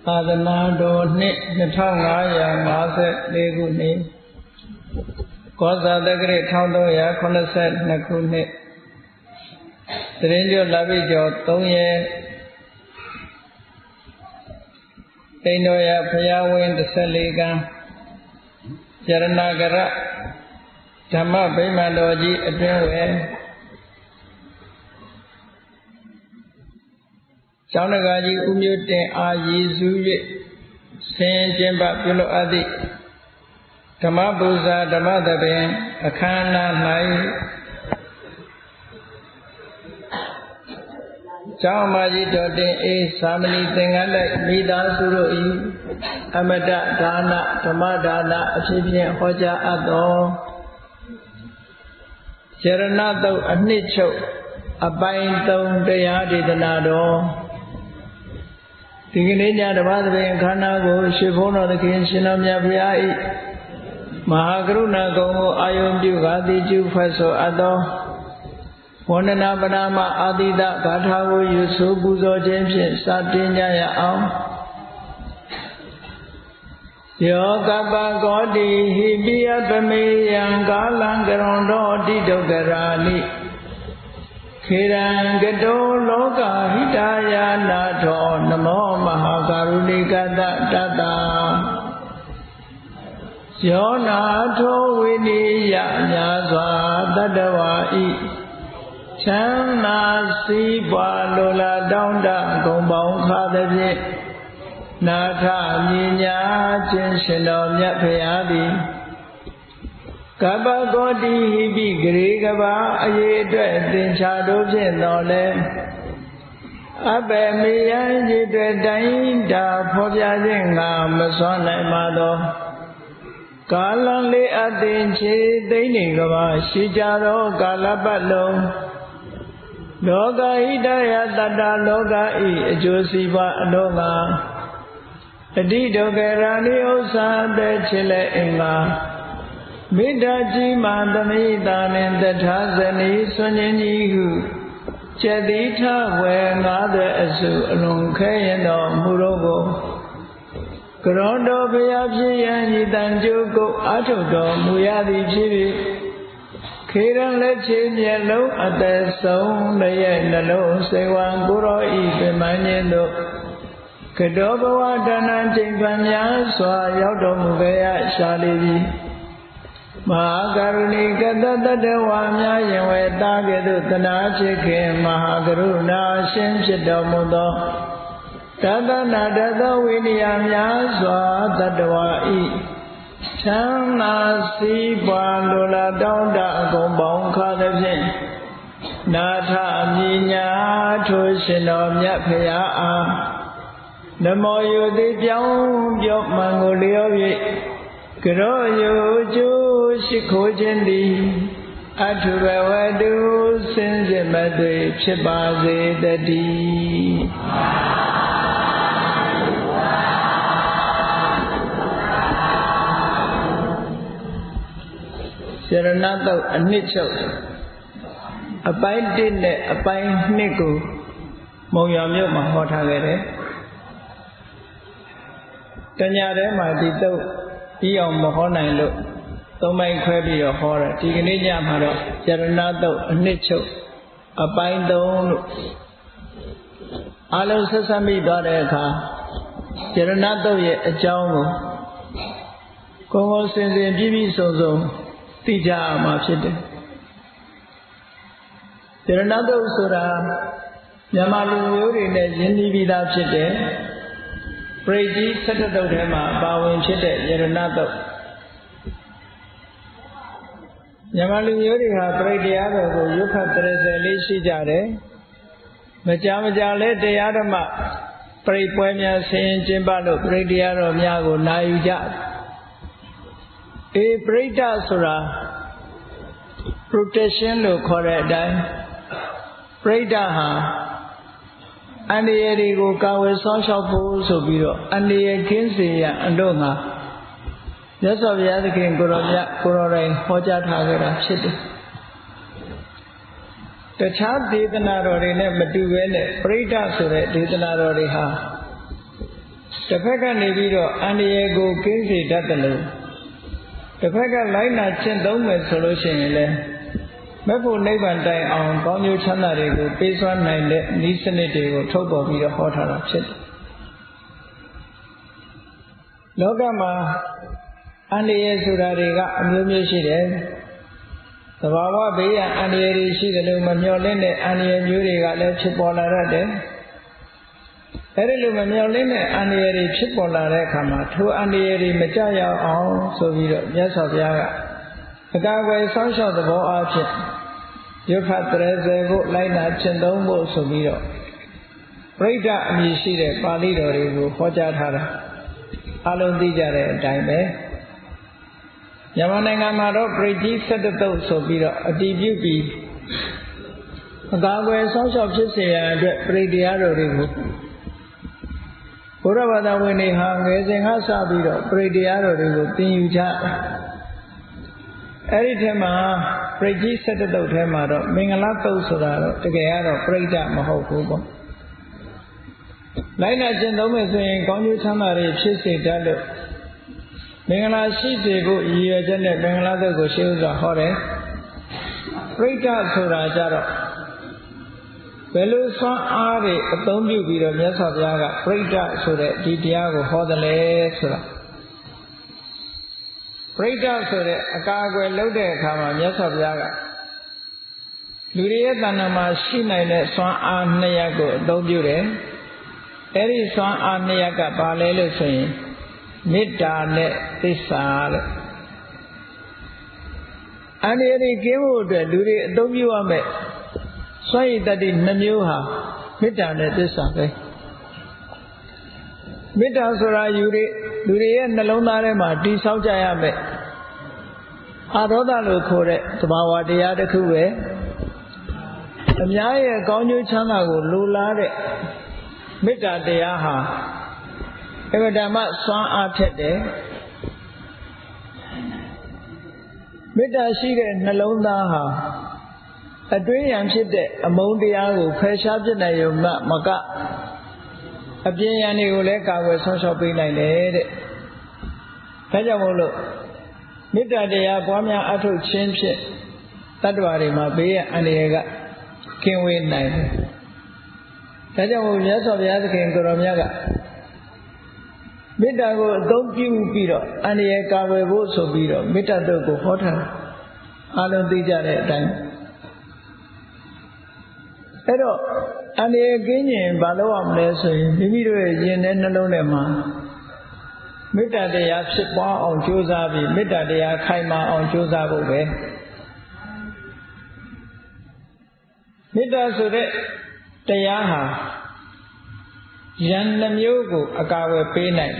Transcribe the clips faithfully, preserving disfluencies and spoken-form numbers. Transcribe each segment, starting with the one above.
သာသနာတော်နှစ်နှစ်ထောင်ငါးရာငါးဆယ်လေးခုနှစ်ကောဇာတက္ကရာတစ်ထောင်သုံးရာခုနှစ်ဆယ်နှစ်ခုနှစ်သရင်ကျော်လပိကျော်သုံးရက်တိန်တော်ရဘုရားဝင်းတစ်ဆယ်လေးကံယရဏဂရဓမ္မဗိမာန်တော်ကြီးအတွင်းဝယ်ကျောင်းတကာကြီးဦးမျိုးတင်အားရည်စူး၍ဆင်ကျင်းပပြုလုပ်အပ်သည့်ဓမ္မပူဇာဓမ္မသဘင်အခမ်းအနား၌ကျောင်းမကြီးတော်တင်အေးသာမဏေသင်္ကန်းတိုက်မိသားစုတို့၏အမတဒါနဓမ္မဒါနအဖြစ်ဖြင့်ဟောကြားအပ်သောယရဏသုတ်အနှစ်ချုပ်အပိုင်းသုံးတရားဒေသနာတော်ဒီကနေ့ညဓမ္မသဘင်အခမ်းအနားကိုရှင်ဘုန်းတော်သခင်ရှင်တော်မြတ်ဘုရား၏မဟာကရုဏာကုံကိုအာယုံပြုကာတိကျူဖွဲ့ဆိုအပ်သောဝန္ဒနာပနာမအာတိတဂါထာကိုယူဆိုပူဇော်ခြင်းဖြင့်စတင်ကြရအောင်ယောကပကောတိဟိပိယပမေယံကာလံကရွန်တော်တိဒုက္ခရာနိခေရံကတောလောကဟိတယာနာထောနမောမဟာကရုဏိကတတတယောနာထောဝိနိယညာစွာတတဝါဤချမ်းသာစီးပွားလိုလားတောင်းတဂုံပေါင်းခါသည်ဖြင့်နာထမြညာခြင်းရှင်တော်မြတ်ဖရာသည်ကပ္ပကောတိဟိပိဂရေကဘာအရေးအတွက်သင်္ချာတို့ဖြင့်တော်လဲအဘေမေယံရေအတွက်တိုင်းတာဖော်ပြခြင်းငါမစွမ်းနိုင်ပါသောကာလံလေးအသင်ချေသိမ့်နေကဘာရှိကြသောကာလပတ်လုံးလောကဟိတယတတ္တလောကဤအကျိုးစီးပွားအလုံးငါအတိဒုက္ခရာနိဥ္စာတဲ့ချစ်လက်အင်္ဂါမေတ္တာကြီးမှသမိတာနှင့်တထာဇနီဆွန်ခြင်းကြီးဟုကျက်တိထဝယ်ငါးသည်အစုအလွန်ခဲရင်တော်မူတော့ကိုကရောတော်ဘုရားဖြစ်ရန်ဤတန်ကြိုးကိုအာထုတ်တော်မူရသည်ဖြစ်၍ခေရန်လက်ချေမျက်လုံးအသက်ဆုံးလည်းရဲ့နှလုံးစေဝံကိုရောဤပြမန်းခြင်းတို့ကတောဘဝတဏ္ဍချိန်ပံများစွာရောက်တော်မူခဲ့ရရှာလိပြီမဟာကရုဏီကတတတဝါများရင်ဝဲသားကဲ့သို့တနာဖြစ်ခင်မဟာကရုဏာရှင်ဖြစ်တော်မူသောတသနာတသောဝိနည်းများစွာတတဝါဤချမ်းသာစီးပွားလိုလားတောင်းတအကုန်ပေါင်းခါသည်ဖြင့်နာထမြညာထိုရှင်တော်မြတ်ဖရာအားနမောယုတိပြောင်းပြောမှန်ကိုလျော်၍ကရောယုကျိုးရှိခိုးခြင်းသည်အထုဘဝတုစင်စစ်မသွေဖြစ်ပါစေတည်းယရဏသုတ်အနှစ်ချုပ်အပိုင်းတစ်နဲ့အပိုင်းနှစ်ကိုမုံရွာမြို့မှာဟောထားခဲ့တယ်တညထဲမှာဒီသုတ်ပြီးအောင်မဟောနိုင်လို့သုံးပိုင်းခွဲပြီးတော့ဟောတယ်ဒီကနေ့ညမှာတော့ယရဏသုတ်အနှစ်ချုပ်အပိုင်းသုံးလို့အလုံးဆက်ဆက်မိသွားတဲ့အခါယရဏသုတ်ရဲ့အကြောင်းကိုကိုယ်ကိုယ်စင်စင်ပြည့်ပြည့်စုံစုံသိကြရမှာဖြစ်တယ်ယရဏသုတ်ဆိုတာမြန်မာလူမျိုးတွေနဲ့ယဉ်ကျေးပြီးသားဖြစ်တယ်ပရိကြီးဆဋ္ဌသုတ်ထဲမှာပါဝင်ဖြစ်တဲ့ယရဏသုတ်မြန်မာလူမျိုးတွေဟာပရိတရားတော်ကိုရုပ်ခတ်တရစယ်လေးရှိကြတယ်မကြာမကြာလဲတရားဓမ္မပရိပွဲများဆင်ကျင်းပလို့ပရိတရားတော်များကိုနာယူကြအေးပရိဒဆိုတာ protection လို့ခေါ်တဲ့အတိုင်းပရိဒဟာအန္တရာယ်တွေကိုကာဝယ်ဆောင်ရှောက်ဖို့ဆိုပြီးတော့အန္တရာယ်ကင်းစေရန်အလို့ငါမြတ်စွာဘုရားသခင်ကိုရောမြတ်ကိုရောတိုင်းဟောကြားထားခဲ့တာဖြစ်တယ်တခြားဒေသနာတော်တွေနဲ့မတူဘဲနဲ့ပရိဒဆိုတဲ့ဒေသနာတော်တွေဟာတစ်ဖက်ကနေပြီးတော့အန္တရာယ်ကိုကင်းစေတတ်တယ်လို့တစ်ဖက်ကလိုက်နာကျင့်သုံးမယ်ဆိုလို့ရှိရင်လည်းမဖို့နိဗ္ဗာန်တိုင်အောင်ကောင်းကျိုးချမ်းသာတွေကိုပေးစွမ်းနိုင်တဲ့ဤစနစ်တွေကိုထုတ်ပေါ်ပြီးတော့ဟောထားတာဖြစ်တယ်လောကမှာအန္တရာယ်ဆိုတာတွေကအမျိုးမျိုးရှိတယ်သဘာဝဘေးရန်အန္တရာယ်တွေရှိတယ်လို့မမျှော်လင့်တဲ့အန္တရာယ်မျိုးတွေကလည်းဖြစ်ပေါ်လာတတ်တယ်အဲဒီလိုမမျှော်လင့်တဲ့အန္တရာယ်တွေဖြစ်ပေါ်လာတဲ့အခါမှာထိုအန္တရာယ်တွေမကြောက်ရအောင်ဆိုပြီးတော့မြတ်စွာဘုရားကအကာအကွယ်ဆောင်းလျှောက်သဘောအားဖြင့်ရုပ်ခတရေစေကိုလိုက်နာကျင့်သုံးဖို့ဆိုပြီးတော့ပရိဒ္ဓအမည်ရှိတဲ့ပါဠိတော်တွေကိုဟောကြားထားတာအလုံးသိကြတဲ့အတိုင်းပဲမြန်မာနိုင်ငံမှာတော့ပရိကြီး၁၁သုတ်ဆိုပြီးတော့အတည်ပြုပြီးအကာအကွယ်ဆောင်းလျှောက်ဖြစ်စေရန်အတွက်ပရိတရားတော်တွေကိုဘုရားဘာသာဝင်တွေဟာငယ်စဉ်ကစပြီးတော့ပရိတရားတော်တွေကိုသင်ယူကြအဲ့ဒီထဲမှာပရိကြီး၁၁သုတ်ထဲမှာတော့မင်္ဂလာသုတ်ဆိုတာတော့တကယ်ကတော့ပရိဒမဟုတ်ဘူးပေါ့လိုက်နာကျင့်သုံးမယ်ဆိုရင်ကောင်းကျိုးချမ်းသာတွေဖြစ်စေတတ်လို့မင်္ဂလာရှိစေဖို့ရည်ရွယ်ချက်နဲ့မင်္ဂလာသုတ်ကိုရှင်းဥစွာဟောတယ်ပရိဒဆိုတာကြတော့ဘယ်လိုစွမ်းအားတွေအသုံးပြုပြီးတော့မြတ်စွာဘုရားကပရိဒဆိုတဲ့ဒီတရားကိုဟောတယ်လေဆိုတာပရိဒဆိုတဲ့အကာအကွယ်လုပ်တဲ့အခါမှာမြတ်စွာဘုရားကလူတွေရဲ့တဏ္ဍာမှာရှိနိုင်တဲ့စွမ်းအားနှစ်ရပ်ကိုအသုံးပြုတယ်အဲ့ဒီစွမ်းအားနှစ်ရပ်ကဘာလဲလို့ဆိုရင်မေတ္တာနဲ့သစ္စာလို့အန္တရာယ်ကင်းဖို့အတွက်လူတွေအသုံးပြုရမယ်စွန့်ရည်တတ္တိနှမျိုးဟာမေတ္တာနဲ့သစ္စာပဲမေတ္တာဆိုတာယူတွေလူတွေရဲ့နှလုံးသားထဲမှာတည်ဆောက်ကြရမယ်အာရောဒလို့ခေါ်တဲ့သဘာဝတရားတစ်ခုပဲအများရဲ့ကောင်းကျိုးချမ်းသာကိုလိုလားတဲ့မေတ္တာတရားဟာအဝဓမ္မစွမ်းအားဖြတ်တယ်မေတ္တာရှိတဲ့နှလုံးသားဟာအတွင်းရန်ဖြစ်တဲ့အမုန်းတရားကိုဖယ်ရှားပြစ်နိုင်ရုံမှမကအပြင်ရန်တွေကိုလည်းကာကွယ်ဆောင်းရှောက်ပေးနိုင်တယ်တဲ့ဒါကြောင့်မို့လို့မေတ္တာတရားပွားများအထုတ်ခြင်းဖြင့်တတ္တဝါတွေမှာဘေးရန်အန္တရာယ်ကကင်းဝေးနိုင်တယ်ဒါကြောင့်မို့မြတ်စွာဘုရားသခင်ကိုရောမြတ်ကမေတ္တာကိုအသုံးပြုပြီးတော့အန္တရာယ်ကာကွယ်ဖို့ဆိုပြီးတော့မေတ္တာတုတ်ကိုဟောထားအားလုံးသိကြတဲ့အတိုင်းအဲ့တော့အန္တရာယ်ကင်းရင်ဘာလို့အောင်လဲဆိုရင်မိမိတို့ရဲ့ယင်တဲ့နှလုံးထဲမှာမေတ္တာတရားဖြစ်ပွားအောင်ကြိုးစားပြီးမေတ္တာတရားခိုင်မာအောင်ကြိုးစားဖို့ပဲမေတ္တာဆိုတဲ့တရားဟာယန္နှမျိုးကိုအကာအကွယ်ပေးနိုင်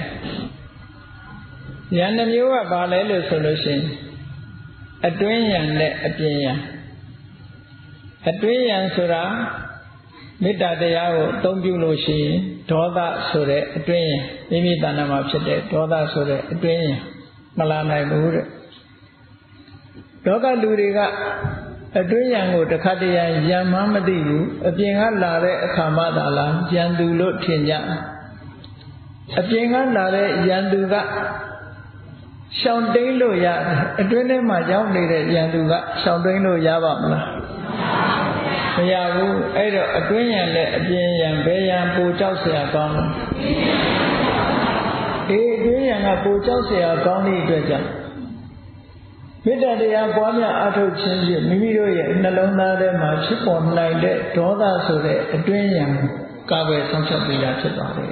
ယန္နှမျိုးကဘာလဲလို့ဆိုလို့ရှိရင်အတွင်းယံနဲ့အပြင်ယံအတွင်းယံဆိုတာမေတ္တာတရားကိုအသုံးပြုလို့ရှိရင်ဒေါသဆိုတဲ့အတွင်းယံမိမိတဏ္ဍာမှာဖြစ်တဲ့ဒေါသဆိုတဲ့အတွင်းယံမလာနိုင်ဘူးတဲ့လောကလူတွေကအတွင်းယံကိုတစ်ခါတည်းရယံမှမသိဘူးအပြင်ကလာတဲ့အခါမှသာလားယံသူလို့ထင်ကြအပြင်ကလာတဲ့ယံသူကရှောင်တိန်လို့ရတယ်အတွင်းထဲမှာရောက်နေတဲ့ယံသူကရှောင်တိန်လို့ရပါမလားမရဘူးအဲ့တော့အတွင်းယံနဲ့အပြင်ယံဘယ်ယံပိုကြောက်เสียကောင်းလဲအေးအတွင်းယံကပိုကြောက်เสียကောင်းတဲ့အတွက်ကြောင့်မေတ္တာတရားပွားများအထုတ်ခြင်းဖြင့်မိမိတို့ရဲ့နှလုံးသားထဲမှာဖြစ်ပေါ်နိုင်တဲ့ဒေါသဆိုတဲ့အတွင်းယံကာကွယ်ဆောင်ချက်ပေးတာဖြစ်ပါတယ်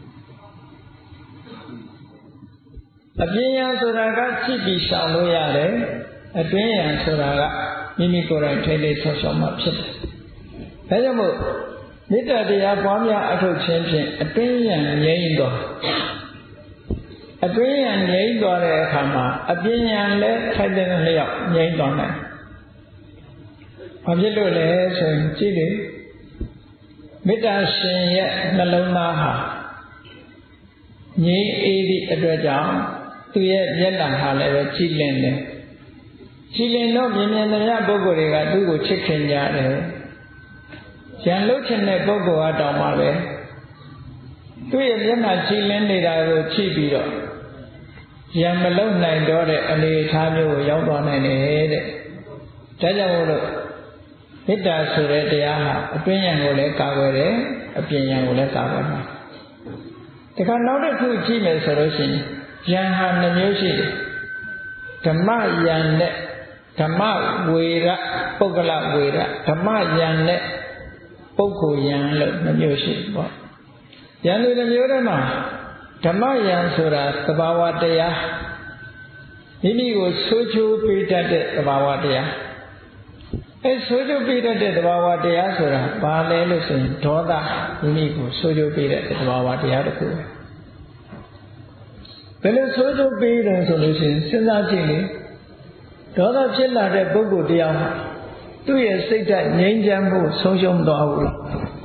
အပြင်ယံဆိုတာကကြည့်ပြီးရှောင်လို့ရတယ်အတွင်းယံဆိုတာကမိမိကိုယ်တိုင်ထိလေးဆောက်ရှောက်မှဖြစ်တယ်ဒါကြောင့်မို့မေတ္တာတရားပွားများအထုတ်ခြင်းဖြင့်အတွင်းယံငြိမ်းသွားအတွင်းယံငြိမ်းသွားတဲ့အခါမှာအပြင်ယံလည်းထိုက်တဲ့လျောက်ငြိမ်းသွားနိုင်ဘာဖြစ်လို့လဲဆိုရင်ကြည့်လေမေတ္တာရှင်ရဲ့နှလုံးသားဟာငြိမ်းအေးသည့်အတွက်ကြောင့်သူရဲ့မျက်နှာဟာလည်းပဲကြည်လင်တယ်ကြည်လင်တော့မြင်မြင်သမျှပုဂ္ဂိုလ်တွေကသူ့ကိုချစ်ခင်ကြတယ်ရန်လုချင်တဲ့ပုဂ္ဂိုလ်ဟာတောင်မှပဲသူ့ရဲ့မျက်နှာကြည်လင်းနေတာကိုကြည့်ပြီးတော့ရံမလုံနိုင်တော့တဲ့အနေအထားမျိုးကိုရောက်သွားနိုင်တယ်တဲ့ဒါကြောင့်မို့လို့မေတ္တာဆိုတဲ့တရားဟာအတွင်းဉာဏ်ကိုလည်းကာကွယ်တယ်အပြင်ဉာဏ်ကိုလည်းကာကွယ်တယ်ဒါကနောက်တစ်ခုကြည့်မယ်ဆိုလို့ရှိရင်ဉာဏ်ဟာနှမျိုးရှိတယ်ဓမ္မဉာဏ်နဲ့ဓမ္မဝေရပုဂ္ဂလဝေရဓမ္မဉာဏ်နဲ့ပုဂ္ဂိုလ်ဉာဏ်လို့နှမျိုးရှိပေါ့ဉာဏ်တွေနှမျိုးထဲမှာဓမ္မဉာဏ်ဆိုတာသဘာဝတရားမိမိကိုဆိုးချိုးပေးတတ်တဲ့သဘာဝတရားအဲဆိုးချိုးပေးတတ်တဲ့သဘာဝတရားဆိုတာဘာလဲလို့ဆိုရင်ဒေါသမိမိကိုဆိုးချိုးပေးတဲ့သဘာဝတရားတစ်ခုပဲဘယ်လိုဆိုးချိုးပေးတယ်ဆိုလို့ရှိရင်စဉ်းစားကြည့်လေဒေါသဖြစ်လာတဲ့ပုဂ္ဂိုလ်တရားဟာသူ့ရဲ့စိတ်ဓာတ်ငြိမ်းချမ်းမှုဆုံးရှုံးသွားဘူးလား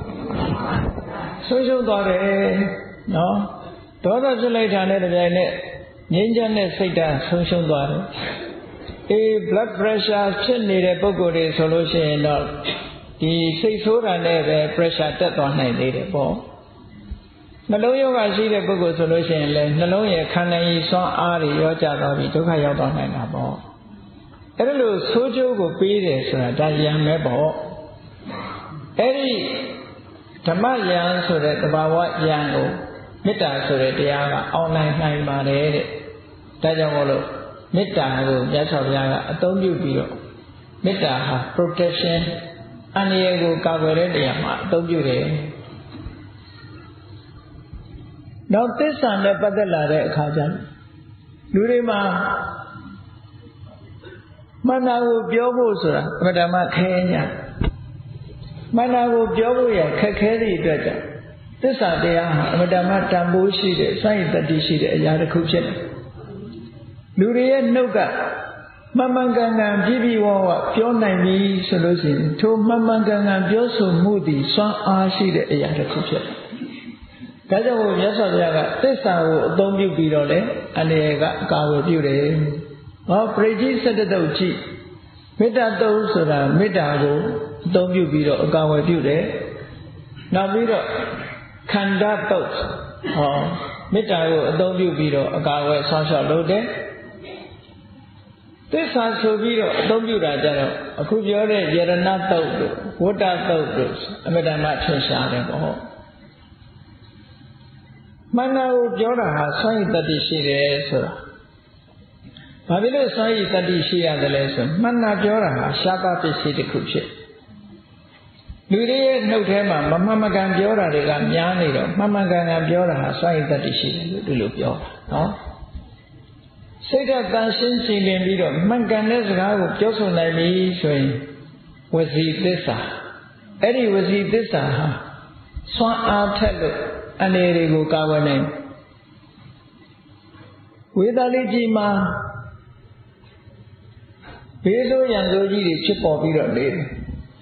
ဆုံးရှုံးသွားတယ်နော်ဒေါသဖြစ်လိုက်တာနဲ့တပြိုင်နက်ငြိမ်းချမ်းတဲ့စိတ်ဓာတ်ဆုံးရှုံးသွားတယ်အေး blood pressure ဖြစ်နေတဲ့ပုဂ္ဂိုလ်တွေဆိုလို့ရှိရင်တော့ဒီစိတ်ဆိုးတာနဲ့ပဲ pressure တက်သွားနိုင်သေးတယ်ပေါ့နှလုံးရောဂါရှိတဲ့ပုဂ္ဂိုလ်ဆိုလို့ရှိရင်လည်းနှလုံးရဲ့ခန္ဓာရည်စွမ်းအားတွေရောကျသွားပြီးဒုက္ခရောက်သွားနိုင်တာပေါ့အဲ့ဒါလို့ဆိုးကျိုးကိုပေးတယ်ဆိုတာဒါယံပဲပေါ့အဲ့ဒီဓမ္မယံဆိုတဲ့သဘာဝယံကိုမေတ္တာဆိုတဲ့တရားကအောင်နိုင်နိုင်ပါတယ်တဲ့ဒါကြောင့်မို့လို့မေတ္တာကိုမြတ်စွာဘုရားကအသုံးပြုပြီးတော့မေတ္တာဟာ protection အန္တရာယ်ကိုကာကွယ်တဲ့နေရာမှာအသုံးပြုတယ်နောက်သစ္စာနဲ့ပတ်သက်လာတဲ့အခါကျရင်လူတွေမှာမှန်တာကိုပြောဖို့ဆိုတာအမှန်တမ်းခဲညာမှန်တာကိုပြောဖို့ရခက်ခဲသည့်အတွက်ကြောင့်သစ္စာတရားဟာအမှန်တမ်းတန်ဖိုးရှိတဲ့စွန့်ရည်တတိရှိတဲ့အရာတစ်ခုဖြစ်တယ်လူတွေရဲ့နှုတ်ကမှန်မှန်ကန်ကန်ပြည့်ပြည့်ဝဝပြောနိုင်ပြီဆိုလို့ရှိရင်ထိုမှန်မှန်ကန်ကန်ပြောဆိုမှုသည်စွမ်းအားရှိတဲ့အရာတစ်ခုဖြစ်တယ်ဒါကြောင့်မို့မြတ်စွာဘုရားကသစ္စာကိုအသုံးပြုပြီးတော့လေအနေကအကာအကွယ်ပြုတယ်ဟောပရိဋ္ဌိစတ္တတုတ်ကြည့်မေတ္တာတုတ်ဆိုတာမေတ္တာကိုအသုံးပြုပြီးတော့အကာအကွယ်ပြုတယ်နောက်ပြီးတော့ခန္ဓာတုတ်ဟောမေတ္တာကိုအသုံးပြုပြီးတော့အကာအကွယ်ဆောင်းလျှောက်လုပ်တယ်သစ္စာဆိုပြီးတော့အသုံးပြုတာကြတော့အခုပြောတဲ့ယရဏတုတ်တို့ဝတ္တတုတ်တို့အမြဲတမ်းထင်ရှားတယ်ပေါ့မှန်တာကိုပြောတာဟာစွန့်ရည်တတိရှိတယ်ဆိုတာဘာဖြစ်လို့စွန့်ရည်တတိရှိရတယ်လဲဆိုမှန်တာပြောတာဟာရှားပါပစ္စည်းတစ်ခုဖြစ်လူတွေရဲ့နှုတ်ထဲမှာမမှန်မကန်ပြောတာတွေကများနေတော့မှန်မှန်ကန်ကန်ပြောတာဟာစွန့်ရည်တတိရှိတယ်လို့ဒီလိုပြောတာနော်စိတ်ဓာတ်တန်ရှင်းကြည်လင်ပြီးတော့မှန်ကန်တဲ့စကားကိုပြောဆိုနိုင်ပြီဆိုရင်ဝစီသစ္စာအဲ့ဒီဝစီသစ္စာဟာစွမ်းအားထက်လို့အနေတွေကိုကာကွယ်နိုင်ဝေသာလိကြီးမှာဘေးဆိုးရန်ဆိုးကြီးတွေဖြစ်ပေါ်ပြီးတော့နေတယ်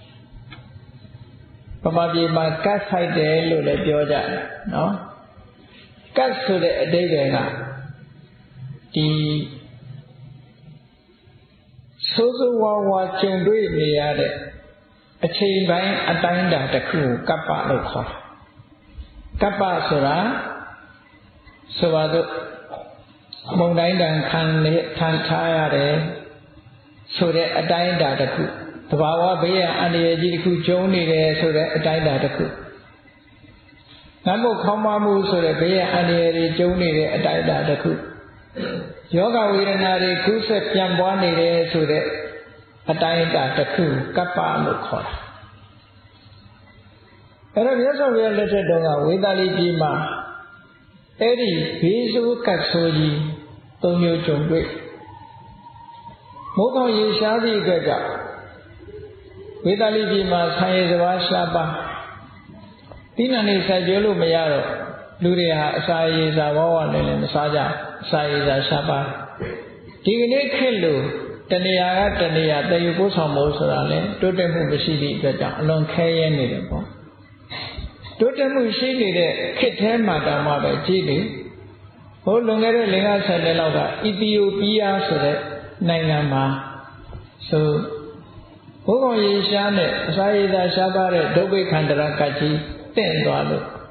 ပမာပြေမှာကတ်ဆိုင်တယ်လို့လည်းပြောကြတယ်နော်ကတ်ဆိုတဲ့အဓိပ္ပာယ်ကဒီဆိုးဆိုးဝါးဝါကြုံတွေ့နေရတဲ့အချိန်ပိုင်းအတိုင်းအတာတစ်ခုကိုကပ္ပလို့ခေါ်တယ်ကပ္ပဆိုတာဆိုပါတော့မုန်တိုင်းတန်ခံနေခံထားရတယ်ဆိုတဲ့အတိုင်းအတာတစ်ခုသဘာဝဘေးရန်အန္တရာယ်ကြီးတစ်ခုကျုံနေတယ်ဆိုတဲ့အတိုင်းအတာတစ်ခုငတ်မို့ခေါင်းပါမှုဆိုတဲ့ဘေးရန်အန္တရာယ်တွေကျုံနေတဲ့အတိုင်းအတာတစ်ခုယောဂဝေဒနာတွေကူးဆက်ပြန်ပွားနေတယ်ဆိုတဲ့အတိုင်းအတာတစ်ခုကပ္ပလို့ခေါ်တာအဲ့တော့မြတ်စွာဘုရားလက်ထက်တုန်းကဝေသာလိပြည်မှာအဲ့ဒီဘေးဆိုးကတ်ဆိုးကြီးသုံးမျိုးကြုံတွေ့မိုးကောင်းရေရှားသည့်အတွက်ကြောင့်ဝေသာလိပြည်မှာဆံရည်စပါးရှားပါတိဏ္ဍနေစိုက်ကြလို့မရတော့လူတွေဟာအစာရည်စာဝဝလည်းလည်းမစားကြအစာရည်စာရှားပါဒီကနေ့ခေတ်လို့တဏှာကတဏှာတည်ယူပို့ဆောင်ဖို့ဆိုတာလေတိုးတက်မှုမရှိသည့်အတွက်ကြောင့်အလွန်ခဲယဉ်နေတယ်ပေါ့တိုးတက်မှုရှိနေတဲ့ခေတ်ထဲမှာတောင်မှပဲကြည့်လေဟိုလွန်ခဲ့တဲ့လင်္ကာဆယ်နှစ်လောက်ကအီသီယိုးပီးယားဆိုတဲ့နိုင်ငံမှာဆိုဘုံကောင်ရေရှားနဲ့အစာရည်သာရှားပါတဲ့ဒုဗ္ဗေခန္တရကတ်ကြီးတင့်သွားလို့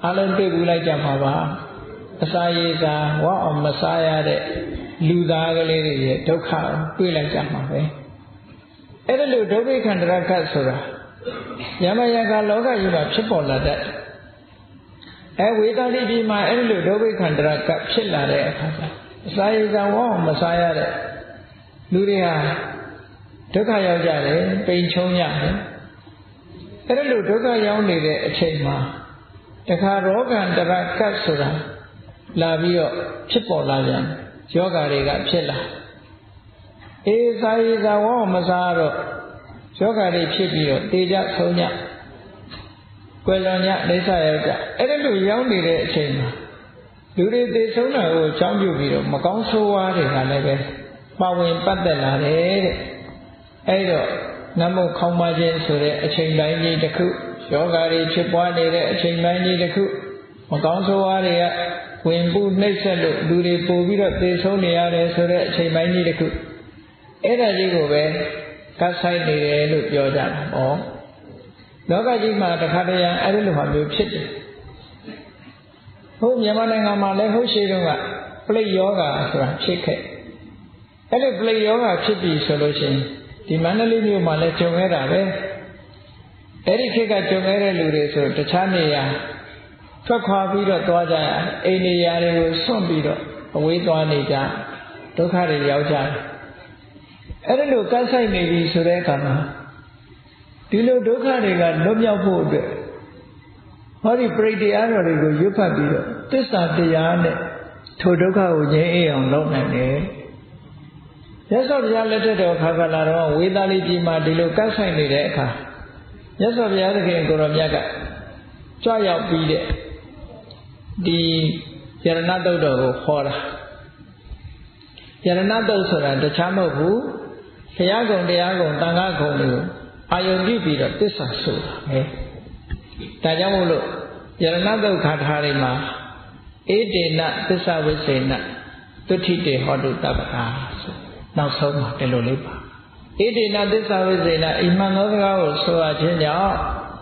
အားလုံးတွေ့ဘူးလိုက်ကြမှာပါအစာရေစာဝါအောင်မစားရတဲ့လူသားကလေးတွေရဲ့ဒုက္ခတွေ့လိုက်ကြမှာပဲအဲ့ဒါလို့ဒုက္ခခန္ဓရကဆိုတာယမယကလောကကြီးမှာဖြစ်ပေါ်လာတဲ့အဲဝေဒတိဒီမှာအဲ့လိုဒုက္ခခန္ဓရကဖြစ်လာတဲ့အခါကျအစာရေစာဝါအောင်မစားရတဲ့လူတွေဟာဒုက္ခရောက်ကြတယ်ပိန်ချုံရတယ်အဲ့ဒါလို့ဒုက္ခရောက်နေတဲ့အချိန်မှာတခါရောဂန္တရကတ်ဆိုတာလာပြီးတော့ဖြစ်ပေါ်လာပြန်ယောဂါတွေကဖြစ်လာအေးစာရေးစာဝေါမစားတော့ယောဂါတွေဖြစ်ပြီးတော့တေကြဆုံးညကွယ်လွန်ညအိဋ္ဌရောက်ကြအဲ့ဒါလို့ရောက်နေတဲ့အချိန်မှာလူတွေသေဆုံးတာကိုကြောင်းပြုပြီးတော့မကောင်းဆိုးဝါးတွေကလည်းပဲပါဝင်ပတ်သက်လာတယ်တဲ့အဲ့တော့နမုတ်ခေါင်းပါခြင်းဆိုတဲ့အချိန်တိုင်းကြီးတစ်ခုယောဂါတွေဖြစ်ပွားနေတဲ့အချိန်တိုင်းကြီးတစ်ခုမကောင်းဆိုးဝါးတွေကဝင်ပူနှိမ့်ဆက်လို့လူတွေပို့ပြီးတော့သေဆုံးနေရတယ်ဆိုတဲ့အချိန်ပိုင်းကြီးတစ်ခုအဲ့ဒါကြီးကိုပဲကတ်ဆိုင်နေတယ်လို့ပြောကြတာပေါ့လောကကြီးမှာတစ်ခါတည်းအဲ့ဒီလိုဟာမျိုးဖြစ်တယ်ဟိုမြန်မာနိုင်ငံမှာလည်းဟုတ်ရှိတော့ကပလိယောဂါဆိုတာဖြစ်ခဲ့အဲ့ဒီပလိယောဂါဖြစ်ပြီဆိုလို့ရှိရင်ဒီမန္တလေးမြို့မှာလည်းကြုံခဲ့တာပဲအဲ့ဒီခေတ်ကကြုံခဲ့တဲ့လူတွေဆိုတခြားနေရာထွက်ခွာပြီးတော့သွားကြရအိမ်နေရာတွေကိုစွန့်ပြီးတော့အဝေးသွားနေကြဒုက္ခတွေရောက်ကြတယ်အဲ့ဒါလိုကတ်ဆိုင်နေပြီဆိုတဲ့အခါမှာဒီလိုဒုက္ခတွေကလွတ်မြောက်ဖို့အတွက်ဟောဒီပရိတရားတော်တွေကိုရွတ်ဖတ်ပြီးတော့သစ္စာတရားနဲ့ထိုဒုက္ခကိုငြိမ်းအေးအောင်လုပ်နိုင်တယ်မြတ်စွာဘုရားလက်ထက်တော်ခါကလာတော့ဝေသာလိပြည်မှာဒီလိုကတ်ဆိုင်နေတဲ့အခါမြတ်စွာဘုရားသခင်ကိုရောမြတ်ကကြွရောက်ပြီးတဲ့ဒီယရဏတုတ်တော်ကိုခေါ်တာယရဏတုတ်ဆိုတာတခြားမဟုတ်ဘူးဘုရားကုံတရားကုံတန်ခါကုံတွေကိုအာယုံပြုပြီးတော့သစ္စာဆိုတာပဲဒါကြောင့်မို့လို့ယရဏတုတ်ခါထားတွေမှာဧတေနသစ္စာဝိစေနသုထိတေဟောတုတပ္ပအာဆိုနောက်ဆုံးမှာဒီလိုလေးပါဧတေနသစ္စာဝိစေနအိမှန်သောစကားကိုဆိုရခြင်းကြောင့်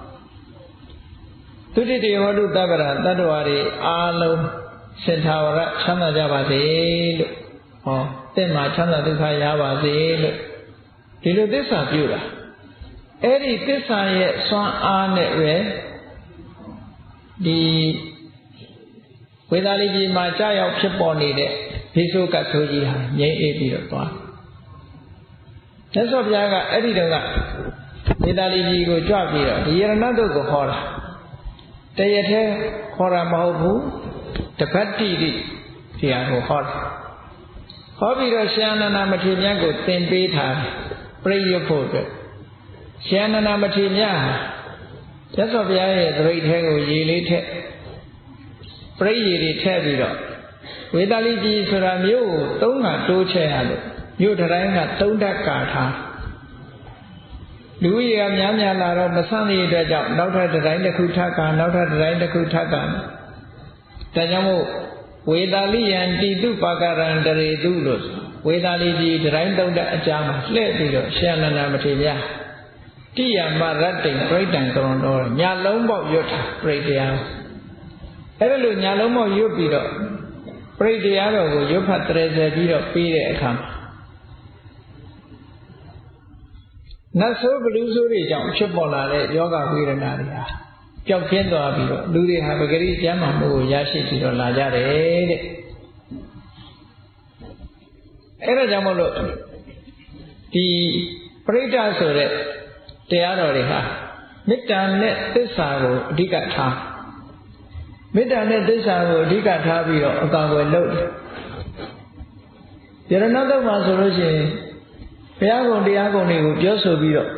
သုတိတေဟောတုတပ္ပရာတတ္တဝါတွေအားလုံးစင်ထာဝရချမ်းသာကြပါစေလို့ဟောတင့်မှာချမ်းသာဒုက္ခရပါစေလို့ဒီလိုသစ္စာပြုတာအဲ့ဒီသစ္စာရဲ့စွမ်းအားနဲ့ပဲဒီဝေသာလိကြီးမှာကြာရောက်ဖြစ်ပေါ်နေတဲ့ဘေဆိုကတ်ဆိုကြီးဟာငြိမ့်အေးပြီးတော့သွားမြတ်စွာဘုရားကအဲ့ဒီတော့ကဝေသာလိကြီးကိုကြွပြီးတော့ဒီယရဏတုတ်ကိုဟောတာတရထဲခေါ်တာမဟုတ်ဘူးတပတ်တိတိတရားကိုဟောတယ်ဟောပြီးတော့ရှင်အနန္ဒမထေရမြတ်ကိုသင်ပေးထားပြိယဖို့အတွက်ရှင်အနန္ဒမထေရမြတ်မြတ်စွာဘုရားရဲ့သရိတ်ထဲကိုရေလေးထက်ပြိယတွေထည့်ပြီးတော့ဝေသာလိကြီးဆိုတာမြို့ကိုသုံးကတိုးချဲ့ရလို့မြို့တိုင်းကသုံးဓာတ်ကာထားလူကြီးကများများလာတော့မဆန့်တဲ့အတွက်ကြောင့်နောက်ထပ်တိုင်းတစ်ခုထပ်ကနောက်ထပ်တိုင်းတစ်ခုထပ်ကဒါကြောင့်မို့ဝေသာလိယံတိတုပါကရံတရေတုလို့ဝေသာလိကြီးတိုင်းသုံးတဲ့အကြားမှာလှည့်ပြီးတော့ရှင်အနန္ဒမထေရတိယမရတ္တိပြိဋ္ဌံကရုံတော်ညာလုံးပေါက်ရွတ်တာပြိဋ္ဌာအဲ့ဒါလို့ညာလုံးပေါက်ရွတ်ပြီးတော့ပြိဋ္ဌာတော်ကိုရွတ်ဖတ်တရေဆယ်ပြီးတော့ပြီးတဲ့အခါမှာနတ်ဆိုးဘလူးဆိုးတွေကြောင့်ဖြစ်ပေါ်လာတဲ့ယောဂဝေဒနာတွေဟာပျောက်ကင်းသွားပြီးတော့လူတွေဟာပဂရိကျမ်းမာမှုကိုရရှိပြီးတော့လာကြတယ်တဲ့အဲ့ဒါကြောင့်မို့လို့ဒီပရိဋ္ဌာဆိုတဲ့တရားတော်တွေဟာမေတ္တာနဲ့သစ္စာကိုအဓိကထားမေတ္တာနဲ့သစ္စာကိုအဓိကထားပြီးတော့အကောင်အွယ်လုပ်တယ်ယရဏတုတ်မှာဆိုလို့ရှိရင်ဘုရားကုံတရားကုံတွေကိုပြောဆိုပြီးတော့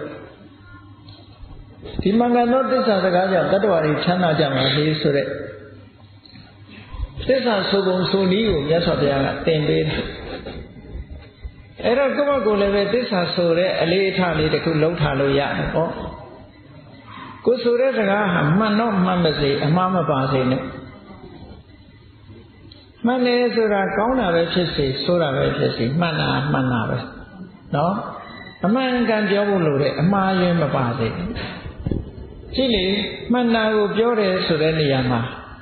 ဒီမင်္ဂန်သောသစ္စာစကားကြောင့်တတ္တဝါတွေချမ်းသာကြမှာလေဆိုတဲ့သစ္စာဆိုပုံဆိုနည်းကိုမြတ်စွာဘုရားကသင်ပေးတယ်အဲ့တော့ကိုယ့်ဘက်ကိုလည်းပဲသစ္စာဆိုတဲ့အလေးအထားလေးတစ်ခုလုံးထားလို့ရတယ်ပေါ့ကိုဆိုတဲ့စကားဟာမှန်တော့မှန်ပါစေအမှားမပါစေနဲ့မှန်တယ်ဆိုတာကောင်းတာပဲဖြစ်စေဆိုးတာပဲဖြစ်စေမှန်တာမှန်တာပဲနော်အမှန်ကန်ပြောဖို့လိုတဲ့အမှားယွင်းမပါစေကြည့်လေမှန်တာကိုပြောတယ်ဆိုတဲ့နေရာမှာ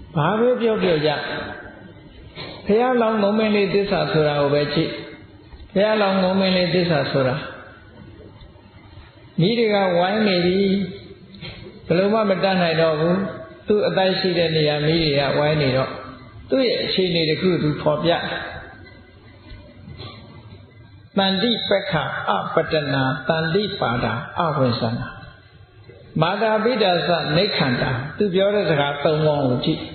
ဘာပဲပြောပြောကြဘုရားလောင်းငုံမင်းလေးသစ္စာဆိုတာကိုပဲကြည့်ဘုရားလောင်းငုံမင်းလေးသစ္စာဆိုတာမိတွေကဝိုင်းနေပြီဘယ်လိုမှမတတ်နိုင်တော့ဘူးသူ့အတိုင်းရှိတဲ့နေရာမိတွေကဝိုင်းနေတော့သူ့ရဲ့အခြေအနေတစ်ခုသူဖော်ပြတန်တိပက္ခအပတနာတန်တိပါဒာအဝိဇ္ဇနာမာတာပိဒါသနိခန္တာသူပြောတဲ့စကားသုံးပေါင်းကိုကြည့်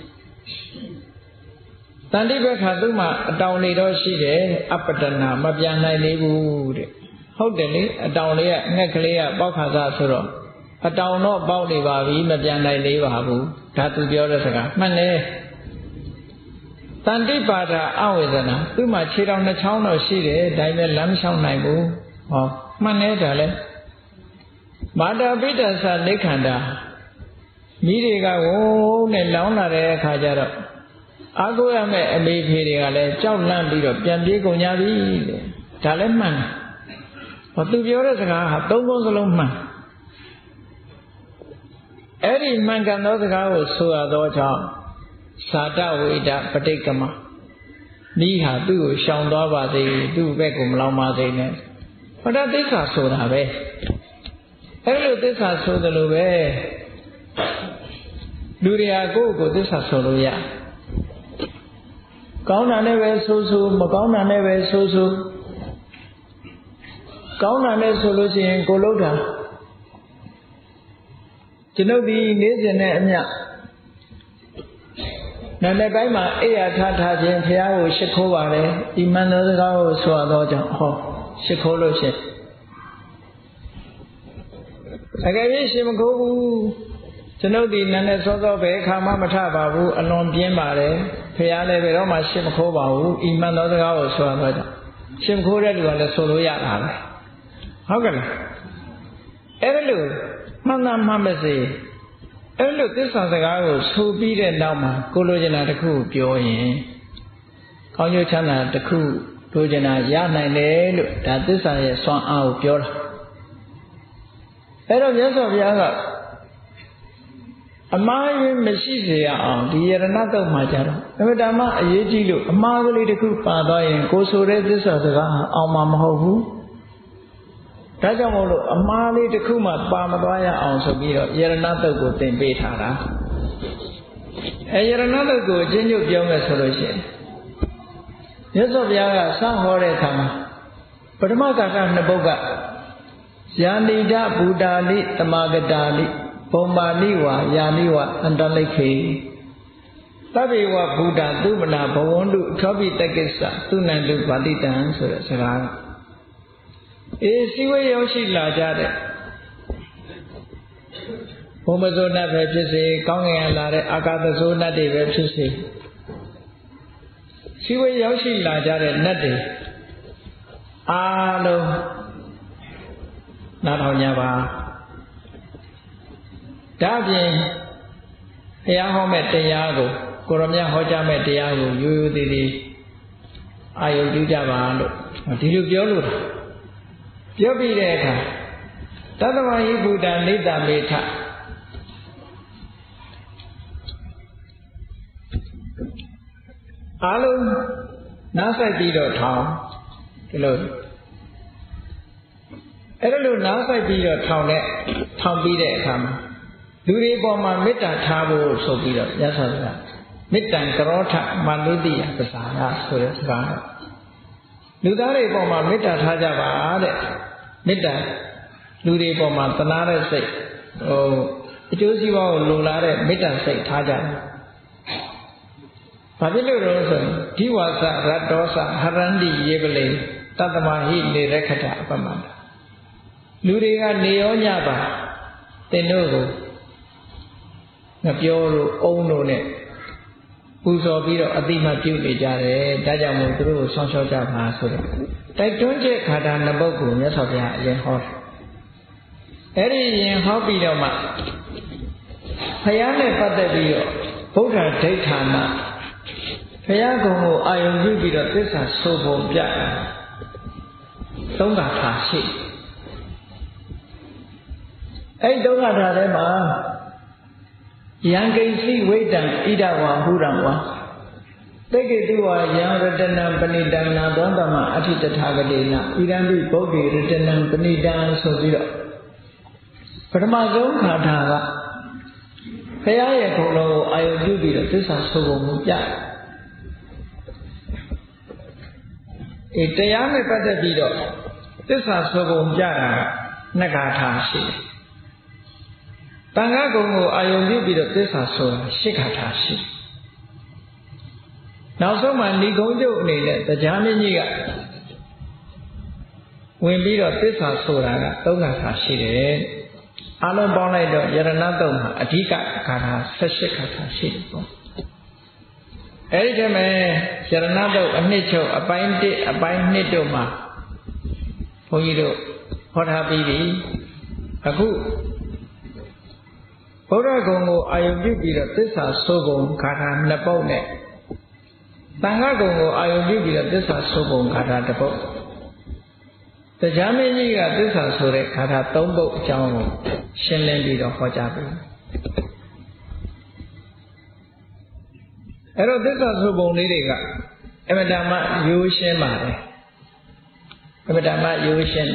တန်တိပက္ခသူ့မှာအတောင်နေတော့ရှိတယ်အပတနာမပြန်နိုင်သေးဘူးတဲ့ဟုတ်တယ်လေအတောင်လေးကငှက်ကလေးကပေါက်ခါစားဆိုတော့အတောင်တော့ပေါက်နေပါပြီမပြန်နိုင်သေးပါဘူးဒါသူပြောတဲ့စကားမှန်တယ်တန်တိပါဒာအဝေဒနာသူ့မှာခြေတော်နှစ်ချောင်းတော့ရှိတယ်ဒါပေမဲ့လမ်းမလျှောက်နိုင်ဘူးဟောမှန်တယ်ဒါလည်းမာတာပိဋ္ဌသနိခန္ဓာမိတွေကဝုန်းနဲ့လောင်းလာတဲ့အခါကျတော့အာကိုရမဲ့အမေဖေတွေကလည်းကြောက်လန့်ပြီးတော့ပြန်ပြေးကုန်ကြပြီတဲ့ဒါလည်းမှန်တယ်ဟောသူပြောတဲ့စကားဟာသုံးခုစလုံးမှန်အဲ့ဒီမှန်ကန်သောစကားကိုဆိုရသောကြောင့်သာတဝိဒပဋိက္ခမမိဟာသူ့ကိုရှောင်သွားပါစေသူ့ဘက်ကိုမလောင်ပါစေနဲ့ဟောဒါသစ္စာဆိုတာပဲအဲ့လိုသစ္စာဆိုတယ်လို့ပဲလူတွေဟာကိုယ့်ကိုယ်သစ္စာဆိုလို့ရကောင်းတာနဲ့ပဲဆိုဆိုမကောင်းတာနဲ့ပဲဆိုဆိုကောင်းတာနဲ့ဆိုလို့ရှိရင်ကိုလုံးတာကျွန်ုပ်ဒီနေ့စဉ်နဲ့အမျှနာနဲ့ပိုင်းမှာအိယာထားထားခြင်းဘုရားကိုရှိခိုးပါတယ်ဒီမှန်သောစကားကိုဆိုတော့ကြောင့်ဟောရှိခိုးလို့ရှိရင်အကယ်၍ရှင်မခိုးဘူးကျွန်ုပ်ဒီနာနဲ့စောစောပဲခါမှမထပါဘူးအလွန်ပြင်းပါတယ်ဘုရားလည်းဘယ်တော့မှရှင်မခိုးပါဘူးဤမှန်သောစကားကိုဆိုတော့ကြောင့်ရှင်မခိုးတဲ့လူကလည်းဆိုလို့ရတာပဲဟုတ်ကဲ့လားအဲ့ဒါလို့မှန်တာမှန်ပါစေအဲ့လိုသစ္စာစကားကိုဆိုပြီးတဲ့နောက်မှာကိုလိုချင်တာတစ်ခုပြောရင်ကောင်းကျိုးချမ်းသာတစ်ခုလိုချင်တာရနိုင်တယ်လို့ဒါသစ္စာရဲ့စွမ်းအားကိုပြောတာအဲ့တော့မြတ်စွာဘုရားကအမှားရင်းမရှိစေရအောင်ဒီယရဏတုတ်မှာကြတော့အမှန်တမ်းအရေးကြီးလို့အမှားကလေးတစ်ခုပါသွားရင်ကိုဆိုတဲ့သစ္စာစကားအောင်မှာမဟုတ်ဘူးဒါကြောင့်မို့လို့အမှားလေးတစ်ခုမှပါမသွားရအောင်ဆိုပြီးတော့ယရဏတုတ်ကိုသင်ပေးထားတာအဲယရဏတုတ်ကိုအချင်းချင်းပြောမယ်ဆိုလို့ရှိရင်မြတ်စွာဘုရားကစဟောတဲ့အခါမှာပထမကာကနှစ်ပုဒ်ကယာနိဒဘူတာလိတမဂတာလိဘုံမာလိဝါယာနိဝအန္တလိခေသဗ္ဗေဝဘူတာသုမနာဘဝန္တုသောပိတကိစ္စသုဏန္တုဗာတိတံဆိုတဲ့စကားကအေးစီဝေရောက်ရှိလာကြတဲ့ဘုံမဇုဏပဲဖြစ်စေကောင်းငင်လာတဲ့အာကာသဇုဏတွေပဲဖြစ်စေစီဝေရောက်ရှိလာကြတဲ့နတ်တွေအားလုံးနားထောင်ကြပါဒါပြင်ဘုရားဟောမဲ့တရားကိုကိုရမြတ်ဟောကြားမဲ့တရားကိုရိုးရိုးသေးသေးအာယုပြုကြပါလို့ဒီလိုပြောလို့ပြောပြီးတဲ့အခါတသဝဟိဗုဒ္ဓနိတ္တမေထအားလုံးနားဆိုင်ပြီးတော့ထောင်ဒီလိုအဲ့ဒါလို့နားဆိုင်ပြီးတော့ထောင်တဲ့ထောင်ပြီးတဲ့အခါမှာလူတွေပေါ်မှာမေတ္တာထားဖို့ဆိုပြီးတော့ရသော်ကမေတ္တံကရောထမနုတိယပစာရဆိုတဲ့စကားလူသားတွေပေါ်မှာမေတ္တာထားကြပါတဲ့မေတ္တာလူတွေပေါ်မှာသနာတဲ့စိတ်ဟိုအကျိုးစီးပွားကိုလိုလားတဲ့မေတ္တာစိတ်ထားကြတယ်။ဘာဖြစ်လို့လဲဆိုရင်ဒီဝါစရတ္တောစဟရန္တိယေပလေတတ္တမဟိနေရခတအပမန္တလူတွေကနေရောညပါတင်တို့ကိုငပြောလို့အုံလို့နဲ့ပူဇော်ပြီးတော့အတိမပြုတ်နေကြတယ်ဒါကြောင့်မို့သူတို့ကိုဆောင်းလျှောက်ကြပါဆိုတဲ့တိုက်တွန်းချက်ခါတာနှစ်ပုဒ်ကိုမြတ်စွာဘုရားအရင်ဟောတယ်အဲ့ဒီရင်ဟောပြီးတော့မှဘုရားနဲ့ပတ်သက်ပြီးတော့ဗုဒ္ဓဒိဋ္ဌာနဘုရားကုံကိုအာယုံပြုပြီးတော့သစ္စာဆိုပုံပြတာသုံးခါထားရှိအဲ့သုံးခါထားထဲမှာ Yangaisi Vedan Idawa Huramwa Tegetua Yang Retanam Panidana Dondama Atitagadena Irambi Bogi Retanam Panidan Sodira Paramazon Kataga Kaya Kolo Ayubi Tisa Somuja Itayame Patabido Tisa Somuja Nagatashi Tangagongo Ayubi Tisa So Shikatashi Now so many go to the Jaminiga when we got this are so that don't have she Alan Bonado, Yaranado, Atika, Kata, Sashikata, she. Eridame, Yaranado, a nature, a bind, a bind nidoma. For you do, what have you? A good. Poragongo, I will be the this are so bon, Kata, Napone. Tangagongo, I will be the this are so bon, Kata, the boat. The Jamini got this are so that Kata, Tombo, Jamo. Shenlendi of Hojabi. Ero this was who Boniga. Emadama, you shemare. Emadama, you shen.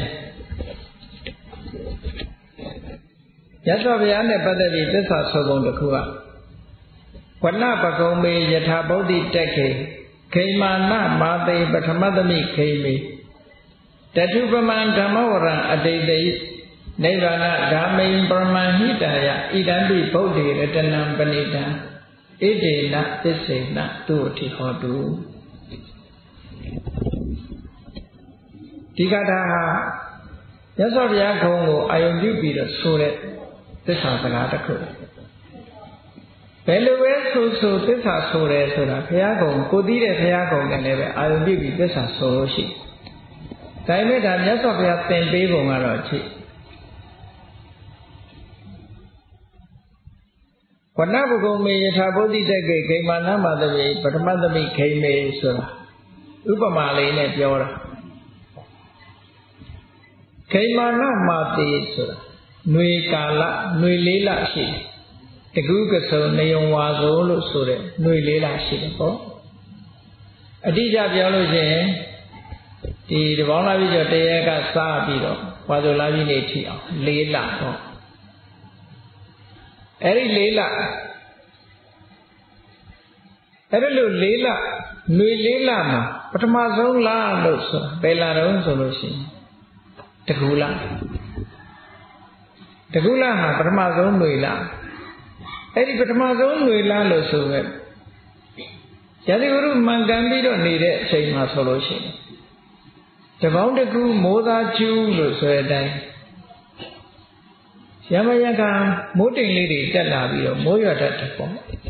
Yasaviane Padavi, this was so going to Kua. Wanapagome, Yatabodi Deke, Kaimana, Mate, but a mother me came. Tatubaman Damora, a day they. Nevana Damain Brahmanhitaya, Idandi Bodhi, Retanam Panita, Idina, Tisena, Tuti Hodu. Tigataha Yasavia Kongo, I am you be the Sure, this is another clue. Beluwe so this are Sure, so that Piago, Kodire Piago, and ever I will be this as Soroshi. Dimeda Yasavia ten Bebo Marachi. Wanago me Tabodi Dege came Manama the way, but Mother me came a Sura. Upamale in a Piora. Kaimana Mati Sura. Nui Kala, Nui Lila Shi. The Gugaso Neon was all Sura, Nui Lila Shi. Adija Biology, the Vona Vija Tega Sabiro, Wadolavinati, Lila. Eri Leila Eri Leila Nui Leila ma Patamazon la losa Bella Ron solution Tegula Tegula ha Patamazon Nuila Eri Patamazon Nuila loso Yadivuru Mangambi don't need it say my solution The boundary grew more than two loso Yamayaka, moting lady, tell Navio, Moya Tatapo.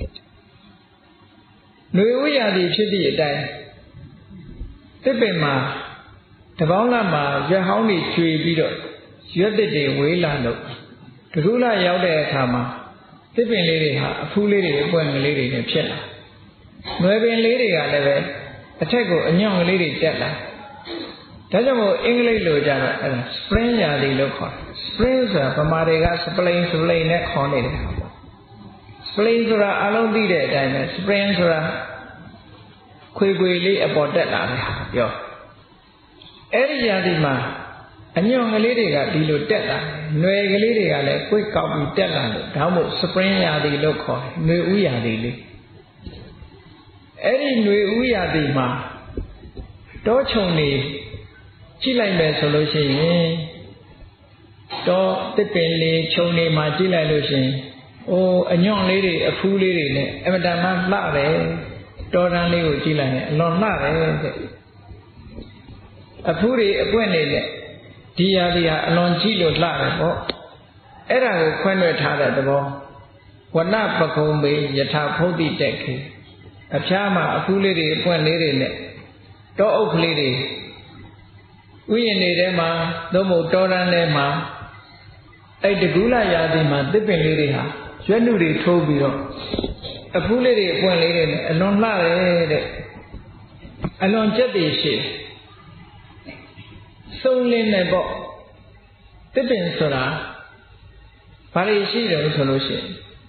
No, we are the city day. Tepema, Tavalama, Yahouni, Chui Bido, Yadde, Waylando. The Rula Yaude Kama, Tipping lady, a fool lady, one lady in a chela. Nuevian lady, I never, a taco, a young lady, Tella. Tajamo English Lojana, spring yadi local. Springs are from Mariga, springs of lay neck on it. Springs are alone did it, and springs are quickly about that. Yo. Eriadima, a young lady got the Lutella, no lady got a quick copy Tella, Tamo, spring yadi local, no uyadi. Eri no uyadima. Dochoni, Chile solution. Do the penny, Choni, my Gila Lucian. Oh, a young lady, a fool lady, Emadama Lave, Doran Leo Gila, non Lave. A puri, a Gwenny, Dia Dia, non Gilo Lave. Era Quenret had at the ball. What not Pacombe, Yata Podi Decky. A Chama, a fool lady, a Gwen lady, Do Oak lady. We need Emma, no more Doran Emma. I the Gula Yadima, the Penliha, January Tobio. A fool lady, one lady, a non lade, a non jetty ship. So Linebo, the Pensora, Parisian solution.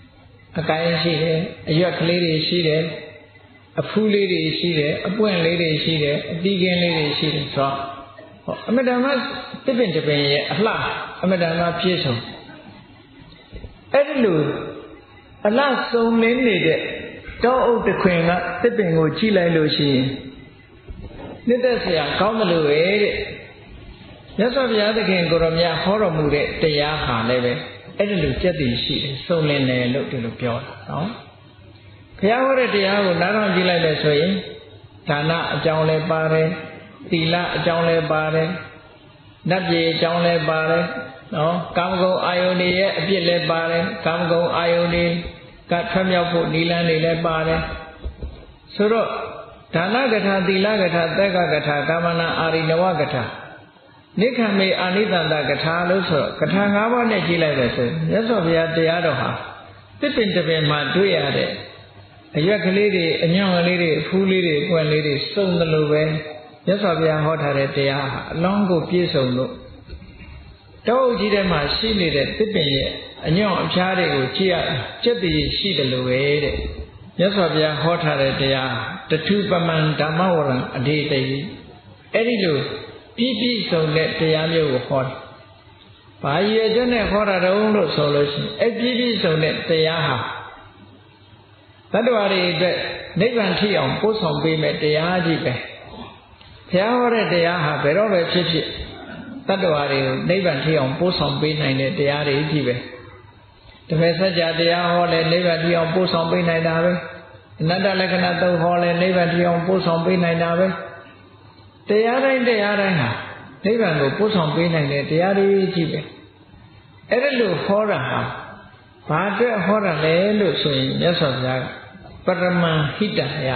အကိုင်းရှိတယ်အရွက်ကလေးတွေရှိတယ်အဖူးလေးတွေရှိတယ်အပွင့်လေးတွေရှိတယ်အသီးကင်းလေးတွေရှိတယ်ဆိုတော့အမတန်မှတစ်ပင်တစ်ပင်ရဲ့အလှအမတန်မှပြည့်စုံအဲ့ဒီလိုအလှစုံလင်းနေတဲ့တောအုပ်တစ်ခွင်ကတစ်ပင်ကိုကြည့်လိုက်လို့ရှိရင်နှစ်သက်စရာကောင်းတယ်လို့ပဲတဲ့မြတ်စွာဘုရားသခင်ကိုရောမြတ်ဟောတော်မူတဲ့တရားဟာလည်းပဲအဲ့ဒီလိုကြက်တည်ရှိတယ်စုံလင်တယ်လို့ဒီလိုပြောတာနော်ဘုရားဟောတဲ့တရားကိုနားထောင်ကြည့်လိုက်လို့ဆိုရင်ဒါနအကြောင်းလည်းပါတယ်သီလအကြောင်းလည်းပါတယ်နတ်ပြည်အကြောင်းလည်းပါတယ်နော်ကာမဂုဏ်အာယုန်တွေရဲ့အပြစ်လည်းပါတယ်ကာမဂုဏ်အာယုန်တွေကထွက်မြောက်ဖို့နိလန်းတွေလည်းပါတယ်ဆိုတော့ဒါနကထာသီလကထာသက်ကကထာကာမနာအာရိနဝကထာနိခမေအာနိတန္တကထာလို့ဆိုတော့ကထာ၅ပါးနဲ့ကြည့်လိုက်လို့ဆိုရင်မြတ်စွာဘုရားတရားတော်ဟာတစ်ပင်တစ်ပင်မှာတွေ့ရတဲ့အရွက်ကလေးတွေအညံ့ကလေးတွေအဖူးလေးတွေအပွင့်လေးတွေစုံတယ်လို့ပဲမြတ်စွာဘုရားဟောထားတဲ့တရားဟာအလုံးကိုပြည့်စုံလို့တောအုပ်ကြီးထဲမှာရှိနေတဲ့တစ်ပင်ရဲ့အညံ့အဖျားတွေကိုကြည့်ရစက်တည်ရှိတယ်လို့ပဲတဲ့မြတ်စွာဘုရားဟောထားတဲ့တရားတထုပမံဓမ္မဝရံအဓိတယိအဲ့ဒီလိုပြည့်ပြည့်စုံတဲ့တရားမျိုးကိုဟောတယ်။ဘာရည်ရွယ်ချက်နဲ့ဟောတာတုံးလို့ဆိုလို့ရှိရင်အဲ့ပြည့်ပြည့်စုံတဲ့တရားဟာတတ္တဝါတွေအတွက်နိဗ္ဗာန်ထိအောင်ပို့ဆောင်ပေးမဲ့တရားကြီးပဲ။ဘုရားဟောတဲ့တရားဟာဘယ်တော့ပဲဖြစ်ဖြစ်တတ္တဝါတွေကိုနိဗ္ဗာန်ထိအောင်ပို့ဆောင်ပေးနိုင်တဲ့တရားတွေကြီးပဲ။တပည့်စัจ जा တရားဟောလဲနိဗ္ဗာန်ထိအောင်ပို့ဆောင်ပေးနိုင်တာပဲ။အနတ္တလက္ခဏာသုံးဟောလဲနိဗ္ဗာန်ထိအောင်ပို့ဆောင်ပေးနိုင်တာပဲ။တရားတိုင်းတရားတိုင်းဟာနိဗ္ဗာန်ကိုပို့ဆောင်ပေးနိုင်တဲ့တရားတွေကြီးပဲ။အဲ့ဒါလို့ဟောတာဟာဘာအတွက်ဟောတာလဲလို့ဆိုရင်မြတ်စွာဘုရားပရမဟိတယ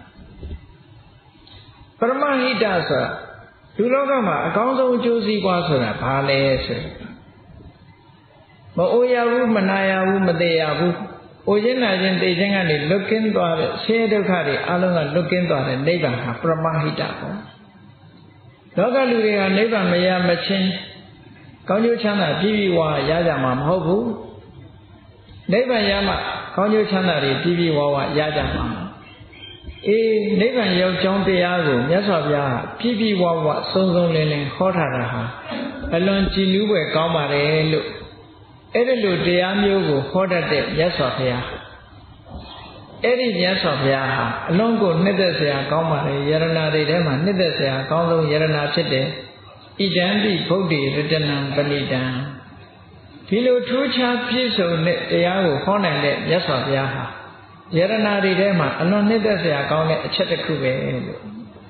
ပရမဟိတဆိုတာလူလောကမှာအကောင်းဆုံးအကျိုးစီးပွားဆိုတာဘာလဲဆိုရင်မအိုရဘူးမနာရဘူးမသေးရဘူးအိုခြင်းနာခြင်းသိခြင်းကနေလွတ်ကင်းသွားတဲ့ဆင်းရဲဒုက္ခတွေအလုံးကလွတ်ကင်းသွားတဲ့နိဗ္ဗာန်ဟာပရမဟိတပေါ့လောကလူတွေကနိဗ္ဗာန်မရမချင်းကောင်းကျိုးချမ်းသာပြည့်ပြည့်ဝဝရကြမှာမဟုတ်ဘူးနိဗ္ဗာန်ရမှကောင်းကျိုးချမ်းသာတွေပြည့်ပြည့်ဝဝရကြမှာအေးနိဗ္ဗာန်ရောက်ကြောင်းတရားကိုမြတ်စွာဘုရားပြည့်ပြည့်ဝဝစုံစုံလင်လင်ဟောထားတာဟာအလွန်ကြည်နူးဖွယ်ကောင်းပါတယ်လို့အဲ့ဒီလိုတရားမျိုးကိုဟောတတ်တဲ့မြတ်စွာဘုရားအဲ့ဒီမြတ်စွာဘုရားဟာအလုံးကိုနှစ်သက်စရာကောင်းပါတယ်ယရနာတွေထဲမှာနှစ်သက်စရာအကောင်းဆုံးယရနာဖြစ်တယ်ဣဒံတိဗုဒ္ဓေရတနံပဏိတံဒီလိုထူးခြားပြည့်စုံတဲ့တရားကိုဟောနိုင်တဲ့မြတ်စွာဘုရားဟာယရနာတွေထဲမှာအလွန်နှစ်သက်စရာကောင်းတဲ့အချက်တစ်ခုပဲလို့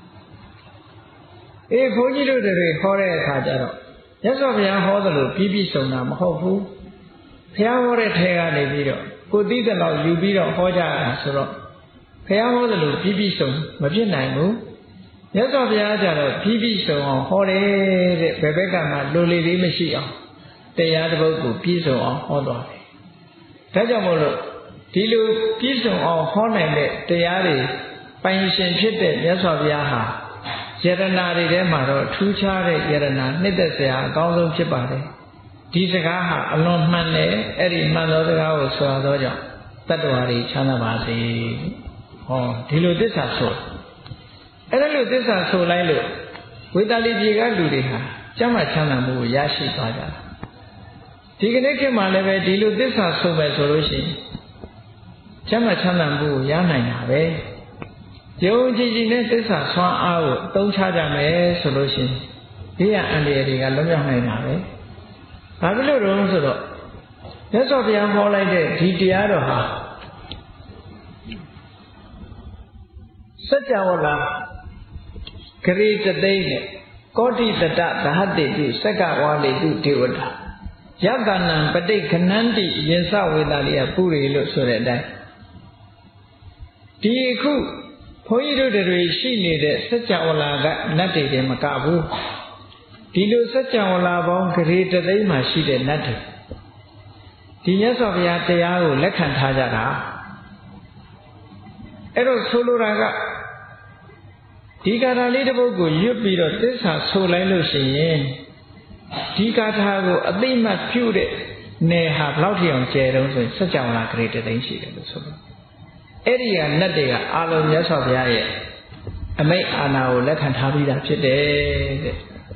အေးဘုန်းကြီးတို့တွေဟောတဲ့အခါကျတော့မြတ်စွာဘုရားဟောသလိုပြည့်ပြည့်စုံတာမဟုတ်ဘူးဘုရားဟောတဲ့ထဲကနေပြီးတော့ကိုသိတဲ့လောက်ယူပြီးတော့ဟောကြတာဆိုတော့ဘုရားဟောသလိုပြည့်ပြည့်စုံမဖြစ်နိုင်ဘူးမြတ်စွာဘုရားကျတော့ပြည့်ပြည့်စုံအောင်ဟောတယ်တဲ့ဘယ်ဘက်ကမှလိုလေလေးမရှိအောင်တရားတစ်ပုဒ်ကိုပြည့်စုံအောင်ဟောသွားတယ်ဒါကြောင့်မို့လို့ဒီလိုပြည့်စုံအောင်ဟောနိုင်တဲ့တရားတွေပိုင်ရှင်ဖြစ်တဲ့မြတ်စွာဘုရားဟာယရနာတွေထဲမှာတော့ထူးခြားတဲ့ယရနာနှစ်သက်စရာအကောင်းဆုံးဖြစ်ပါတယ်ဒီစကားဟာအလွန်မှန်တယ်အဲ့ဒီမှန်သောစကားကိုဆိုရသောကြောင့်တတ္တဝါတွေချမ်းသာပါစေဟောဒီလိုသစ္စာဆိုအဲ့ဒါလိုသစ္စာဆိုလိုက်လို့ဝေတာလီပြည်ကလူတွေဟာကျမ်းမာချမ်းသာမှုကိုရရှိသွားကြတာဒီကနေ့ခေတ်မှာလည်းပဲဒီလိုသစ္စာဆိုမယ်ဆိုလို့ရှိရင်ကျမ်းမာချမ်းသာမှုကိုရနိုင်တာပဲယုံကြည်ကြည်နဲ့သစ္စာဆွမ်းအားကိုအသုံးချကြမယ်ဆိုလို့ရှိရင်ဒီရအန္တရာယ်တွေကလွတ်မြောက်နိုင်တာပဲဘာဖြစ်လို့လဲဆိုတော့မြတ်စွာဘုရားဟောလိုက်တဲ့ဒီတရားတော်ဟာစัจ java လာဂရေတသိန်းနဲ့ကောတိတတသဟတိတုစက္ကဝါလိတုဒေဝတာယတနံပဋိခဏန္တိယင်္စဝေတာလိယပုရိလို့ဆိုတဲ့အတိုင်းဒီအခုဘုန်းကြီးတို့တွေရှိနေတဲ့စัจ java လာကနတ်တွေတည်းမကဘူးဒီလိုစัจ java လာပေါင်းဂရေတသိန်းမှာရှိတဲ့နတ်တွေဒီမြတ်စွာဘုရားတရားကိုလက်ခံထားကြတာအဲ့တော့ဆိုလိုတာကဒီကာထာလေးတစ်ပုဒ်ကိုရွတ်ပြီးတော့သစ္စာဆိုလိုက်လို့ရှိရင်ဒီကာထာကိုအသိမှတ်ပြုတဲ့နေဟာဘလောက်ထီအောင်ကျဲတုံးဆိုစัจ java လာဂရေတသိန်းရှိတယ်လို့ဆိုတော့အဲ့ဒီကနတ်တွေကအာလုံးမြတ်စွာဘုရားရဲ့အမိတ်အာဏာကိုလက်ခံထားပြီးသားဖြစ်တယ်တဲ့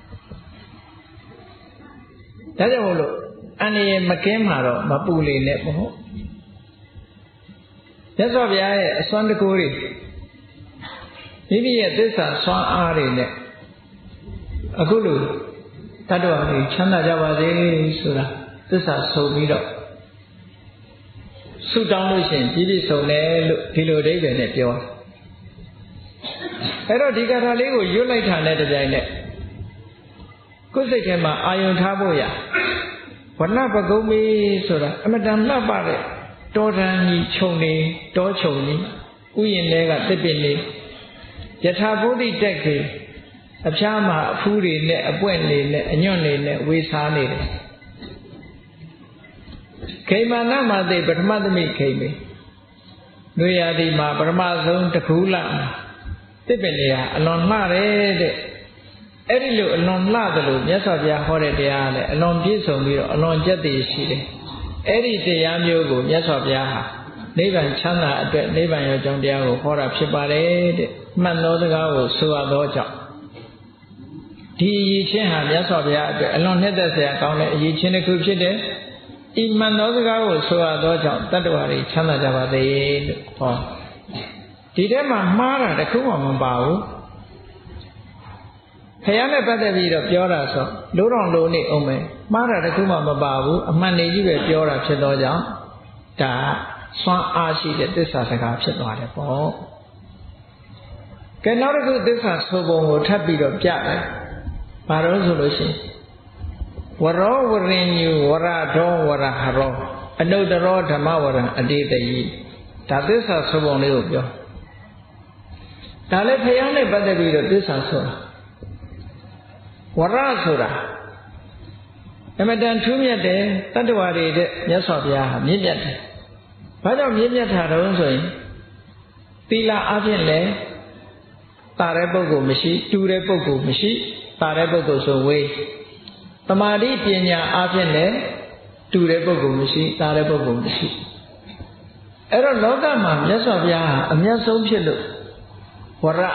ဒါကြောင့်မို့လို့အန္တရာယ်မကင်းမှာတော့မပူလေနဲ့ပေါ့မြတ်စွာဘုရားရဲ့အစွမ်းတကူတွေမိမိရဲ့သစ္စာစွမ်းအားတွေနဲ့အခုလိုတတ္တဝါတွေချမ်းသာကြပါစေဆိုတာသစ္စာဆိုပြီးတော့ဆုတောင်းလို့ရှိရင်ပြည့်ပြည့်စုံတယ်လို့ဒီလိုအဓိပ္ပာယ်နဲ့ပြောအဲ့တော့ဒီကထာလေးကိုရွတ်လိုက်တာနဲ့တပြိုင်နက်ကိုယ်စိတ်ထဲမှာအာယုံထားဖို့ရဝဏပကုံးမေဆိုတာအမတန်လှပတဲ့တောတန်းကြီးခြုံနေတောခြုံကြီးဥယျာဉ်တွေကတစ်ပင်လေးယထာဘုဒ္ဓတက်ကြီးအဖျားမှာအဖူးတွေနဲ့အပွင့်တွေနဲ့အညွန့်တွေနဲ့ဝေစားနေတယ်ခိမာနမသိပထမသမိခိမေနွေရာသီမှာပထမဆုံးတကူလတစ်ပင်တွေဟာအလွန်လှတယ်တဲ့အဲ့ဒီလိုအလွန်လှသလိုမြတ်စွာဘုရားဟောတဲ့တရားကလည်းအလွန်ပြည့်စုံပြီးတော့အလွန်ကျက်တည်ရှိတယ်အဲ့ဒီတရားမျိုးကိုမြတ်စွာဘုရားဟာနိဗ္ဗာန်ချမ်းသာအတွက်နိဗ္ဗာန်ရောက်ကြောင်းတရားကိုဟောတာဖြစ်ပါတယ်တဲ့မှန်သောစကားကိုဆိုရသောကြောင့်ဒီအရေးချင်းဟာမြတ်စွာဘုရားအတွက်အလွန်နှစ်သက်စရာကောင်းတဲ့အရေးချင်းတစ်ခုဖြစ်တယ်ဤမှန်သောစကားကိုဆိုရသောကြောင့်တတ္တဝါတွေချမ်းသာကြပါစေလို့ဟောဒီထဲမှာမှားတာတစ်ခုမှမပါဘူးဖယားနဲ့ပတ်သက်ပြီးတော့ပြောတာဆိုလို့တော်လို့နေအောင်မယ်မှားတာတစ်ခုမှမပါဘူးအမှန်တည်းကြီးပဲပြောတာဖြစ်သောကြောင့်ဒါစွမ်းအားရှိတဲ့သစ္စာစကားဖြစ်သွားတယ်ပေါ့ကဲနောက်တစ်ခုသစ္စာဆိုပုံကိုထပ်ပြီးတော့ပြတယ်ဘာလို့ဆိုလို့ရှိရင်ဝရောဝရင်ညူဝရဒောဝရဟရောအနုတ္တရောဓမ္မဝရံအတေတယိဒါသစ္စာဆိုပုံလေးကိုပြောဒါလည်းဖယားနဲ့ပတ်သက်ပြီးတော့သစ္စာဆိုတာဝရဆိုတာအမတန်ထူးမြတ်တယ်တတ္တဝါတွေတဲ့မြတ်စွာဘုရားဟာမြင့်မြတ်တယ်ဘာကြောင့်မြင့်မြတ်တာတုံးဆိုရင်သီလအပြင်လည်းတာတဲ့ပုဂ္ဂိုလ်မရှိတူတဲ့ပုဂ္ဂိုလ်မရှိတာတဲ့ပုဂ္ဂိုလ်ဆိုဝေးသမာဓိပညာအပြင်လည်းတူတဲ့ပုဂ္ဂိုလ်မရှိတာတဲ့ပုဂ္ဂိုလ်မရှိအဲ့တော့လောကမှာမြတ်စွာဘုရားဟာအမြတ်ဆုံးဖြစ်လို့ဝရ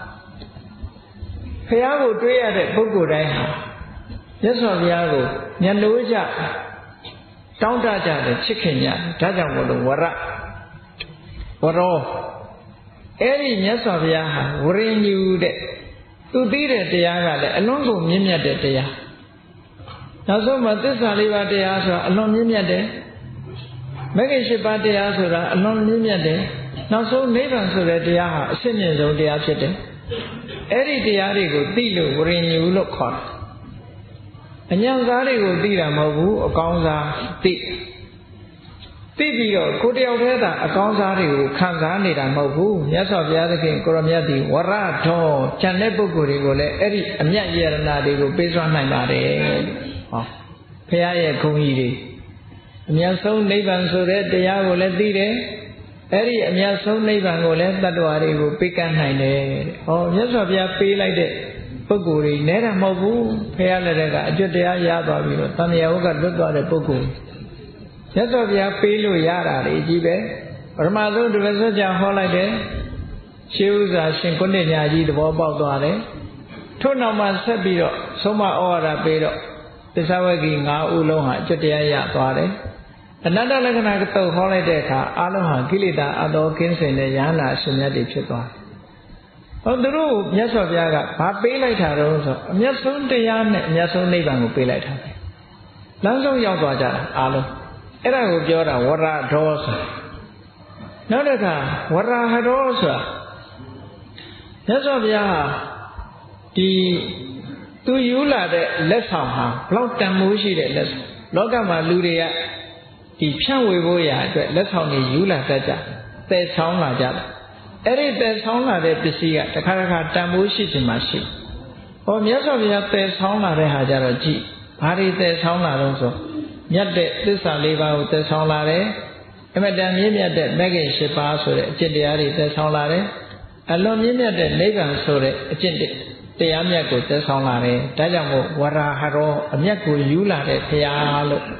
ဖះကိုတွေးရတဲ့ပုဂ္ဂိုလ်တိုင်းဟာမြတ်စွာဘုရားကိုမျက်နှိုးကြတောင်းတကြတယ်ချစ်ခင်ကြဒါကြောင့်မို့လို့ဝရဝရောအဲ့ဒီမြတ်စွာဘုရားဟာဝရင်ညူတဲ့သူသိတဲ့တရားကလည်းအလွန်ကိုမြင့်မြတ်တဲ့တရားနောက်ဆုံးမှာသစ္စာလေးပါးတရားဆိုတာအလွန်မြင့်မြတ်တယ်မဂ္ဂင်၈ပါးတရားဆိုတာအလွန်မြင့်မြတ်တယ်နောက်ဆုံးနိဗ္ဗာန်ဆိုတဲ့တရားဟာအစစ်မြင့်ဆုံးတရားဖြစ်တယ်အဲ့ဒီတရားတွေကိုသိလို့ဝရင်ညူလို့ခေါ်တယ်အញ្ញံစားတွေကိုသိတာမဟုတ်ဘူးအကောင်းစားသိသိပြီးတော့ကိုတယောက်တည်းသာအကောင်းစားတွေကိုခံစားနေတာမဟုတ်ဘူးမြတ်စွာဘုရားသခင်ကိုရမြတ်ဒီဝရထောကျန်တဲ့ပုဂ္ဂိုလ်တွေကိုလည်းအဲ့ဒီအမြတ်ယရနာတွေကိုပေးစွမ်းနိုင်ပါတယ်ဟောဘုရားရဲ့ဂုဏ်ကြီးတွေအမြတ်ဆုံးနိဗ္ဗာန်ဆိုတဲ့တရားကိုလည်းသိတယ်အဲ့ဒီအမြတ်ဆုံးနိဗ္ဗာန်ကိုလည်းတတ္တဝါတွေကိုပေးကမ်းနိုင်တယ်ဟောမြတ်စွာဘုရားပေးလိုက်တဲ့ပုဂ္ဂိုလ်တွေနဲတာမဟုတ်ဘူးဘုရားလက်ထက်ကအကျွတ်တရားရသွားပြီးတော့သံဃာဝကလွတ်သွားတဲ့ပုဂ္ဂိုလ်မြတ်စွာဘုရားပေးလို့ရတာလေကြီးပဲပထမဆုံးဒီပစကြာဟောလိုက်တယ်ရှေးဥစွာရှင်ကုဏ္ဏညာကြီးသဘောပေါက်သွားတယ်ထို့နောက်မှဆက်ပြီးတော့ဆုံးမဩဝါဒပေးတော့သစ္စာဝဂ္ဂီ၅ဦးလုံးဟာအကျွတ်တရားရသွားတယ်အနတ္တလက္ခဏာတုတ်ဟောလိုက်တဲ့အခါအလုံးဟာကိလေသာအတော်ကင်းစင်တဲ့ယန္နာအရှင်မြတ်တွေဖြစ်သွားတယ်ဟောသူတို့မြတ်စွာဘုရားကဘာပေးလိုက်တာတော့ဆိုအမြတ်ဆုံးတရားနဲ့အမြတ်ဆုံးနိဗ္ဗာန်ကိုပေးလိုက်တာပဲလမ်းဆုံးရောက်သွားကြတာအားလုံးအဲ့ဒါကိုပြောတာဝရဒောဆိုနောက်တစ်ခါဝရဟဒောဆိုတာမြတ်စွာဘုရားဟာဒီသူယူလာတဲ့လက်ဆောင်ဟာဘလောက်တန်မိုးရှိတဲ့လက်ဆောင်လောကမှာလူတွေကဒီဖြန့်ဝေဖို့ရာအတွက်လက်ဆောင်တွေယူလာတတ်ကြသယ်ဆောင်လာကြတယ်အဲ့ဒီသယ်ဆောင်လာတဲ့ပစ္စည်းကတစ်ခါတစ်ခါတန်ဖိုးရှိချင်မှရှိဟောမြတ်စွာဘုရားသယ်ဆောင်လာတဲ့ဟာကြတော့ကြည့်ဘာတွေသယ်ဆောင်လာတော့ဆိုမြတ်တဲ့သစ္စာလေးပါးကိုသယ်ဆောင်လာတယ်အမတန်မြင့်မြတ်တဲ့မဂ္ဂင်၈ပါးဆိုတဲ့အကျင့်တရားတွေသယ်ဆောင်လာတယ်အလွန်မြင့်မြတ်တဲ့နိဗ္ဗာန်ဆိုတဲ့အကျင့်တရားမြတ်ကိုသယ်ဆောင်လာတယ်ဒါကြောင့်မို့ဝရဟရောအမြတ်ကိုယူလာတဲ့ဘုရားလို့ဟ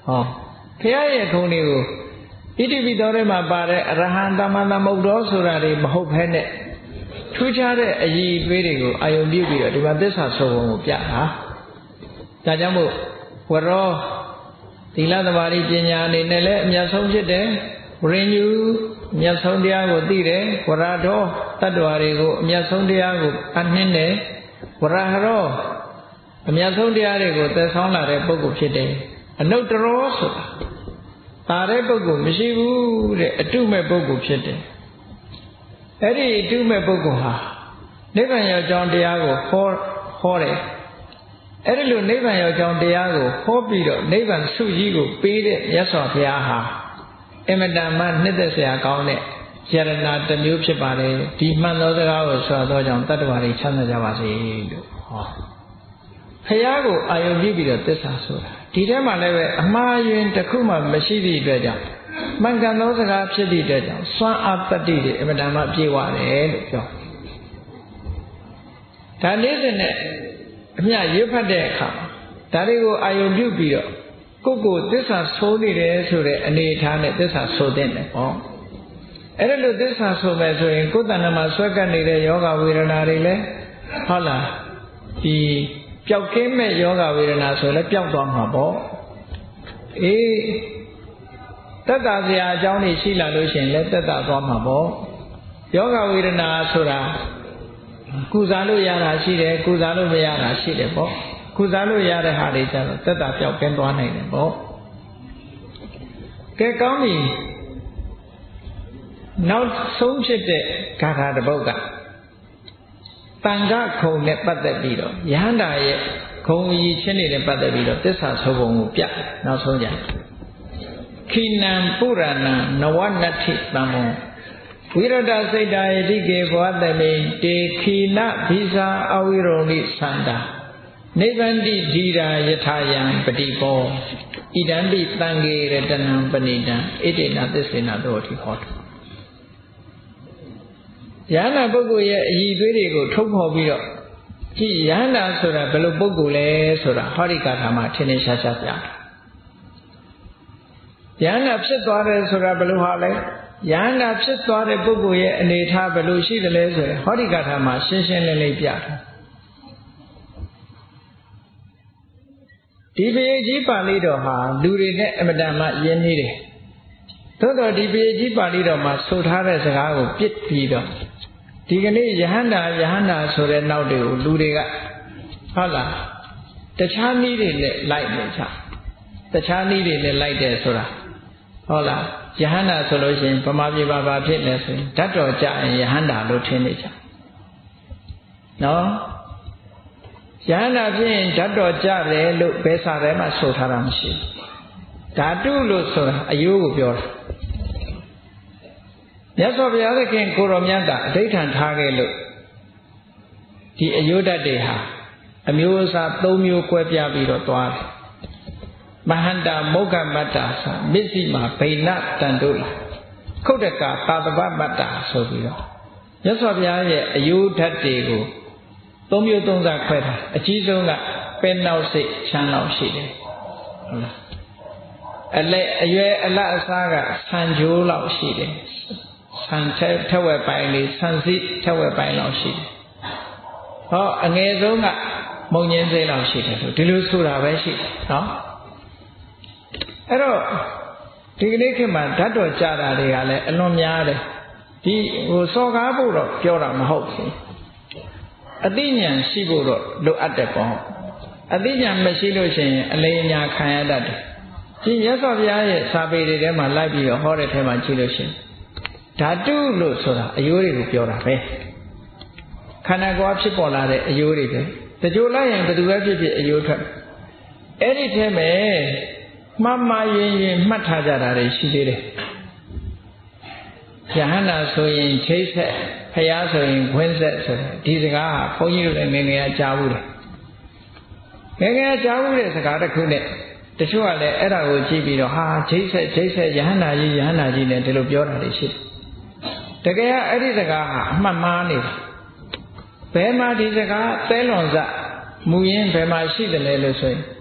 ဟောဖရာရဲ့ခုံတွေကိုဣတိပိသောထဲမှာပါတဲ့အရဟံသမ္မာသမ္ဗုဒ္ဓောဆိုတာတွေမဟုတ်ဘဲနဲ့ထူးခြားတဲ့အည်အသွေးတွေကိုအာယုံပြုပြီးတော့ဒီမှာသစ္စာဆိုပုံကိုပြတာဒါကြောင့်မို့ဝရောသီလသမာဓိပညာအနေနဲ့လည်းအမြတ်ဆုံးဖြစ်တယ်ဝရိညူအမြတ်ဆုံးတရားကိုသိတယ်ဝရတော်တတ္တဝါတွေကိုအမြတ်ဆုံးတရားကိုအနှင်းတယ်ဝရဟရောအမြတ်ဆုံးတရားတွေကိုသယ်ဆောင်လာတဲ့ပုဂ္ဂိုလ်ဖြစ်တယ်အနုတ္တရောဆိုတာပါတဲ့ပုဂ္ဂိုလ်မရှိဘူးတဲ့အတုမဲ့ပုဂ္ဂိုလ်ဖြစ်တယ်အဲ့ဒီအတုမဲ့ပုဂ္ဂိုလ်ဟာနိဗ္ဗာန်ရောက်ကြောင်းတရားကိုဟောဟောတယ်အဲ့ဒီလိုနိဗ္ဗာန်ရောက်ကြောင်းတရားကိုဟောပြီးတော့နိဗ္ဗာန်ဆုကြီးကိုပေးတဲ့မြတ်စွာဘုရားဟာအမတန်မှနှစ်သက်စရာကောင်းတဲ့ယရဏတစ်မျိုးဖြစ်ပါတယ်ဒီမှန်သောစကားကိုဆိုတော့ကြောင့်တတ္တဝါတွေချမ်းသာကြပါစေလို့ဟောဘုရားကိုအာရုံပြုပြီးတော့သစ္စာဆိုတာဒီထဲမှာလည်းပဲအမှားယွင်းတစ်ခုမှမရှိသည့်အတွက်ကြောင့်မှန်ကန်သောစကားဖြစ်သည့်အတွက်ကြောင့်စွမ်းအားတတ္တိတွေအမတန်မှပြေဝတယ်လို့ပြောဒါနေ့စဉ်နဲ့အမြရွတ်ဖတ်တဲ့အခါဒါတွေကိုအာယုံပြုပြီးတော့ကိုယ့်ကိုယ်သစ္စာဆိုနေတယ်ဆိုတဲ့အနေအထားနဲ့သစ္စာဆိုတဲ့တယ်ဟောအဲ့ဒါလို့သစ္စာဆိုမယ်ဆိုရင်ကိုယ်တဏ္ဍမှာဆွဲကပ်နေတဲ့ယောဂဝေဒနာတွေလည်းဟုတ်လားဒီပျောက်ကင်းမဲ့ယောဂဝေဒနာဆိုလည်းပျောက်သွားမှာပေါ့အေးတက်တာစရာအကြောင်းတွေရှိလာလို့ရှိရင်လည်းတက်တာသွားမှာပေါ့ယောဂဝေဒနာဆိုတာကုစားလို့ရတာရှိတယ်ကုစားလို့မရတာရှိတယ်ပေါ့ကုစားလို့ရတဲ့ဟာတွေကျတော့တက်တာပျောက်ကင်းသွားနိုင်တယ်ပေါ့ကဲကောင်းပြီနောက်ဆုံးဖြစ်တဲ့ဂါထာတစ်ပုဒ်ကတန်ခခုံနဲ့ပတ်သက်ပြီးတော့ယဟန္တာရဲ့ခုံရည်ချင်းတွေနဲ့ပတ်သက်ပြီးတော့သစ္စာဆိုပုံကိုပြနောက်ဆုံးကြခိနံပုရဏံနဝနတ္ထိတံမောဝိရဒစိတ်တာယတိကေဘောတမေတေခိနဘိဇာအဝိရောလိသန္တာနိဗ္ဗန္တိဓိရာယထာယံပတိဘောဣဒံပိတံဃေရတနံပဏိတံဣတိနာသစ္စေနာတို့အထိဟောတယ်ယန္တာပုဂ္ဂိုလ်ရဲ့အည်သွေးတွေကိုထုတ်ဖော်ပြီးတော့ကြည့်ယန္တာဆိုတာဘယ်လိုပုဂ္ဂိုလ်လဲဆိုတာဟောဒီကာထာမှာထင်ထင်ရှားရှားပြတာယန္တာဖြစ်သွားတယ်ဆိုတာဘယ်လိုဟာလဲယန္တာဖြစ်သွားတဲ့ပုဂ္ဂိုလ်ရဲ့အနေအထားဘယ်လိုရှိတယ်လဲဆိုရင်ဟောဒီကာထာမှာရှင်းရှင်းလင်းလင်းပြတာဒီပရိကြီးပါဠိတော်ဟာလူတွေနဲ့အမတန်မှယဉ်နေတယ်သို့တော်ဒီပရိကြီးပါဠိတော်မှာဆိုထားတဲ့စကားကိုပြစ်ပြီးတော့ဒီကနေ့ယဟန္တာယဟန္တာဆိုတဲ့နောက်တွေကိုလူတွေကဟုတ်လားတခြားနည်းတွေနဲ့လိုက်နေကြတခြားနည်းတွေနဲ့လိုက်တယ်ဆိုတာဟုတ်လားယဟန္တာဆိုလို့ရှိရင်ဗမာပြည်ပါပါဖြစ်နေဆိုရင်ဓာတ်တော်ကြရင်ယဟန္တာလို့ထင်နေကြနော်ယဟန္တာဖြစ်ရင်ဓာတ်တော်ကြတယ်လို့ဘယ်စာထဲမှာဆိုထားတာမရှိဘူးဓာတုလို့ဆိုတာအယိုးကိုပြောတာမြတ်စွာဘုရားသခင်ကိုရောမြတ်တာအဋိဌံထားခဲ့လို့ဒီအယိုးဓာတ်တွေဟာအမျိုးအစား၃မျိုးကွဲပြားပြီးတော့သွားတယ်မဟန္တာမောဂမတ္တာဆိုမစ္စိမာဗိနတန်တို့လာခုတ်တကသာတပမတ္တာဆိုပြီးတော့မြတ်စွာဘုရားရဲ့အယိုးဓာတ်တွေကိုသုံးမျိုးသုံးစားခွဲတာအကြီးဆုံးကပဲနောက်စိတ်ချမ်းလောက်ရှိတယ်ဟုတ်လားအလက်အရွယ်အလတ်အစားကဆံကြိုးလောက်ရှိတယ်ဆံထက်ဝက်ပိုင်းလေးဆံစိထက်ဝက်ပိုင်းလောက်ရှိတယ်ဟောအငယ်ဆုံးကမုံငင်းစိလောက်ရှိတယ်ဆိုဒီလိုဆိုတာပဲရှိတယ်နော်အဲ့တော့ဒီကနေ့ခေတ်မှာဓာတ်တော်ကြတာတွေကလည်းအလွန်များတယ်ဒီဟိုစော်ကားဖို့တော့ပြောတာမဟုတ်ဘူးအသိဉာဏ်ရှိဖို့တော့လိုအပ်တယ်ပေါ့အသိဉာဏ်မရှိလို့ရှိရင်အလိမ်ညာခံရတတ်တယ်ဒီမြတ်စွာဘုရားရဲ့စာပေတွေထဲမှာလိုက်ပြီးတော့ဟောတဲ့ထဲမှာကြည့်လို့ရှိရင်ဓာတုလို့ဆိုတာအယိုးတွေကိုပြောတာပဲခန္ဓာကိုယ်ဖြစ်ပေါ်လာတဲ့အယိုးတွေပဲတကြိုလိုက်ရင်ဘယ်သူပဲဖြစ်ဖြစ်အယိုးထွက်အဲ့ဒီထဲမှာမှတ်မှရင်ရင်မှတ်ထားကြတာတွေရှိသေးတယ်ယဟန္တာဆိုရင်ချိတ်ဆက်ဖျားဆိုရင်ခွင်းဆက်ဆိုတဲ့ဒီစကားဟာဘုန်းကြီးတို့လည်းငယ်ငယ်ကြားဘူးတယ်ငယ်ငယ်ကြားဘူးတဲ့စကားတစ်ခုနဲ့တချို့ကလည်းအဲ့ဒါကိုကြည့်ပြီးတော့ဟာချိတ်ဆက်ချိတ်ဆက်ယဟန္တာကြီးယဟန္တာကြီးနဲ့ဒီလိုပြောတာတွေရှိတယ်တကယ်အဲ့ဒီစကားဟာအမှတ်မှားနေတယ်ဘယ်မှာဒီစကားသဲလွန်စမူရင်းဘယ်မှာရှိတယ်လဲလို့ဆိုရင်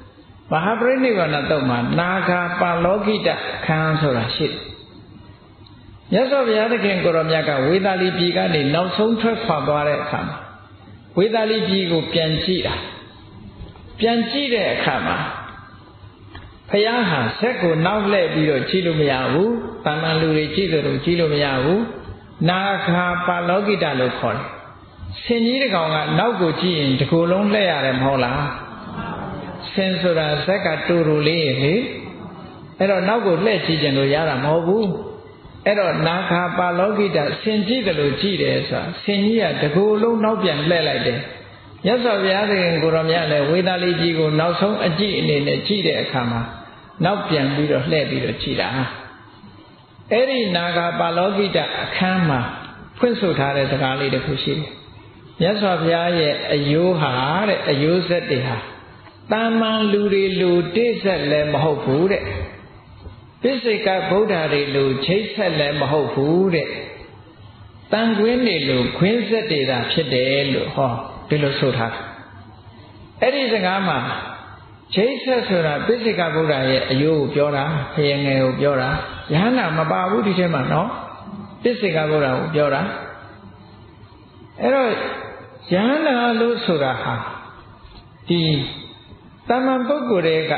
မဟာပရိနိဗ္ဗာန်တော့မှာနာဂာပါလောကိတခန်းဆိုတာရှိတယ်မြတ်စွာဘုရားသခင်ကိုရောမြတ်ကဝေသာလီပြည်ကနေနောက်ဆုံးထွက်ခွာသွားတဲ့အခါမှာဝေသာလီပြည်ကိုပြန်ကြည့်တာပြန်ကြည့်တဲ့အခါမှာဘုရားဟာဆက်ကိုနောက်လှည့်ပြီးတော့ကြည့်လို့မရဘူး။တာမန်လူတွေကြည့်တယ်လို့ကြည့်လို့မရဘူး။နာဂာပါလောကိတလို့ခေါ်တယ်။ဆင်ကြီးတစ်ကောင်ကနောက်ကိုကြည့်ရင်ဒီကိုယ်လုံးလှည့်ရတယ်မဟုတ်လား။ဆင်ဆိုတာဇက်ကတူတူလေးရေလေ။အဲ့တော့နောက်ကိုလှည့်ကြည့်ကြလို့ရတာမဟုတ်ဘူး။အဲ့တော့နာဂာပါလောကိတဆင်ကြည့်တယ်လို့ကြည့်တယ်ဆိုတာဆင်ကြီးကဒီကိုယ်လုံးနောက်ပြန်လှည့်လိုက်တယ်။မြတ်စွာဘုရားသခင်ကိုရောမြတ်လည်းဝေသာလီပြည်ကိုနောက်ဆုံးအကြည့်အနေနဲ့ကြည့်တဲ့အခါမှာနောက်ပြန်ပြီးတော့လှည့်ပြီးတော့ကြည်တာအဲ့ဒီနာဂာပါလောကိတအခန်းမှာဖွင့်ဆိုထားတဲ့စကားလေးတစ်ခုရှိတယ်မြတ်စွာဘုရားရဲ့အယိုးဟာတဲ့အယိုးဆက်တွေဟာတာမန်လူတွေလူတိဆက်လည်းမဟုတ်ဘူးတဲ့ပိစိကဗုဒ္ဓတွေလူချိတ်ဆက်လည်းမဟုတ်ဘူးတဲ့တန်ခွင်းတွေလူခွင်းဆက်တွေသာဖြစ်တယ်လို့ဟောဒီလိုဆိုထားတယ်အဲ့ဒီစကားမှာချိတ်ဆက်ဆိုတာပိစိကဗုဒ္ဓရဲ့အယိုးကိုပြောတာဖယငယ်ကိုပြောတာယဟန္တာမပါဘူးဒီထဲမှာနော်ပိစိကဗုဒ္ဓကိုပြောတာအဲ့တော့ယဟန္တာလို့ဆိုတာဟာဒီတမန်ပုဂ္ဂိုလ်တွေက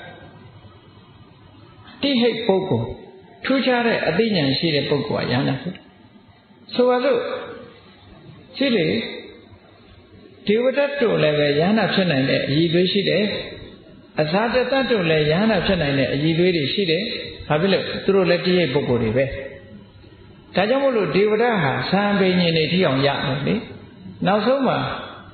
တိဟိတ်ပုဂ္ဂိုလ်ထူးခြားတဲ့အသိဉာဏ်ရှိတဲ့ပုဂ္ဂိုလ်ကယဟန္တာဖြစ်တယ်ဆိုပါစို့ရှိလေဒေဝတ္တတို့လည်းပဲယဟန္တာဖြစ်နိုင်တဲ့အရည်အသွေးရှိတယ်အဇာတတ္တတို့လည်းယဟန္တာဖြစ်နိုင်တဲ့အရည်အသွေးတွေရှိတယ်။ဘာဖြစ်လို့သူတို့လည်းတိရိပုဂ္ဂိုလ်တွေပဲ။ဒါကြောင့်မို့လို့ဒေဝဒဟာသံပင်ညင်တွေထိအောင်ရတယ်လေ။နောက်ဆုံးမှာ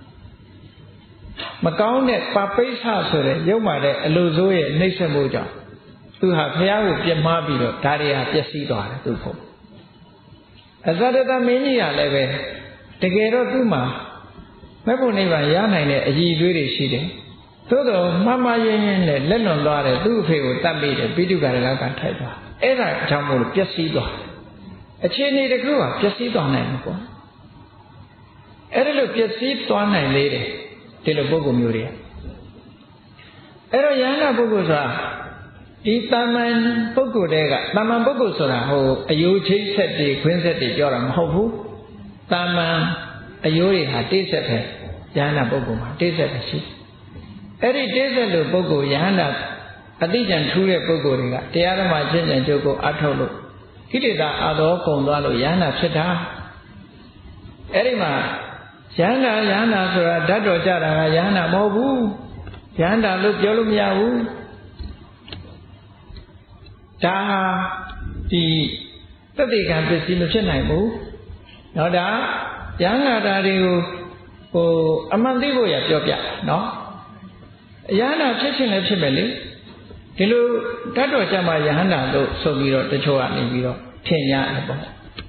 မကောင်းတဲ့ပပိစ္ဆဆိုတဲ့ရုပ်မာတဲ့အလိုဆိုးရဲ့နှိမ့်ဆက်မှုကြောင့်သူဟာဘုရားကိုပြစ်မှားပြီးတော့ဒါတွေဟာပျက်စီးသွားတယ်သူ့ဖို့။အဇာတတ္တမင်းကြီးကလည်းပဲတကယ်တော့သူ့မှာမဲ့ဖို့နိဗ္ဗာန်ရနိုင်တဲ့အရည်အသွေးတွေရှိတယ်။သို့တော့မှန်မှန်ရင်းရင်းနဲ့လက်လွန်သွားတယ်သူ့အဖေကိုတတ်ပြီးတယ်ပိဋုကာရကကထိုက်သွားအဲ့ဒါကြောင့်မို့လို့ပျက်စီးသွားအခြေအနေတခုကပျက်စီးသွားနိုင်မှာပေါ့အဲ့ဒါလို့ပျက်စီးသွားနိုင်လေတယ်ဒီလိုပုဂ္ဂိုလ်မျိုးတွေအဲ့တော့ယန္တာပုဂ္ဂိုလ်ဆိုတာဒီတာမန်ပုဂ္ဂိုလ်တွေကတာမန်ပုဂ္ဂိုလ်ဆိုတာဟိုအယိုးချိတ်ဆက်တွေခွင်းဆက်တွေပြောတာမဟုတ်ဘူးတာမန်အယိုးတွေဟာတိဆက်ပဲယန္တာပုဂ္ဂိုလ်မှာတိဆက်ပဲရှိအဲ့ဒီတိဆက်လို့ပုဂ္ဂိုလ်ယဟန္တာအတိဉာဏ်ထူးတဲ့ပုဂ္ဂိုလ်တွေကတရားဓမ္မကျင့်ကြံကြုတ်ကိုအထောက်လို့ကိလေသာအသောကုန်သွားလို့ယဟန္တာဖြစ်တာအဲ့ဒီမှာယဟန္တာယဟန္တာဆိုတာဓာတ်တော်ကြတာကယဟန္တာမဟုတ်ဘူးယဟန္တာလို့ပြောလို့မရဘူးဒါဟာဒီတတိကံပစ္စည်းမဖြစ်နိုင်ဘူးနော်ဒါယဟန္တာတွေကိုဟိုအမှန်သိဖို့ရပြောပြနော်ယဟန္တာဖြစ်ခြင်းလည်းဖြစ်မယ်လေဒီလိုဓာတ်တော်ကြမှာယဟန္တာလို့ဆိုပြီးတော့တချို့ကနေပြီးတော့ထင်ရတယ်ပေါ့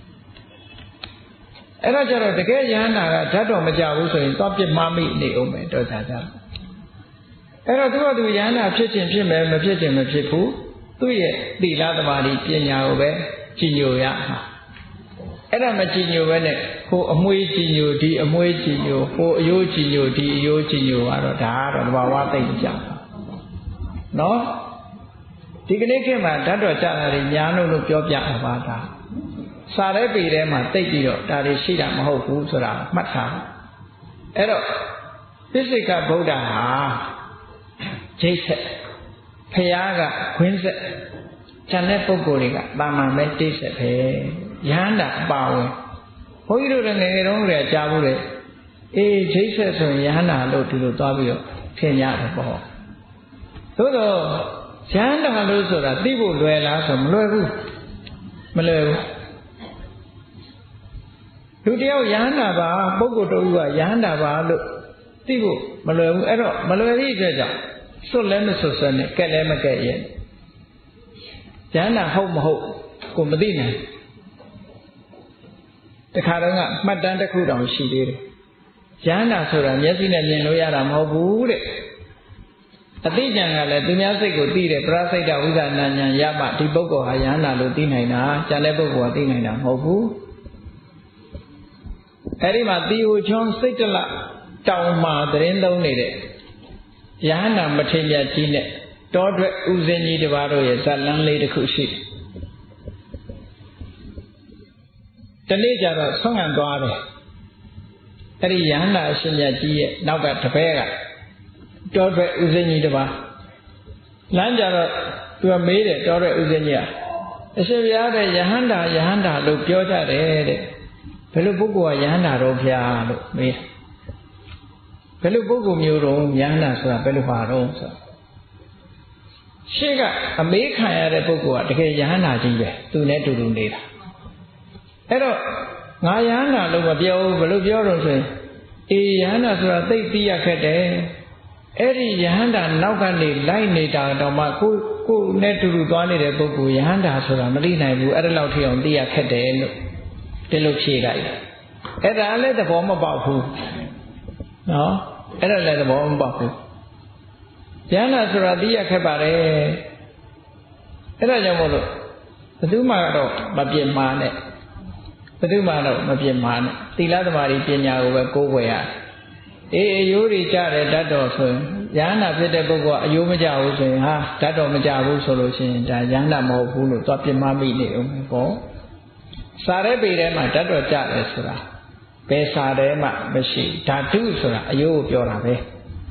အဲ့တော့ကျတော့တကယ်ယဟန္တာကဓာတ်တော်မကြဘူးဆိုရင်သွားပြစ်မှားမိနေအောင်မယ်တော့ဒါကြအဲ့တော့သူကသူယဟန္တာဖြစ်ခြင်းဖြစ်မယ်မဖြစ်ခြင်းမဖြစ်ဘူးသူ့ရဲ့သီလသမာဓိပညာကိုပဲကြည်ညိုရမှာအဲ့ဒါမကြည်ညိုပဲနဲ့ဟိုအမွေးကြည်ညိုဒီအမွေးကြည်ညိုဟိုအယိုးကြည်ညိုဒီအယိုးကြည်ညိုကတော့ဒါကတော့သဘာဝသိမ့်ကြပါနော်ဒီကနေ့ခေတ်မှာဓာတ်တော်ကြတာတွေညာလို့လို့ပြောပြတာပါဒါစာရဲပေထဲမှာတိတ်ပြီးတော့ဒါတွေရှိတာမဟုတ်ဘူးဆိုတာမှတ်ထားအဲ့တော့ပိစိကဗုဒ္ဓဟာဂျိတ်ဆက်ဖယားကခွင်းဆက်ဉာဏ်တဲ့ပုဂ္ဂိုလ်တွေကတာမန်ပဲတိတ်ဆက်ပဲယဟန္တာအပါဝင်ဘုန်းကြီးတို့လည်းငယ်ငယ်တုန်းကကြားဘူးလေအေးဂျိတ်ဆက်ဆိုရင်ယဟန္တာလို့ဒီလိုသွားပြီးတော့ထင်ရတယ်ပေါ့သို့တော့ယဟန္တာလို့ဆိုတာသိဖို့လွယ်လားဆိုမလွယ်ဘူးမလွယ်ဘူးလူတယောက်ယဟန္တာပါပုဂ္ဂိုလ်တူကယဟန္တာပါလို့သိဖို့မလွယ်ဘူးအဲ့တော့မလွယ်သည့်အတွက်ကြောင့်စွတ်လည်းမစွတ်စွတ်နဲ့ကဲ့လည်းမကဲ့ရဲ့ယဟန္တာဟုတ်မဟုတ်ကိုမသိနိုင်တခါတော့ကမှတ်တမ်းတစ်ခုတောင်ရှိသေးတယ်ယဟန္တာဆိုတာမျက်စိနဲ့မြင်လို့ရတာမဟုတ်ဘူးတဲ့အသိဉာဏ်ကလည်းသူများစိတ်ကိုသိတယ်ပရစိတ်တဝိသနာဉာဏ်ရမှဒီပုဂ္ဂိုလ်ဟာယဟန္တာလို့သိနိုင်တာကျန်တဲ့ပုဂ္ဂိုလ်ကသိနိုင်တာမဟုတ်ဘူးအဲ့ဒီမှာတီဟိုချွန်းစိတ်တလတောင်မှာသတင်းသုံးနေတဲ့ယဟန္တာမထေရကြီးနဲ့တောထွက်ဥစဉ်ကြီးတစ်ပါးတို့ရဲ့ဇာတ်လမ်းလေးတစ်ခုရှိတနေ့ကျတော့ဆွမ်းခံသွားတယ်အဲ့ဒီယဟန္တာအရှင်မြတ်ကြီးရဲ့နောက်ကတပည့်ကတောထွက်ဥစဉ်ကြီးတစ်ပါးလမ်းကြတော့သူကမေးတယ်တောထွက်ဥစဉ်ကြီးကအရှင်ဘုရားတဲ့ယဟန္တာယဟန္တာလို့ပြောကြတယ်တဲ့ဘယ်လိုပုဂ္ဂိုလ်ကယဟန္တာတော့ဘုရားလို့မေးတယ်ဘယ်လိုပုဂ္ဂိုလ်မျိုးတော့ယဟန္တာဆိုတာဘယ်လိုပါတော့ဆိုရှေ့ကအမေးခံရတဲ့ပုဂ္ဂိုလ်ကတကယ်ယဟန္တာကြီးပဲသူနဲ့တူတူနေတာအဲ့တော့ငါယဟန္တာလို့မပြောဘူးဘယ်လိုပြောတော့ဆိုရင်အေးယဟန္တာဆိုတာသိသိရခက်တယ်အဲ့ဒီယဟန္တာနောက်ကနေလိုက်နေတာတော့မှကိုကိုနဲ့တူတူသွားနေတဲ့ပုဂ္ဂိုလ်ယဟန္တာဆိုတာမသိနိုင်ဘူးအဲ့ဒါလောက်ထိအောင်သိရခက်တယ်လို့ဒီလိုဖြေလိုက်အဲ့ဒါလည်းသဘောမပေါက်ဘူးနော်အဲ့ဒါလည်းသဘောမပေါက်ဘူးယဟန္တာဆိုတာသိရခက်ပါတယ်အဲ့ဒါကြောင့်မို့လို့ဘယ်သူမှတော့မပြစ်မှားနဲ့ဘယ်သူမှတော့မပြစ်မှားနဲ့သီလသမารီပညာကိုပဲကိုးကွယ်ရအေးအယိုးတွေကြတယ်တတ်တော်ဆိုရင်ယဟန္တာဖြစ်တဲ့ပုဂ္ဂိုလ်ကအယိုးမကြဘူးဆိုရင်ဟာတတ်တော်မကြဘူးဆိုလို့ရှိရင်ဒါယဟန္တာမဟုတ်ဘူးလို့သွားပြစ်မှားမိနေဦးမယ်ပေါ့စာရဲပေထဲမှာတတ်တော်ကြတယ်ဆိုတာဘယ်စာထဲမှမရှိဓာတုဆိုတာအယိုးကိုပြောတာပဲ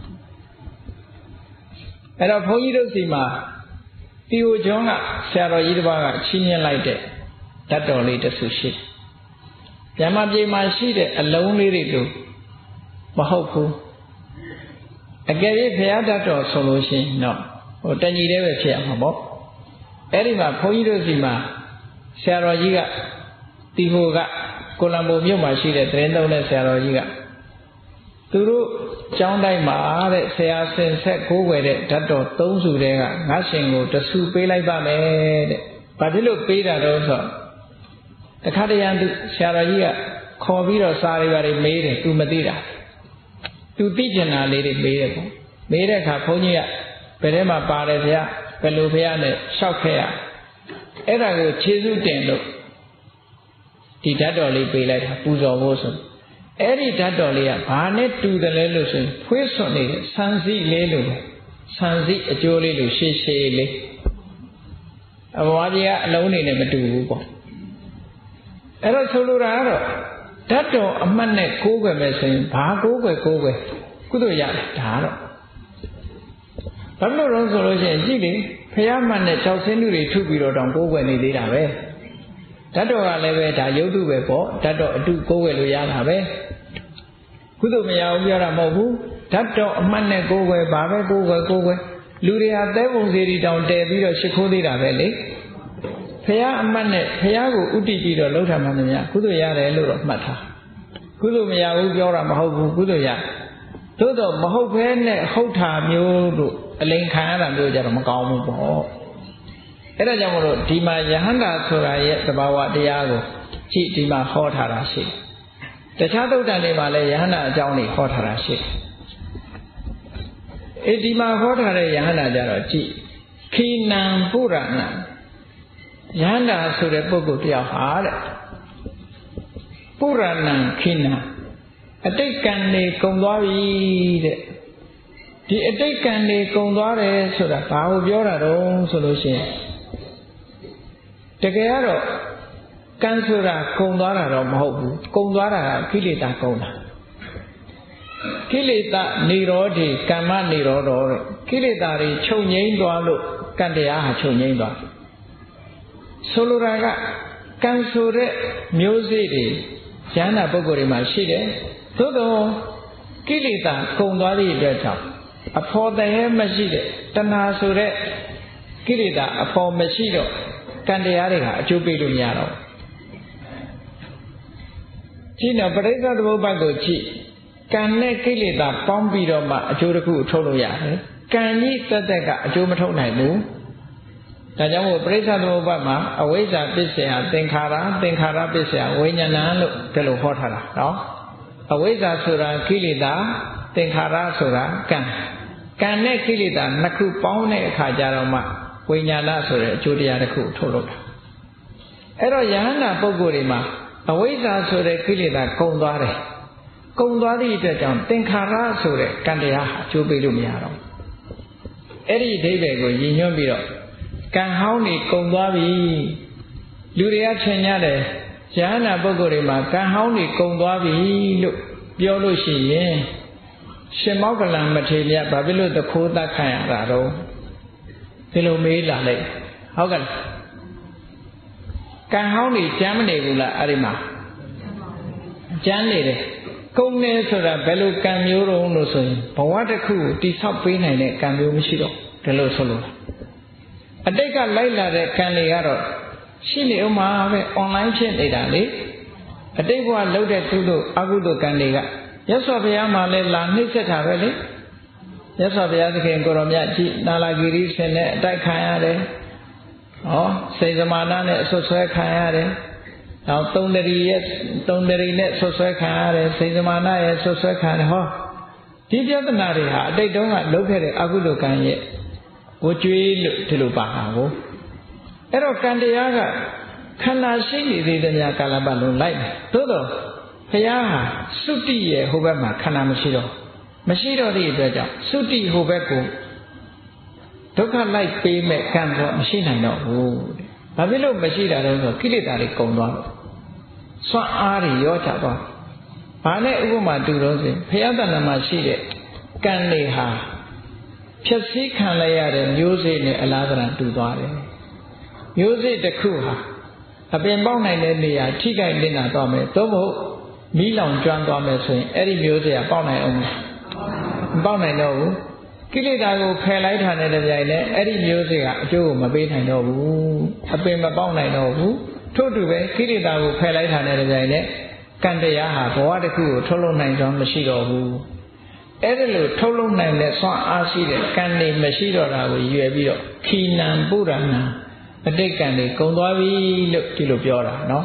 အဲ့တော့ဘုန်းကြီးတို့စီမှာတီယိုကျောင်းကဆရာတော်ကြီးတစ်ပါးကချီးမြှင့်လိုက်တဲ့ဓာတ်တော်လေးတစ်ခုရှိတယ်။မြမပြေမှာရှိတဲ့အလုံးလေးတွေတို့မဟုတ်ဘူး။အကယ်၍ဘုရားဓာတ်တော်ဆိုလို့ရှိရင်တော့ဟိုတဏှီလေးပဲဖြစ်ရမှာပေါ့။အဲ့ဒီမှာဘုန်းကြီးတို့စီမှာဆရာတော်ကြီးကတီဟိုကကိုလံဘိုမြို့မှာရှိတဲ့သတင်းသုံးတဲ့ဆရာတော်ကြီးကသူတို့ကျောင်းတိုင်းမှာတဲ့ဆရာစင်ဆက်ကိုးွယ်တဲ့ဓာတ်တော်သုံးစုတဲကငါရှင်ကိုတဆူပေးလိုက်ပါမယ်တဲ့။ဘာဖြစ်လို့ပေးတာတော့ဆိုတခါတရံသူဆရာတော်ကြီးကခေါ်ပြီးတော့စာတွေပါတယ်မေးတယ်သူမသိတာသူသိကျင်တာလေးတွေမေးတယ်ပေါ့မေးတဲ့အခါဘုန်းကြီးကဘယ်ထဲမှာပါတယ်ဗျာဘယ်လိုဖះနဲ့လျှောက်ခဲ့ရအဲ့ဒါကိုခြေစုတင်လို့ဒီဓာတ်တော်လေးပေးလိုက်တာပူဇော်ဖို့ဆိုအဲ့ဒီဓာတ်တော်လေးကဘာနဲ့တူတယ်လဲလို့ဆိုရင်ဖွေးစွန်နေတဲ့ဆန်စီလေးလိုပဲဆန်စီအကျိုးလေးလိုရှည်ရှည်လေးအဘွားကြီးကအလုံးနေနဲ့မတူဘူးပေါ့အဲ့တော့ဆိုလိုတာကတော့ဓာတ်တော်အမှတ်နဲ့ကိုးကွယ်မယ်ဆိုရင်ဘာကိုးကွယ်ကိုးကွယ်ကုသိုလ်ရတယ်ဒါတော့ဘာလို့လဲဆိုလို့ရှိရင်ကြည့်လေဖះမှန်နဲ့၆ဆင်းလူတွေထုပြီးတော့တောင်ကိုးကွယ်နေသေးတာပဲဓာတ်တော်ကလည်းပဲဒါရုပ်တုပဲပေါ့ဓာတ်တော်အတုကိုးကွယ်လို့ရတာပဲကုသိုလ်မရဘူးပြောတာမဟုတ်ဘူးဓာတ်တော်အမှတ်နဲ့ကိုးကွယ်ဘာပဲကိုးကွယ်ကိုးကွယ်လူတွေဟာသဲပုံစီတီတောင်တည်ပြီးတော့ရှ िख ိုးသေးတာပဲလေဖះအမှတ်နဲ့ဖះကိုဥတည်ပြီးတော့လှုပ်ထားမှမများကုသိုလ်ရတယ်လို့တော့မှတ်ထားကုသိုလ်မရဘူးပြောတာမဟုတ်ဘူးကုသိုလ်ရသို့တော့မဟုတ်ဘဲနဲ့ဟုတ်တာမျိုးတို့အလိန်ခံရတာမျိုးကြတော့မကောင်းဘူးပေါ့အဲ့ဒါကြောင့်မလို့ဒီမှာယဟန္တာဆိုတာရဲ့သဘာဝတရားကိုကြည့်ဒီမှာဟောထားတာရှိတယ်တခြားသုတ်တန်တွေမှာလည်းယဟန္တာအကြောင်းတွေဟောထားတာရှိတယ်အဲ့ဒီမှာဟောထားတဲ့ယဟန္တာကြတော့ကြည့်ခိနံပုရဏယဟန္တာဆိုတဲ့ပုဂ္ဂိုလ်တယောက်ဟာတဲ့ပုရဏံခိနံအတိတ်ကံတွေကုန်သွားပြီတဲ့ဒီအတိတ်ကံတွေကုန်သွားတယ်ဆိုတာဘာကိုပြောတာတော့ဆိုလို့ရှိရင်တကယ်ကတော့ကံဆိုတာကုန်သွားတာတော့မဟုတ်ဘူးကုန်သွားတာကကိလေသာကုန်တာကိလေသာនិရောဓိကမ္မនិရောဓောတဲ့ကိလေသာတွေချုပ်ငြိမ်းသွားလို့ကံတရားဟာချုပ်ငြိမ်းသွားဆိုလိုတာကကံဆိုတဲ့မျိုးစေ့တွေဉာဏပုဂ္ဂိုလ်တွေမှာရှိတယ်သို့တော့ကိလေသာကုန်သွားသည့်အတွက်ကြောင့်အဖော်တည်းမရှိတဲ့တဏှာဆိုတဲ့ကိလေသာအဖော်မရှိတော့ကံတရားတွေကအကျိုးပေးလို့မရတော့ကြည့်နော်ပရိစ္ဆေသမုပ္ပါဒ်ကိုကြည့်ကံနဲ့ကိလေသာပေါင်းပြီးတော့မှအကျိုးတစ်ခုထုတ်လို့ရတယ်ကံကြီးသက်သက်ကအကျိုးမထုတ်နိုင်ဘူးဒါကြောင့်မို့ပရိစ္ဆေသမုပ္ပါဒ်မှာအဝိဇ္ဇာပစ္စယသင်္ခါရသင်္ခါရပစ္စယဝိညာဏလို့ဒီလိုဟောထားတာနော်အဝိဇ္ဇာဆိုတာကိလေသာသင်္ခါရဆိုတာကံကံနဲ့ကိလေသာနှစ်ခုပေါင်းတဲ့အခါကျတော့မှဝိညာဏဆိုတဲ့အကျိုးတရားတစ်ခုထုတ်လို့တာအဲ့တော့ယဟန္တာပုဂ္ဂိုလ်တွေမှာအဝိဇ္ဇာဆိုတဲ့ကိလေသာကုန်သွားတယ်ကုန်သွားသည့်အတွက်ကြောင့်သင်္ခါရဆိုတဲ့ကံတရားဟာအကျိုးပေးလို့မရတော့အဲ့ဒီအဓိပ္ပာယ်ကိုရည်ညွှန်းပြီးတော့ကံဟောင်းတွေကုန်သွားပြီလူတွေကထင်ကြတယ်ယဟနာပုဂ္ဂိုလ်တွေမှာကံဟောင်းတွေကုန်သွားပြီလို့ပြောလို့ရှိရင်ရှင်မောက္ကလံမထေရဘာဖြစ်လို့တခိုးတတ်ခံရတာတော့ဒီလိုမေးလာလိုက်ဟုတ်ကဲ့ကံဟောင်းတွေကျမ်းမနေဘူးလားအဲ့ဒီမှာကျမ်းနေတယ်ကုန်နေဆိုတာဘယ်လိုကံမျိုးတုံးလို့ဆိုရင်ဘဝတစ်ခုကိုတိဆောက်ပေးနိုင်တဲ့ကံမျိုးမရှိတော့ဒီလိုဆိုလို့အတိတ်ကလိုက်လာတဲ့ကံတွေကတော့ရှိနေဥမာပဲ online ဖြစ်နေတာလေအတိတ်ဘဝလုပ်တဲ့ကုသိုလ်အကုသိုလ်ကံတွေကရသော်ဘုရားမှာလည်းလာနှိမ့်ဆက်တာပဲလေရသော်ဘုရားသခင်ကိုရောမြတ်ကြီးနာလာဂီရိရှင်နဲ့အတိုက်ခံရတယ်ဟောစေသမာနနဲ့ဆွဆွဲခံရတယ်နောက်သုံးတရီရဲ့သုံးတရီနဲ့ဆွဆွဲခံရတယ်စေသမာနရဲ့ဆွဆွဲခံရတယ်ဟောဒီပြဿနာတွေဟာအတိတ်တုန်းကလုပ်ခဲ့တဲ့အကုသိုလ်ကံရဲ့ကိုကျွေးလို့ဒီလိုပါတာကိုအဲ့တော့ကံတရားကခန္ဓာရှိနေသေးတဲ့များကာလပတ်လုံးလိုက်တယ်သို့တော့ဘုရားဟာသုတိရဲ့ဟိုဘက်မှာခန္ဓာမရှိတော့မရှိတော့တဲ့အတွက်ကြောင့်သုတိဟိုဘက်ကိုဒုက္ခလိုက်ပေးမဲ့ကံတော့မရှိနိုင်တော့ဘူးတဲ့။ဘာဖြစ်လို့မရှိတာလဲဆိုကိလေသာတွေကုန်သွားလို့စွမ်းအားတွေရောချသွား။ဘာနဲ့ဥပမာတူတော့ဆိုဘုရားတဏ္ဍာမှာရှိတဲ့ကံတွေဟာဖြည့်ဆည်းခံလိုက်ရတဲ့မျိုးစေ့နဲ့အလားတန်တူသွားတယ်။မျိုးစေ့တစ်ခုဟာအပင်ပေါက်နိုင်တဲ့နေရာထိခိုက်နေတာတော့မယ်သို့မဟုတ်မီးလောင်ကျွမ်းသွားမယ်ဆိုရင်အဲ့ဒီမျိုးစေ့ကပေါက်နိုင်အောင်မပေါက်နိုင်တော့ဘူးကိလေသာကိုဖယ်လိုက်တာနဲ့တပြိုင်နက်အဲ့ဒီမျိုးစေ့ကအကျိုးကိုမပေးနိုင်တော့ဘူးအပင်မပေါက်နိုင်တော့ဘူးထို့တူပဲကိလေသာကိုဖယ်လိုက်တာနဲ့တပြိုင်နက်ကံတရားဟာဘဝတစ်ခုကိုထုတ်လုပ်နိုင်စွမ်းမရှိတော့ဘူးအဲ့ဒါလိုထုတ်လုပ်နိုင်တဲ့စွမ်းအားရှိတဲ့ကံတွေမရှိတော့တာကိုရွယ်ပြီးတော့ခီနံပုရဏံအတိတ်ကံတွေကုန်သွားပြီလို့ဒီလိုပြောတာနော်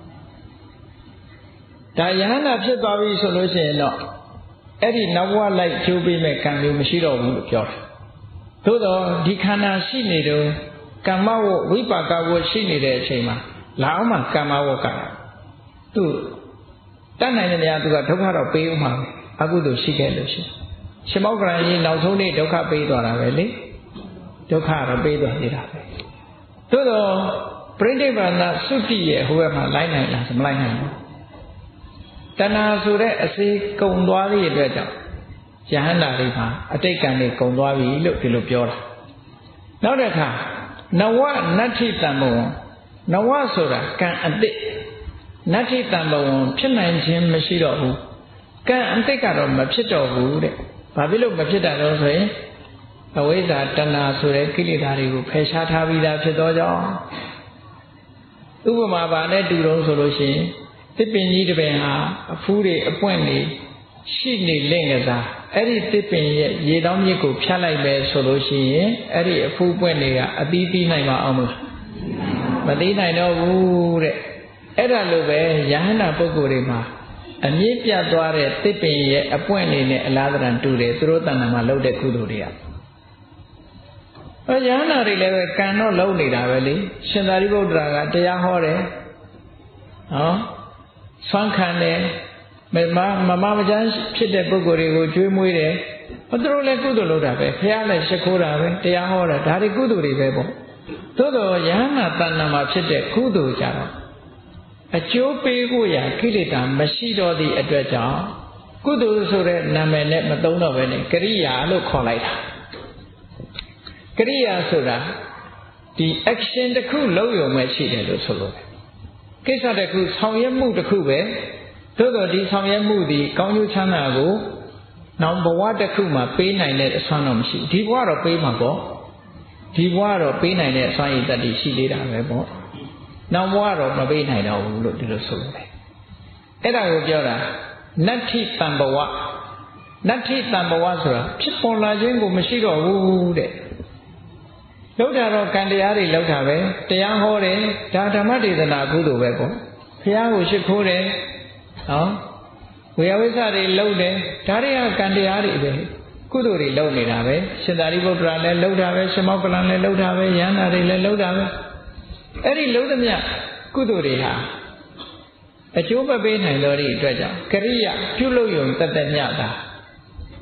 ဒါယဟနာဖြစ်သွားပြီဆိုလို့ရှိရင်တော့အဲ့ဒီနဘဝလိုက်ကျိုးပေးမဲ့ကံမျိုးမရှိတော့ဘူးလို့ပြောတယ်သို့တော့ဒီခန္ဓာရှိနေတော့ကမ္မဝဝိပါကဝရှိနေတဲ့အချိန်မှာလာအောင်မှကမ္မဝကသူတတ်နိုင်တဲ့နေရာသူကဒုက္ခတော့ပေးဦးမှာအကုသိုလ်ရှိခဲ့လို့ရှိရင်ရှင်မောက္ကလံကြီးနောက်ဆုံးနေ့ဒုက္ခပေးသွားတာပဲလေဒုက္ခတော့ပေးသွားနေတာပဲသို့တော့ပြိဋိဘန္နသုတိရဲ့ဟိုဘက်မှာလိုက်နိုင်လားမလိုက်နိုင်ဘူးတဏှာဆိုတဲ့အစေကုံသွားသည့်အတွက်ကြောင့်ယဟန္တာတွေမှာအတိတ်ကံတွေကုံသွားပြီလို့ဒီလိုပြောတာနောက်တစ်ခါနဝနတ္ထိတံဘဝနဝဆိုတာကံအတိတ်နတ္ထိတံဘဝဖြစ်နိုင်ခြင်းမရှိတော့ဘူးကံအတိတ်ကတော့မဖြစ်တော့ဘူးတဲ့ဘာဖြစ်လို့မဖြစ်တာလဲဆိုရင်အဝိဇ္ဇာတဏှာဆိုတဲ့ကိလေသာတွေကိုဖယ်ရှားထားပြီးသားဖြစ်သောကြောင့်ဥပမာပါနဲ့တူတော့ဆိုလို့ရှိရင်သစ်ပင်ကြီးတစ်ပင်ဟာအဖူးတွေအပွင့်တွေရှိနေလင့်ကစားအဲ့ဒီသစ်ပင်ရဲ့ရေတောင်းမြစ်ကိုဖြတ်လိုက်ပဲဆိုလို့ရှိရင်အဲ့ဒီအဖူးပွင့်တွေကအသီးသီးနိုင်မှာအောင်မလားမသိနိုင်တော့ဘူးတဲ့အဲ့ဒါလိုပဲယဟနာပုဂ္ဂိုလ်တွေမှာအမြင့်ပြတ်သွားတဲ့သစ်ပင်ရဲ့အပွင့်တွေနဲ့အလားတန်တူတယ်သူတို့တဏ္ဍာမှာလုပ်တဲ့ကုသိုလ်တွေကအဲယဟနာတွေလည်းပဲကံတော့လုံးနေတာပဲလေရှင်သာရိပုတ္တရာကတရားဟောတယ်ဟောဆွမ်းခံတယ်မမမမမချမ်းဖြစ်တဲ့ပုဂ္ဂိုလ်တွေကိုကျွေးမွေးတယ်ဟောသူတို့လည်းကုသိုလ်လုပ်တာပဲဘုရားလည်းရှိခိုးတာပဲတရားဟောတာဒါတွေကုသိုလ်တွေပဲပေါ့သို့တော့ယဟနာတဏ္ဍာမှာဖြစ်တဲ့ကုသိုလ်ကြတော့အကျိုးပေးဖို့ရာကိလေသာမရှိတော့သည့်အတွက်ကြောင့်ကုသိုလ်ဆိုတဲ့နာမည်နဲ့မသုံးတော့ဘဲနဲ့ကရိယာလို့ခေါ်လိုက်တာကရိယာဆိုတာဒီ action တစ်ခုလုပ်ရုံပဲရှိတယ်လို့ဆိုလို့ကိစ္စတစ်ခုဆောင်ရွက်မှုတစ်ခုပဲသို့တော့ဒီဆောင်ရွက်မှုဒီကောင်းကျိုးချမ်းသာကိုနောက်ဘဝတစ်ခုမှာပေးနိုင်တဲ့အစွမ်းတော့မရှိဒီဘဝတော့ပေးမှာပေါ့ဒီဘဝတော့ပေးနိုင်တဲ့အစွမ်းရည်တတ်တည်ရှိသေးတာပဲပေါ့နောက်ဘဝတော့မပေးနိုင်တော့ဘူးလို့ဒီလိုဆိုတယ်အဲ့ဒါကိုပြောတာနတ္ထိတံဘဝနတ္ထိတံဘဝဆိုတာဖြစ်ပေါ်လာခြင်းကိုမရှိတော့ဘူးတဲ့လောက်တာတော့ကံတရားတွေလောက်တာပဲတရားဟောတယ်ဒါဓမ္မဒေသနာကုသိုလ်ပဲပေါ့ဘုရားကိုရှိခိုးတယ်ဟောဝေယဝိဇ္ဇတွေလောက်တယ်ဒါတွေကကံတရားတွေပဲကုသိုလ်တွေလောက်နေတာပဲရှင်သာရိပုတ္တရာလည်းလောက်တာပဲရှင်မောက္ကလံလည်းလောက်တာပဲယန္တာတွေလည်းလောက်တာပဲအဲ့ဒီလုံးသမျှကုသိုလ်တွေဟာအကျိုးမပေးနိုင်တော့တဲ့အတွက်ကြောင့်ကရိယာပြုလုပ်ယုံတတ်တတ်မြတာ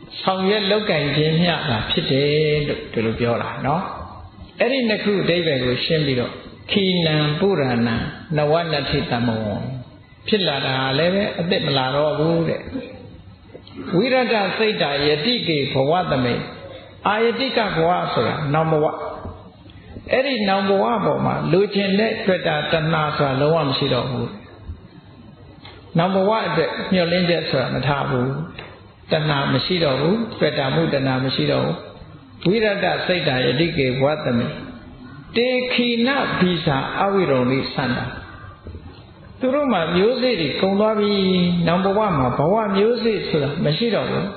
ဆောင်ရွက်လုပ်ကင်ခြင်းမျှတာဖြစ်တယ်လို့ဒီလိုပြောတာနော်အဲ့ဒီနှစ်ခုအဓိပ္ပာယ်ကိုရှင်းပြီးတော့ခိနံပုရဏံနဝနတိတမဝံဖြစ်လာတာလည်းပဲအသက်မလာတော့ဘူးတဲ့ဝိရဒစိတ်တာယတိကေဘဝသမိအာယတိကဘဝဆိုတာနောင်ဘဝအဲ့ဒီနောင်ဘဝပေါ်မှာလူချင်းတဲ့တွေ့တာတဏှာဆိုတာလုံးဝမရှိတော့ဘူးနောင်ဘဝအတွက်မျှော်လင့်ချက်ဆိုတာမထားဘူးတဏှာမရှိတော့ဘူးတွေ့တာမှုတဏှာမရှိတော့ဘူးဝိရဒစိတ်တာယတိကေဘဝသမိတေခိနဘိဇာအဝိရုံလိသန္တာသူတို့မှာမျိုးစေ့တွေကုန်သွားပြီနောင်ဘဝမှာဘဝမျိုးစေ့ဆိုတာမရှိတော့ဘူး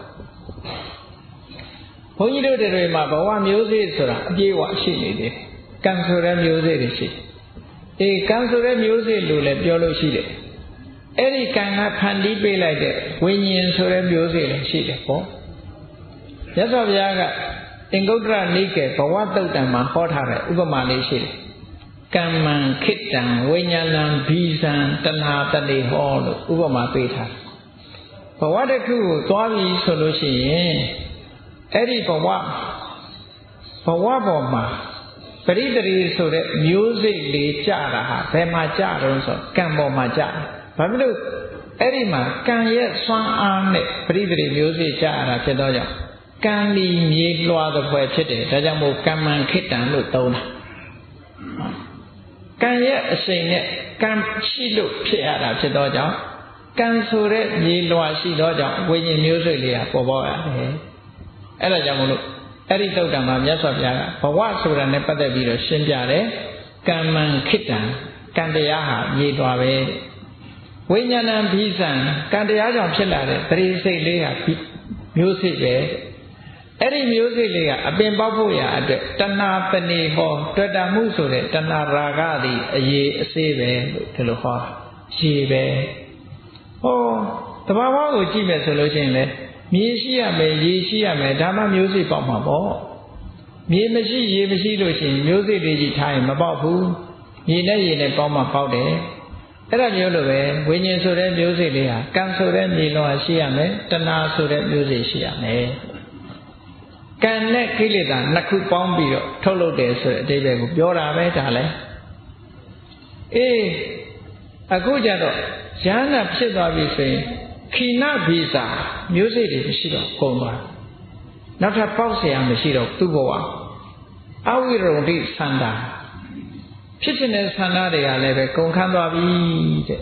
ဘုန်းကြီးတို့တွေမှာဘဝမျိုးစေ့ဆိုတာအပြည့်အဝရှိနေတယ်ကံဆိုတဲ့မျိုးစေ့တွေရှိတယ်အေးကံဆိုတဲ့မျိုးစေ့လို့လည်းပြောလို့ရှိတယ်အဲ့ဒီကံကဖန်တီးပေးလိုက်တဲ့ဝိညာဉ်ဆိုတဲ့မျိုးစေ့လည်းရှိတယ်ပေါ့မြတ်စွာဘုရားကအင်္ဂုတ္တရနိကေဘဝတုတ်တံမှာဟောထားတဲ့ဥပမာလေးရှိတယ်ကမ္မံခိတံဝိညာဏံဘီဇံတဏှာတတိဟောလို့ဥပမာပေးထားတယ်ဘဝတစ်ခုကိုသွားပြီဆိုလို့ရှိရင်အဲ့ဒီဘဝဘဝပေါ်မှာပရိတရီဆိုတဲ့မျိုးစိတ်လေးကြတာဟာဘယ်မှာကြတော့ဆိုကံပေါ်မှာကြတယ်ဘာဖြစ်လို့အဲ့ဒီမှာကံရဲ့စွမ်းအားနဲ့ပရိတရီမျိုးစိတ်ကြရတာဖြစ်တော့ကြောင့်ကံလီမြေလွှာတဲ့ဖွဲ့ဖြစ်တယ်ဒါကြောင့်မို့ကမ္မံခိတံလို့သုံးတာကံရဲ့အရှိန်နဲ့ကံရှိလို့ဖြစ်ရတာဖြစ်တော့ကြောင့်ကံဆိုတဲ့မြေလွှာရှိတော့ကြောင့်ဝိညာဉ်မျိုးစိတ်လေးကပေါ်ပေါက်ရတယ်အဲ့ဒါကြောင့်မလို့အဲ့ဒီသုတ်တံမှာမြတ်စွာဘုရားကဘဝဆိုတာနဲ့ပတ်သက်ပြီးတော့ရှင်းပြတယ်ကမ္မံခိတံကံတရားဟာမြေလွှာပဲဝိညာဏံဘိဇံကံတရားကြောင့်ဖြစ်လာတဲ့ပရိစိတ်လေးဟာမျိုးစိတ်ပဲအဲ့ဒီမျိုးစိတ်လေးကအပင်ပေါက်ဖို့ရာအတွက်တဏှာပဏိဟောတွေ့တာမှုဆိုတဲ့တဏှာရာဂသည်အရေးအစေးပဲလို့ဒီလိုဟောရေပဲဟောတဘာဝကိုကြည့်မယ်ဆိုလို့ရှိရင်လေမြေရှိရမယ်ရေရှိရမယ်ဒါမှမျိုးစိတ်ပေါက်မှာပေါ့မြေမရှိရေမရှိလို့ရှိရင်မျိုးစိတ်တွေကြီးထားရင်မပေါက်ဘူးမြေနဲ့ရေနဲ့ပေါက်မှပေါက်တယ်အဲ့ဒါမျိုးလိုပဲဝိညာဉ်ဆိုတဲ့မျိုးစိတ်လေးဟာကံဆိုတဲ့မြေလုံးဟာရှိရမယ်တဏှာဆိုတဲ့မျိုးစိတ်ရှိရမယ်ကံနဲ့ကိလေသာနှစ်ခုပေါင်းပြီးတော့ထုတ်လုပ်တယ်ဆိုတဲ့အဓိပ္ပာယ်ကိုပြောတာပဲဒါလည်းအေးအခုကျတော့ဉာဏ်နဲ့ဖြစ်သွားပြီဆိုရင်ခိနဘိဇာမျိုးစိတ်တွေမရှိတော့ပုံသွားနောက်ထပ်ပေါက်เสียမရှိတော့သူ့ဘဝအဝိရုံတိသန္တာဖြစ်တဲ့သန္တာတွေကလည်းပဲကုန်ခန်းသွားပြီတဲ့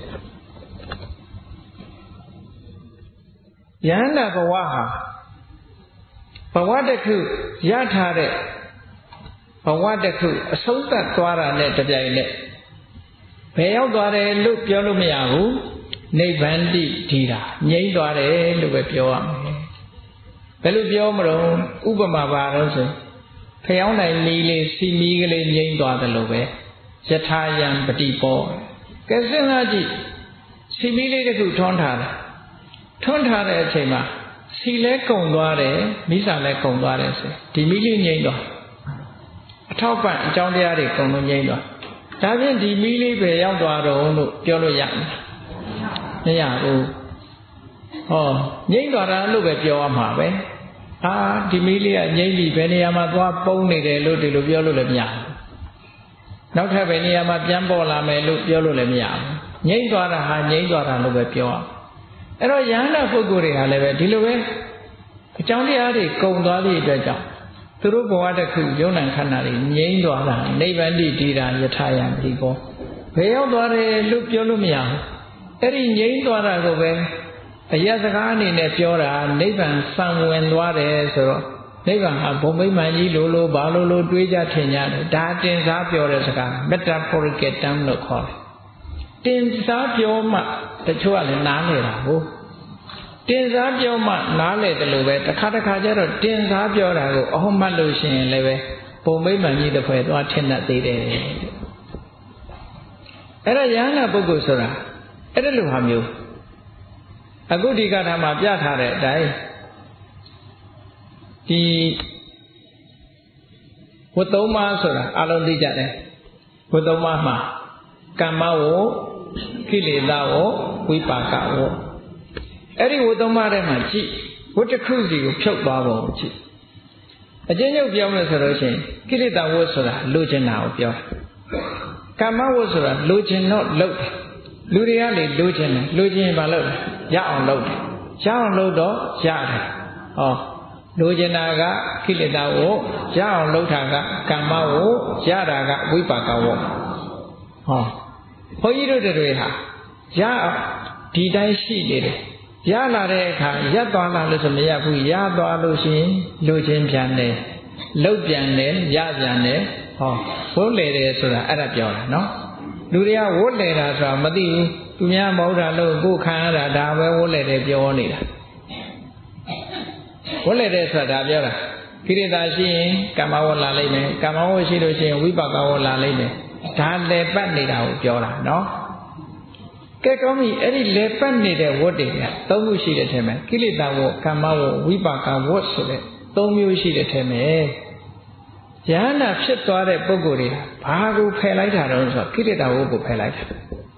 ယန္တာဘဝဟာဘဝတစ်ခုရထားတဲ့ဘဝတစ်ခုအဆုံးသတ်သွားတာနဲ့တပြိုင်နက်ဘယ်ရောက်သွားတယ်လို့ပြောလို့မရဘူးနိဗ္ဗန္တိဒီတာငြိမ့်သွားတယ်လို့ပဲပြောရမယ်ဘယ်လိုပြောမလို့ဥပမာပါတော့ဆိုဖျောင်းနိုင်မီးလေးစီမီးကလေးငြိမ့်သွားတယ်လို့ပဲယထာယံပတိပောကဲစဉ်းစားကြည့်စီမီးလေးတစ်ခုထွန်းထားတယ်ထွန်းထားတဲ့အချိန်မှာစီလဲကုံသွားတယ်မိစာလဲကုံသွားတယ်ဆိုဒီမီးလေးငြိမ့်သွားအထောက်ပံ့အကြောင်းတရားတွေကုံလို့ငြိမ့်သွားဒါဖြင့်ဒီမီးလေးပဲရောက်သွားတော့လို့ပြောလို့ရမလားမရဘူးဟောငြိမ့်သွားတာလို့ပဲပြောရမှာပဲအာဒီမီးလေးကငြိမ့်ပြီဘယ်နေရာမှာသွားပုံနေတယ်လို့ဒီလိုပြောလို့လည်းမရဘူးနောက်ထပ်ဘယ်နေရာမှာပြန်ပေါ်လာမယ်လို့ပြောလို့လည်းမရဘူးငြိမ့်သွားတာဟာငြိမ့်သွားတာလို့ပဲပြောရအဲ့တော့ယန္တာပုဂ္ဂိုလ်တွေဟာလည်းပဲဒီလိုပဲအကြောင်းတရားတွေကုံသွားသည့်အတွက်ကြောင့်သူတို့ဘဝတစ်ခုယုံနာခန္ဓာတွေငြိမ့်သွားတာနိဗ္ဗာန်တည်တည်တာယထာယံဒီကောဘယ်ရောက်သွားတယ်လို့ပြောလို့မရဘူးအဲ့ဒီငြိမ့်သွားတာကိုပဲအယစကားအနေနဲ့ပြောတာနိဗ္ဗာန်ဆံဝင်သွားတယ်ဆိုတော့နိဗ္ဗာန်ဟာဘုံမိမ့်မှန်ကြီးလိုလိုဘာလိုလိုတွေးကြထင်ကြတယ်ဒါတင်စားပြောတဲ့စကား metaphorical term လို့ခေါ်တယ်တင်စားပြောမှတချို့ကလည်းနားလည်တာဟုတ်တင်စားပြောမှနားလည်တယ်လို့ပဲတစ်ခါတစ်ခါကျတော့တင်စားပြောတာကိုအဟုတ်မှတ်လို့ရှိရင်လည်းပဲဘုံမိမ့်မှန်ကြီးတစ်ဖွဲ့သွားထင်တတ်သေးတယ်အဲ့ဒါယန္တာပုဂ္ဂိုလ်ဆိုတာအဲ့ဒါလိုဟာမျိုးအခုဒီကထာမှာပြထားတဲ့အတိုင်းဒီဝတ္တုံးမဆိုတာအလုံးသိကြတယ်ဝတ္တုံးမမှာကမ္မဝကိလေသာဝဝိပါကဝအဲ့ဒီဝတ္တုံးမထဲမှာကြည့်ဝတ်တစ်ခုစီကိုဖြုတ်သွားပုံကြည့်အကျဉ်းချုပ်ပြောမယ်ဆိုလို့ရှိရင်ကိလေသာဝတ်ဆိုတာလိုချင်တာကိုပြောကာမဝတ်ဆိုတာလိုချင်တော့လုပ်တယ်လူတွေကလေလိုချင်တယ်လိုချင်ရင်မလုပ်တယ်ရအောင်လုပ်တယ်ရအောင်လုပ်တော့ရတယ်ဟောလိုချင်တာကကိလေသာဝတ်ရအောင်လုပ်တာကကာမဝတ်ရတာကဝိပါကဝတ်ဟောဘုန်းကြီးတို့တွေဟာရဒီတိုင်းရှိနေတယ်ရလာတဲ့အခါရက်သွားလာလို့ဆိုမရဘူးရသွားလို့ရှိရင်လိုချင်ပြန်တယ်လှုပ်ပြန်တယ်ရပြန်တယ်ဟောဝတ်လေတယ်ဆိုတာအဲ့ဒါပြောတာနော်လူတွေကဝတ်လေတာဆိုတာမသိဘူးသူများမဟုတ်တာလို့ကိုယ်ခံရတာဒါပဲဝတ်လေတယ်ပြောနေတာဝတ်လေတယ်ဆိုတာဒါပြောတာကိရိတာရှိရင်ကာမဝတ်လာလိမ့်မယ်ကာမဝတ်ရှိလို့ရှိရင်ဝိပါကဝတ်လာလိမ့်မယ်ဒါလေပတ်နေတာကိုပြောတာနော်ကဲကောင်းပြီအဲ့ဒီလေပတ်နေတဲ့ဝတ်တွေကသုံးခုရှိတဲ့ထဲမှာကိလေသာဝတ်ကာမဝတ်ဝိပါကဝတ်ဆိုတဲ့သုံးမျိုးရှိတဲ့ထဲမှာယဟနာဖြစ်သွားတဲ့ပုဂ္ဂိုလ်တွေဘာကိုဖယ်လိုက်တာတော့ဆိုကိလေသာဝတ်ကိုဖယ်လိုက်တာ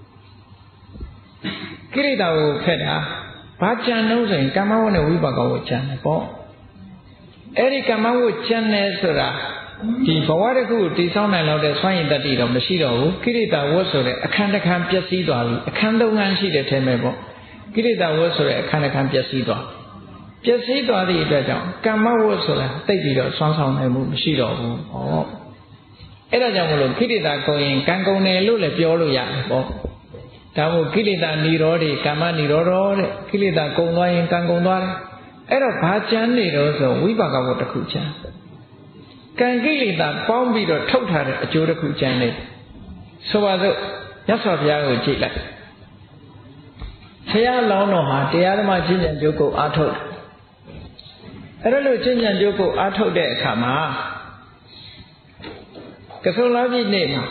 ကိလေသာဝတ်ဖယ်တာဘာကြံလို့ဆိုရင်ကာမဝတ်နဲ့ဝိပါကဝတ်ကြံတယ်ပေါ့အဲ့ဒီကာမဝတ်ကြံတယ်ဆိုတာဒီဘဝတစ်ခုကိုတည်ဆောက်နိုင်လောက်တဲ့စွမ်းရည်တတ္တိတော့မရှိတော့ဘူးကိရိတာဝတ်ဆိုတဲ့အခန်းတစ်ခန်းပျက်စီးသွားပြီအခန်းသုံးခန်းရှိတဲ့ထဲမှာပေါ့ကိရိတာဝတ်ဆိုတဲ့အခန်းတစ်ခန်းပျက်စီးသွားပျက်စီးသွားသည့်အတွက်ကြောင့်ကမ္မဝတ်ဆိုတာတိတ်ပြီးတော့ဆွမ်းဆောင်နိုင်မှုမရှိတော့ဘူးဟောအဲ့ဒါကြောင့်မလို့ကိရိတာကုန်ရင်ကံကုန်တယ်လို့လည်းပြောလို့ရတယ်ပေါ့ဒါမို့ကိရိတာនិရောဓေကမ္မនិရောဓောတဲ့ကိရိတာကုန်သွားရင်ကံကုန်သွားတယ်အဲ့တော့ဘာချမ်းနေတော့ဆိုဝိပါကဝတ်တစ်ခုချမ်းကံကိလေသာပေါင်းပြီးတော့ထုတ်ထားတဲ့အကျိုးတစ်ခုကျန်နေဆိုပါစို့မြတ်စွာဘုရားကိုကြည့်လိုက်ဘုရားလောင်းတော်ဟာတရားဓမ္မကျင့်ကြံကြိုးကိုအားထုတ်အဲ့ဒါလို့ကျင့်ကြံကြိုးကိုအားထုတ်တဲ့အခါမှာကဆုံလပြည့်နေ့မှာ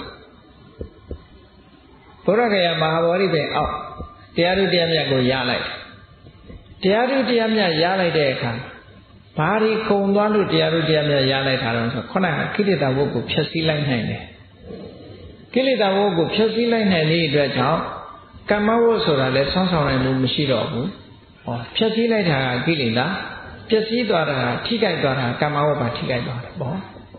ဘုရားဂယာမဟာဗောဓိပင်အောက်တရားဓုတရားမြတ်ကိုရလိုက်တရားဓုတရားမြတ်ရလိုက်တဲ့အခါဘာဒီကုံသွားလို့တရားတို့တရားများရလိုက်တာတော့ဆိုခုနကကိလေသာဝတ်ကိုဖျက်ဆီးလိုက်နိုင်တယ်ကိလေသာဝတ်ကိုဖျက်ဆီးလိုက်နိုင်တဲ့အတွက်ကြောင့်ကမ္မဝတ်ဆိုတာလည်းဆောင်းဆောင်နိုင်မှုမရှိတော့ဘူးဟောဖျက်ဆီးလိုက်တာကကိလေသာပျက်စီးသွားတာကထိခိုက်သွားတာကမ္မဝတ်ပါထိခိုက်သွားတယ်ပေါ့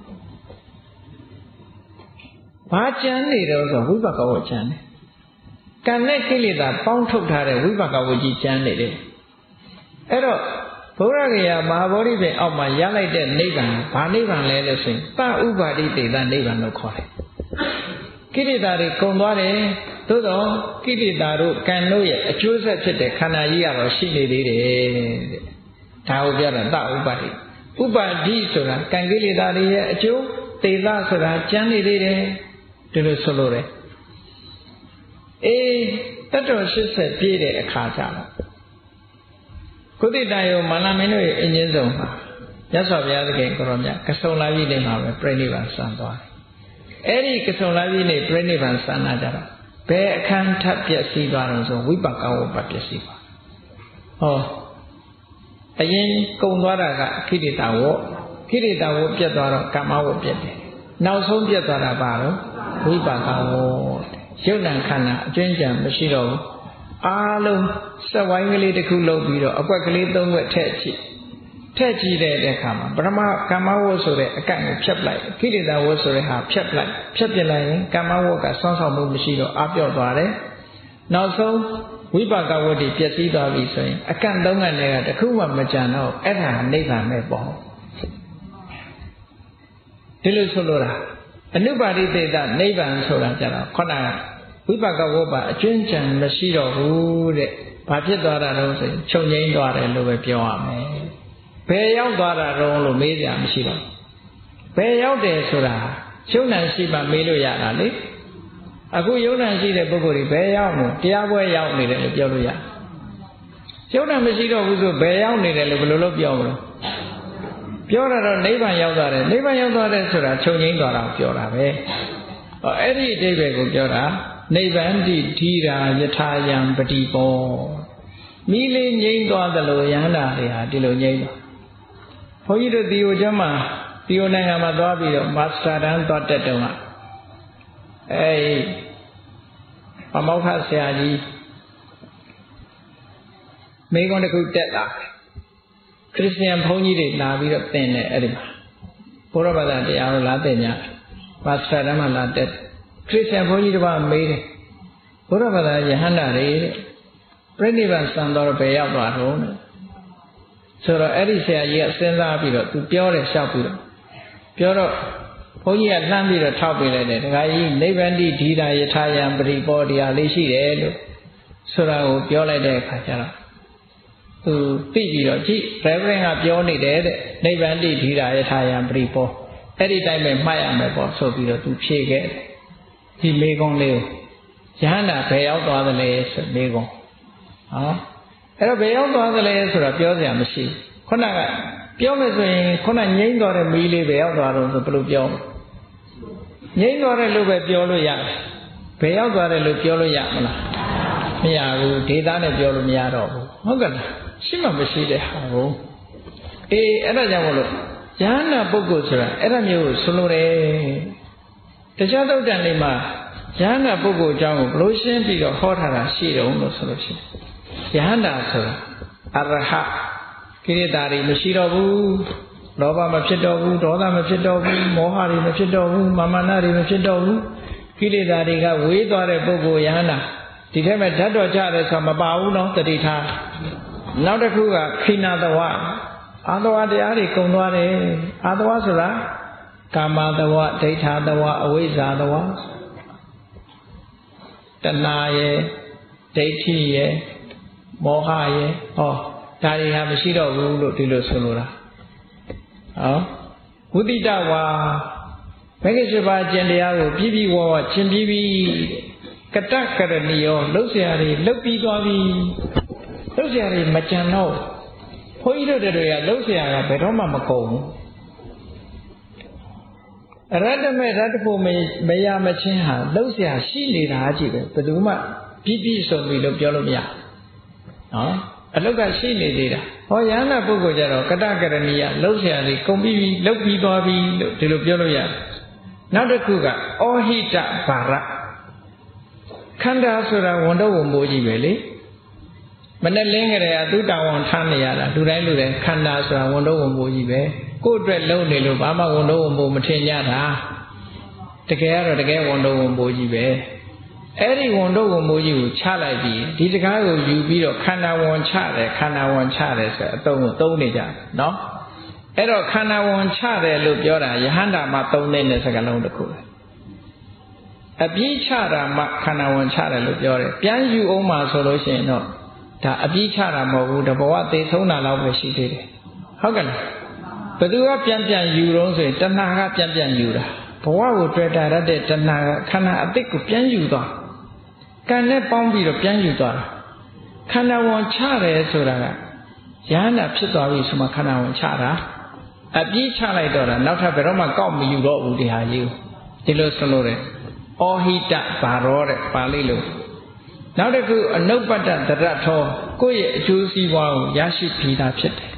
ဘာကြံနေတော့ဆိုဝိပါကဝတ်ကြံတယ်ကံနဲ့ကိလေသာပေါင်းထုတ်ထားတဲ့ဝိပါကဝတ်ကြီးကြံနေတယ်အဲ့တော့ဘုရားဂယာမဟာဗောဓိပင်အောက်မှာရလိုက်တဲ့နိဗ္ဗာန်ဘာနိဗ္ဗာန်လဲလို့ဆိုရင်သဥပါတိတေသနိဗ္ဗာန်လို့ခေါ်တယ်ကိလေသာတွေကုန်သွားတယ်သို့တော့ကိလေသာတို့ကံတို့ရဲ့အကျိုးဆက်ဖြစ်တဲ့ခန္ဓာကြီးကတော့ရှိနေသေးတယ်တဲ့ဒါကိုပြောတာသဥပါတိဥပါတိဆိုတာကံကိလေသာတွေရဲ့အကျိုးတေသဆိုတာကျန်နေသေးတယ်ဒီလိုဆိုလို့ရတယ်အေးတတ္တဝ၈၀ပြည့်တဲ့အခါကျတော့ကုသတယောမာနမင်းတို့ရဲ့အင်းချင်းဆုံးမှာမြတ်စွာဘုရားသခင်ကိုရောမြတ်ကဆုံလာပြီနေမှာပဲပြိဋိဘံစံသွားတယ်အဲ့ဒီကဆုံလာပြီနေပြိဋိဘံစံနာကြတော့ဘယ်အခန်းထပ်ပျက်စီးသွားတော့ဆိုဝိပါကဝပပျက်စီးသွားဟောအရင်ကုံသွားတာကခိတိတာဝခိတိတာဝပြက်သွားတော့ကမ္မဝပြက်တယ်နောက်ဆုံးပြက်သွားတာပါတော့ဝိပါကဝရုပ်နာခန္ဓာအကျွမ်းကြံမရှိတော့ဘူးအားလုံးစက်ဝိုင်းကလေးတစ်ခုလုံးပြီးတော့အကွက်ကလေးသုံးွက်ထည့်ကြည့်ထည့်ကြည့်တဲ့အခါမှာပထမကမ္မဝတ်ဆိုတဲ့အကန့်ကိုဖြတ်ပလိုက်ခိရိတာဝတ်ဆိုတဲ့ဟာဖြတ်ပလိုက်ဖြတ်ပြလိုက်ရင်ကမ္မဝတ်ကဆွမ်းဆောင်မှုမရှိတော့အပြော့သွားတယ်နောက်ဆုံးဝိပါကဝတ်တွေပျက်စီးသွားပြီဆိုရင်အကန့်သုံးကနဲ့ကတစ်ခုမှမကြံတော့အဲ့ဒါနိဗ္ဗာန်ပဲပေါ့ဒီလိုဆိုလို့တာအနုပါတိတေသနိဗ္ဗာန်ဆိုတာကြတော့ခုနကဝိပါကဝတ်ပါအကျွမ်းကြံမရှိတော့ဘူးတဲ့ဘာဖြစ်သွားတာတော့ဆိုရင်ချုပ်ငိမ့်သွားတယ်လို့ပဲပြောရမယ်ဘယ်ရောက်သွားတာတော့လို့မေးကြမရှိတော့ဘယ်ရောက်တယ်ဆိုတာရှုံ့နံရှိမှမေးလို့ရတာလေအခုယုံနံရှိတဲ့ပုဂ္ဂိုလ်တွေဘယ်ရောက်လို့တရားပွဲရောက်နေတယ်လို့ပြောလို့ရရှုံ့နံမရှိတော့ဘူးဆိုဘယ်ရောက်နေတယ်လို့ဘယ်လိုလုပ်ပြောမလို့ပြောတာတော့နိဗ္ဗာန်ရောက်သွားတယ်နိဗ္ဗာန်ရောက်သွားတယ်ဆိုတာချုပ်ငိမ့်သွားတာပြောတာပဲဟောအဲ့ဒီအဓိပ္ပာယ်ကိုပြောတာနိဗ္ဗန္တိဓိရာယထာယံပတိပောမိလေးငြိမ့်သွားသလိုယန္တာတွေဟာဒီလိုငြိမ့်သွားဘုန်းကြီးတို့ဒီကိုကျမ်းမှာဒီကိုနိုင်ငံမှာသွားပြီးတော့မာစတာတန်းသွားတက်တုန်းကအဲဒီပမောက္ခဆရာကြီးမိကုံးတစ်ခုတက်လာခရစ်ယာန်ဘုန်းကြီးတွေလာပြီးတော့သင်တယ်အဲ့ဒီမှာဘုရားဘာသာတရားကိုလာသင်ကြပါစတာတမ်းမှလာတက်ခရစ်ယာန်ဘုန်းကြီးတစ်ပါးမေးတယ်ဘုရားဘာသာယဟန္တာတွေတဲ့ပြိဋိဘံစံတော်ဘယ်ရောက်သွားတော့ဆိုတော့အဲ့ဒီဆရာကြီးကစဉ်းစားပြီးတော့သူပြောတယ်လျှောက်ပြီးတော့ပြောတော့ဘုန်းကြီးကလှမ်းပြီးတော့ထောက်ပေးလိုက်တယ်ဒကာကြီးနိဗ္ဗန္တိဓိတာယထာယံပရိပောတရားလေးရှိတယ်လို့ဆိုတာကိုပြောလိုက်တဲ့အခါကျတော့သူသိပြီးတော့ကြည့်ရဗရင်ကပြောနေတယ်တဲ့နိဗ္ဗန္တိဓိတာယထာယံပရိပောအဲ့ဒီတိုင်းပဲမှတ်ရမယ်ပေါ့ဆိုပြီးတော့သူဖြေခဲ့တယ်ဒီမေကုံးလေးကိုယဟန္တာဘယ်ရောက်သွားသလဲဆိုမေကုံးဟောအဲ့တော့ဘယ်ရောက်သွားသလဲဆိုတာပြောစရာမရှိဘူးခုနကပြောမယ်ဆိုရင်ခုနငြိမ့်သွားတဲ့မီးလေးဘယ်ရောက်သွားတော့ဆိုဘယ်လိုပြောငြိမ့်သွားတယ်လို့ပဲပြောလို့ရတယ်ဘယ်ရောက်သွားတယ်လို့ပြောလို့ရမလားမရဘူးဒေတာနဲ့ပြောလို့မရတော့ဘူးဟုတ်ကဲ့လားရှိမှမရှိတဲ့ဟာကိုအေးအဲ့ဒါကြောင့်မလို့ယဟန္တာပုဂ္ဂိုလ်ဆိုတာအဲ့ဒါမျိုးကိုဆိုလိုတယ်တရားသုတ်တန်လေးမှာယဟန္တာပုဂ္ဂိုလ်အကြောင်းကိုဘလို့ရှင်းပြီးတော့ဟောထားတာရှိတယ်လို့ဆိုလို့ရှိရင်ယဟန္တာဆိုတာအရဟကိရိတာတွေမရှိတော့ဘူးလောဘမဖြစ်တော့ဘူးဒေါသမဖြစ်တော့ဘူးမောဟတွေမဖြစ်တော့ဘူးမာမနတွေမဖြစ်တော့ဘူးကိလေသာတွေကဝေးသွားတဲ့ပုဂ္ဂိုလ်ယဟန္တာဒီထဲမှာဓာတ်တော်ကြတယ်ဆိုတာမပါဘူးနော်တတိထားနောက်တစ်ခုကခိနာတဝအာတဝတရားတွေကုံသွားတယ်အာတဝဆိုတာကာမတဝဒိဋ္ဌာတဝအဝိဇ္ဇာတဝတဏှာရဲ့ဒိဋ္ဌိရဲ့မောဟရဲ့ဟောဒါတွေဟာမရှိတော့ဘူးလို့ဒီလိုဆိုလိုတာဟောဝုတိတဝါမဂ္ဂင်၈ပါးကျင့်တရားကိုပြည့်ပြည့်ဝဝကျင့်ပြီးပြီကတ္တကရဏီယောလှုပ်เสียရည်လှုပ်ပြီးသွားပြီလှုပ်เสียရည်မကြံတော့ဘုန်းကြီးတို့တွေကလှုပ်เสียရကဘယ်တော့မှမကုန်ဘူးအရတ္တမေရတ္တဖို့မရမချင်းဟာလှုပ်เสียရှိနေတာကြည့်ပဲဘယ်သူမှပြည့်ပြည့်စုံပြီလို့ပြောလို့မရနော်အလုတ်ကရှိနေသေးတာဟောယန္တာပုဂ္ဂိုလ်ကြတော့ကတ္တကရဏီယလှုပ်เสียရည်ကုန်ပြီးပြီလှုပ်ပြီးသွားပြီလို့ဒီလိုပြောလို့ရတယ်နောက်တစ်ခုကဩဟိတဘာရခန္ဓာဆိုတာဝန်တော့ဝန်ပိုးကြီးပဲလေမနဲ့လင်းကြတယ်အသူတောင်ဝန်ထားနေရတာလူတိုင်းလူတိုင်းခန္ဓာဆိုတာဝန်တော့ဝန်ပိုးကြီးပဲကိုယ့်အတွက်လုံးနေလို့ဘာမှဝန်တော့ဝန်ပိုးမထင်ကြတာတကယ်ကတော့တကယ်ဝန်တော့ဝန်ပိုးကြီးပဲအဲ့ဒီဝန်တော့ဝန်ပိုးကြီးကိုချလိုက်ပြီးဒီစကားကိုယူပြီးတော့ခန္ဓာဝန်ချတယ်ခန္ဓာဝန်ချတယ်ဆိုအတုံးကိုသုံးနေကြတယ်နော်အဲ့တော့ခန္ဓာဝန်ချတယ်လို့ပြောတာယဟန္တာမှာသုံးနေတဲ့စကားလုံးတစ်ခုပဲအပြည့်ချတာမှခန္ဓာဝန်ချတယ်လို့ပြောတယ်ပြန်ယူအောင်မှာဆိုလို့ရှိရင်တော့ဒါအပြည့်ချတာမဟုတ်ဘူးတဘဝသေဆုံးတာလောက်ပဲရှိသေးတယ်ဟုတ်ကဲ့လားဘသူကပြန်ပြန်ယူတော့ဆိုရင်တဏှာကပြန်ပြန်ယူတာဘဝကိုတွေ့တာရတဲ့တဏှာကခန္ဓာအတိတ်ကိုပြန်ယူသွားကံနဲ့ပေါင်းပြီးတော့ပြန်ယူသွားတာခန္ဓာဝန်ချတယ်ဆိုတာကယဟန္တာဖြစ်သွားပြီဆိုမှခန္ဓာဝန်ချတာအပြည့်ချလိုက်တော့တာနောက်ထပ်ဘယ်တော့မှကောက်မယူတော့ဘူးဒီဟာကြီးကိုဒီလိုဆိုလို့တယ်ဩဟိတဘာရောတဲ့ပါဠိလိုနောက်တစ်ခုအနုပ္ပတ္တတရထောကိုယ့်ရဲ့အကျိုးစီးပွားကိုရရှိပြီးသားဖြစ်တယ်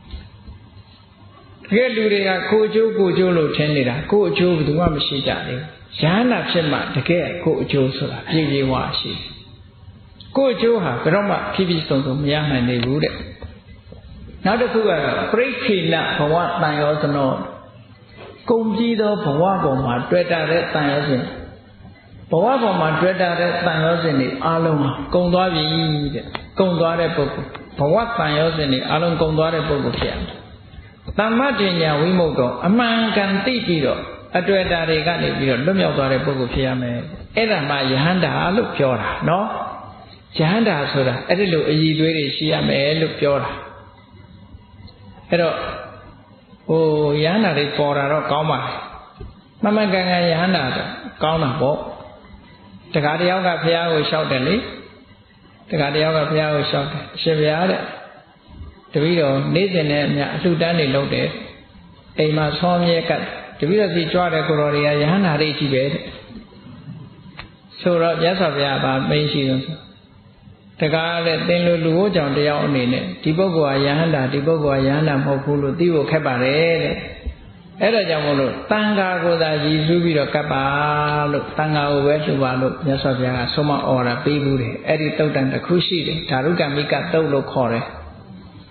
တကယ်လူတွေကကိုယ်အကျိုးကိုယ်အကျိုးလို့ထင်နေတာကိုယ်အကျိုးဘယ်သူမှမရှိကြဘူးယဟနာဖြစ်မှတကယ်ကိုယ်အကျိုးဆိုတာပြည့်ပြည့်ဝရှိကိုယ်အကျိုးဟာဘယ်တော့မှဖြည်းဖြည်းစုံစုံမရနိုင်နိုင်ဘူးတဲ့နောက်တစ်ခုကပရိခိဏဘဝတန်ရောစနောကုံပြီးသောဘဝပေါ်မှာတွေ့တာတဲ့တန်ရောစဉ်ဘဝပေါ်မှာတွေ့တာတဲ့တန်ရောစဉ်တွေအလုံးဟာကုံသွားပြီတဲ့ကုံသွားတဲ့ပုဂ္ဂိုလ်ဘဝတန်ရောစဉ်တွေအလုံးကုံသွားတဲ့ပုဂ္ဂိုလ်ဖြစ်တယ်သမ္မတဉာဏ်ဝိမုတ်တော့အမှန်ကန်သိပြီးတော့အတွေ့အတာတွေကနေပြီးတော့လွတ်မြောက်သွားတဲ့ပုဂ္ဂိုလ်ဖြစ်ရမယ်အဲ့ဒါမှယဟန္တာလို့ပြောတာနော်ယဟန္တာဆိုတာအဲ့ဒီလိုအည်သွေးတွေရှိရမယ်လို့ပြောတာအဲ့တော့ဟိုယဟန္တာတွေပေါ်တာတော့ကောင်းပါလေမမကန်ကန်ယဟန္တာဆိုကောင်းတာပေါ့တခါတယောက်ကဘုရားကိုလျှောက်တယ်လေတခါတယောက်ကဘုရားကိုလျှောက်တယ်အရှင်ဘုရားတဲ့တပည့်တော်နေ့စဉ်နဲ့အမြအလှူတန်းတွေလုပ်တယ်အိမ်မှာဆောင်းမြဲကတ်တပည့်တော်စီကြွားတဲ့ကိုတော်တွေကယဟန္တာတွေကြီးပဲတဲ့ဆိုတော့မြတ်စွာဘုရားကမင်းရှိလို့ဆိုတကားတဲ့သင်လိုလူဟောကြောင့်တယောက်အနေနဲ့ဒီပုဂ္ဂိုလ်ကယဟန္တာဒီပုဂ္ဂိုလ်ကယဟန္တာမဟုတ်ဘူးလို့သိဖို့ခက်ပါတယ်တဲ့အဲ့ဒါကြောင့်မို့လို့တန်ခါကိုသာရည်စူးပြီးတော့ကပ်ပါလို့တန်ခါကိုပဲလှူပါလို့မြတ်စွာဘုရားကဆုံးမဩဝါဒပေးဘူးတယ်အဲ့ဒီတုတ်တန်တစ်ခုရှိတယ်ဓာရုကမိကတုတ်လို့ခေါ်တယ်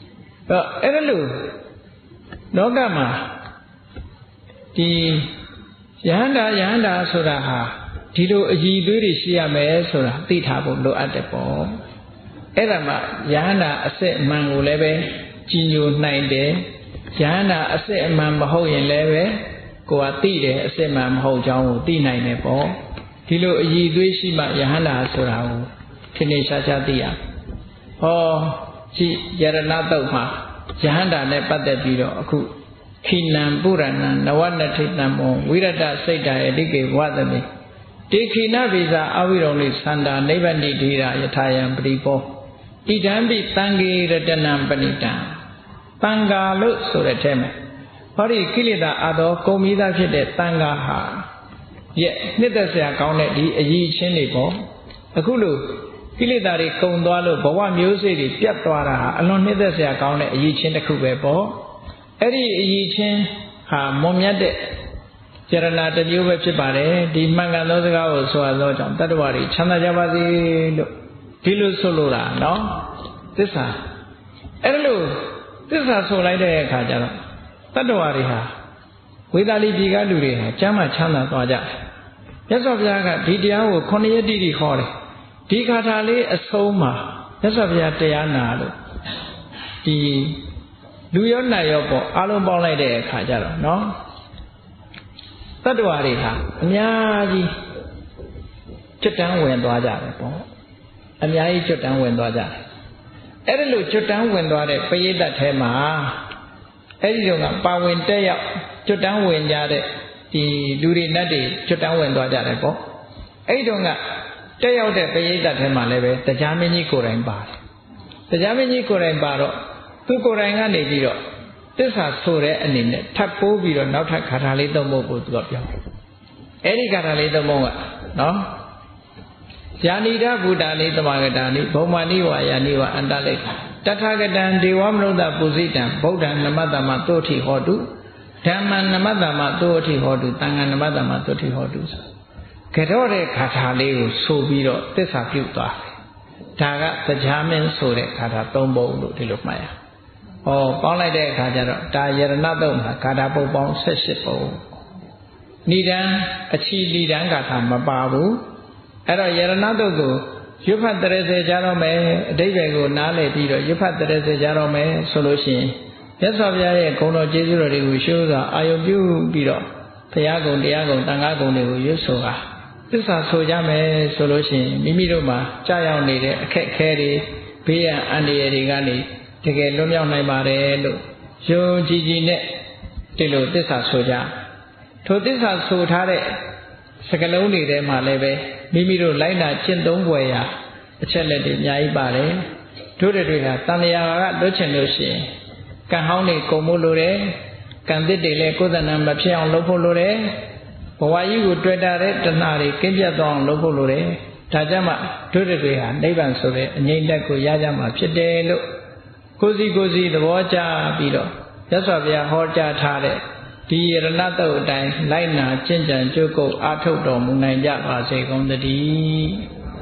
အဲ့ဒါလို့လောကမှာဒီယဟန္တာယဟန္တာဆိုတာဟာဒီလိုအည်သွေးတွေရှိရမယ်ဆိုတာသိထားဖို့လိုအပ်တယ်ပေါ့အဲ့ဒါမှယဟန္တာအစစ်အမှန်ကိုလည်းပဲကြီးညိုနိုင်တယ်ယဟန္တာအစစ်အမှန်မဟုတ်ရင်လည်းပဲကိုယ်ကသိတယ်အစစ်မှန်မဟုတ်ကြောင်းကိုသိနိုင်တယ်ပေါ့ဒီလိုအည်သွေးရှိမှယဟန္တာဆိုတာကိုထင်ထင်ရှားရှားသိရဟောကြည့်ယရဏတုတ်မှာယဟန္တာနဲ့ပတ်သက်ပြီးတော့အခုခိနံပုရဏံနဝနထိတံမောဝိရတစိတ်တယတိကေဝသမိတေခိနဗိဇာအဝိရုံလိသန္တာနိဗ္ဗန္တိဒိရာယထာယံပရိပောဣဒံပိသံဃေရတနံပဏိတံသံဃာလို့ဆိုတဲ့ထဲမှာဟောဒီကိလေသာအသောကုန်ပြီးသားဖြစ်တဲ့သံဃာဟာရဲ့နှစ်သက်စရာကောင်းတဲ့ဒီအည်ချင်းတွေပေါ့အခုလို့ကိလေသာတွေကုန်သွားလို့ဘဝမျိုးစေ့တွေပြတ်သွားတာဟာအလွန်နှစ်သက်စရာကောင်းတဲ့အည်ချင်းတစ်ခုပဲပေါ့အဲ့ဒီအည်ချင်းဟာမွန်မြတ်တဲ့ယရဏတစ်မျိုးပဲဖြစ်ပါတယ်ဒီမှန်ကန်သောစကားကိုဆိုရသောကြောင့်တတ္တဝါတွေချမ်းသာကြပါစေလို့ဒီလိုဆိုလိုတာနော်သစ္စာအဲ့လိုသစ္စာဆိုလိုက်တဲ့အခါကျတော့တတ္တဝါတွေဟာဝေသာလီပြည်ကလူတွေဟာကျမ်းမှချမ်းသာသွားကြတယ်မြတ်စွာဘုရားကဒီတရားကိုခုနှစ်ရက်တိတိခေါ်တယ်ဒီခါထာလေးအဆုံးမှာမြတ်စွာဘုရားတရားနာလို့ဒီလူရောနာရောပေါ့အားလုံးပေါင်းလိုက်တဲ့အခါကျတော့နော်တတ္တဝါတွေဟာအများကြီးကျွတ်တန်းဝင်သွားကြတယ်ပေါ့အများကြီးကျွတ်တန်းဝင်သွားကြတယ်အဲ့ဒါလို့ကျွတ်တန်းဝင်သွားတဲ့ပရိသတ်ထဲမှာအဲ့ဒီတော့ကပါဝင်တက်ရောက်ကျွတ်တန်းဝင်ကြတဲ့ဒီလူတွေနတ်တွေကျွတ်တန်းဝင်သွားကြတယ်ပေါ့အဲ့ဒီတော့ကတက်ရောက်တဲ့ပရိသတ်ထဲမှာလည်းပဲတရားမင်းကြီးကိုယ်တိုင်ပါတယ်တရားမင်းကြီးကိုယ်တိုင်ပါတော့သူကိုယ်တိုင်ကနေပြီးတော့သစ္စာဆိုတဲ့အနေနဲ့ထပ်ပိုးပြီးတော့နောက်ထပ်ခါထာလေးသုံးဖို့ကိုသူကပြောအဲ့ဒီခါထာလေးသုံးဖို့ကနော်ယာနိဒဗုဒ္ဓနိသမဂတာနိဘုံမာနိဝါယာနိဝါအန္တလိတထာဂတံဒေဝမနုဿပုစိတံဗုဒ္ဓံနမတ္တမသုဋ္ဌိဟောတုဓမ္မံနမတ္တမသုဋ္ဌိဟောတုသံဃံနမတ္တမသုဋ္ဌိဟောတုကတော့တဲ့ခါထာလေးကိုဆိုပြီးတော့သစ္စာပြုသွားတယ်ဒါကတရားမင်းဆိုတဲ့ခါထာသုံးပုံလို့ဒီလိုမှတ်ရဩပေါင်းလိုက်တဲ့အခါကျတော့ဒါယရဏတုတ်မှာဂါထာပုတ်ပေါင်း၁၈ပုံဏိဒံအချီလီဒံဂါထာမပါဘူးအဲ့တော့ယရဏတုတ်ကိုရွတ်ဖတ်တရစေကြတော့မယ်အဓိပ္ပာယ်ကိုနားလည်ပြီးတော့ရွတ်ဖတ်တရစေကြတော့မယ်ဆိုလို့ရှိရင်မြတ်စွာဘုရားရဲ့ဂုဏ်တော်ကျေးဇူးတော်တွေကိုရှုစွာအာယုပြုပြီးတော့ဘုရားဂုဏ်တရားဂုဏ်တန်ခါဂုဏ်တွေကိုရွတ်ဆိုတာသစ္စာဆိုကြမယ်ဆိုလို့ရှိရင်မိမိတို့မှာကြာရောက်နေတဲ့အခက်အခဲတွေဘေးရန်အန္တရာယ်တွေကနေတကယ်လွတ်မြောက်နိုင်ပါတယ်လို့ယုံကြည်ကြည်နဲ့ဒီလိုသစ္စာဆိုကြထိုသစ္စာဆိုထားတဲ့စကလုံးတွေထဲမှာလည်းပဲမိမိတို့လိုက်နာကျင့်သုံးပွေရာအချက်လက်တွေအများကြီးပါတယ်တို့တွေကတန်လျာကလွတ်ချင်လို့ရှိရင်ကံဟောင်းတွေကုန်ဖို့လိုတယ်ကံသစ်တွေလည်းကိုယ်တဏ္ဍမဖြစ်အောင်လုပ်ဖို့လိုတယ်ဘဝကြီးကိုတွေ့တာတဲ့တဏှာတွေကင်းပြတ်သွားအောင်လုပ်ဖို့လိုတယ်ဒါကြောင့်မှတို့တွေဟာနိဗ္ဗာန်ဆိုတဲ့အငြိမ့်တက်ကိုရကြမှာဖြစ်တယ်လို့ကိုစီကိုစီသဘောကျပြီးတော့မြတ်စွာဘုရားဟောကြားထားတဲ့ဒီယရဏတုတ်အတိုင်းလိုက်နာကျင့်ကြံကြိုးကုပ်အားထုတ်တော်မူနိုင်ကြပါစေကုန်သတည်း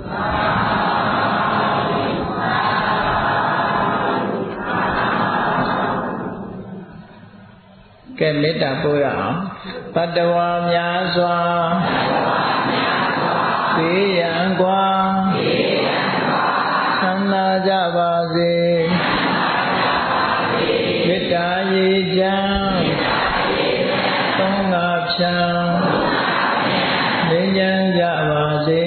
ကဲမေတ္တာပို့ရအောင်တတ္တဝါများစွာသိရန်กว่าသံသာကြပါစေမေတ္တာရေချမ်းသုံးငါဖြံငြိမ်းချမ်းကြပါစေ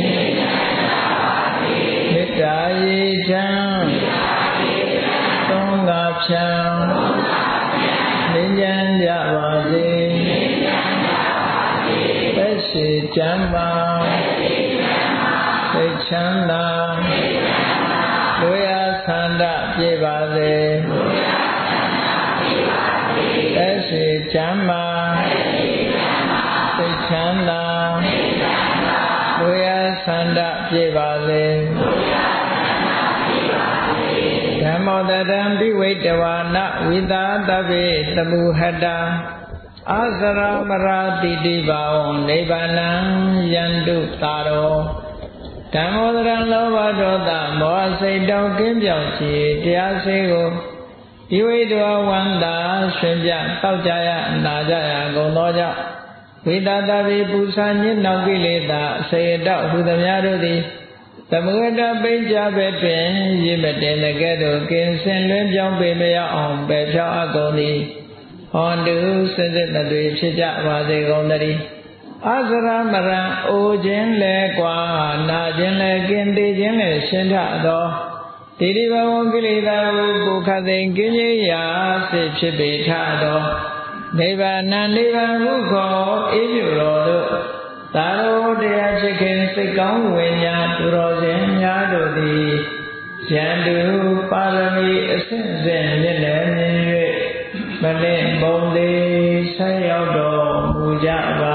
မေတ္တာရေချမ်းသုံးငါဖြံငြိမ်းချမ်းကြပါစေသက်ရှိချမ်းသာစိတ်ချမ်းသာလူရဆန္ဒပြေပါစေသက်ရှိချမ်းသာစိတ်ချမ်းသာလူရဆန္ဒပြေပါစေဓမ္မောတတံပိဝိတဝါနဝိသာတဗ္ဗေတမုဟတံအာသရမရာတိတိဘာဝံနိဗ္ဗာနံယန္တုတာရောဓမ္မောတရံလောဘဒေါသမောဟစိတ်တောကင်းပြောင်းခြင်းတရားစေကိုဒီဝိတဝဝန္တာရှင်ပြတောက်ကြရနာကြရကုန်သောကြောင့်ဝိတတဗိပူဇာညစ်နောက်ကိလေသာအစေတောက်ဟူသမျှတို့သည်သမဂတပိဋ္ဌပဲတွင်ရည်မတင်တဲ့ကဲ့သို့ကင်းစင်လွင်ပြောင်းပေမရအောင်ပယ်ဖြောင်းအပ်ကုန်သည်ဟောတုစစ်စစ်တွေဖြစ်ကြပါစေကုန်သတည်းအစရမရံအိုခြင်းလဲကွာနာခြင်းလဲကင်းသေးခြင်းလဲရှင်းထသောတိရိဘဝကိလေသာကိုပုခသိင်ကင်းကြီးရာစိတ်ဖြစ်ပေထသောနိဗ္ဗာန်နိဗ္ဗာန်ဟုခေါ်အေးမြတော်တို့သာရောတရားဖြစ်ခင်စိတ်ကောင်းဝိညာဉ်သူတော်စင်များတို့သည်ယန္တုပါရမီအစဉ်စဉ်မြင့်လည်းမြင်၍မလင့်ပုံသေးဆက်ရောက်တော်မူကြပါ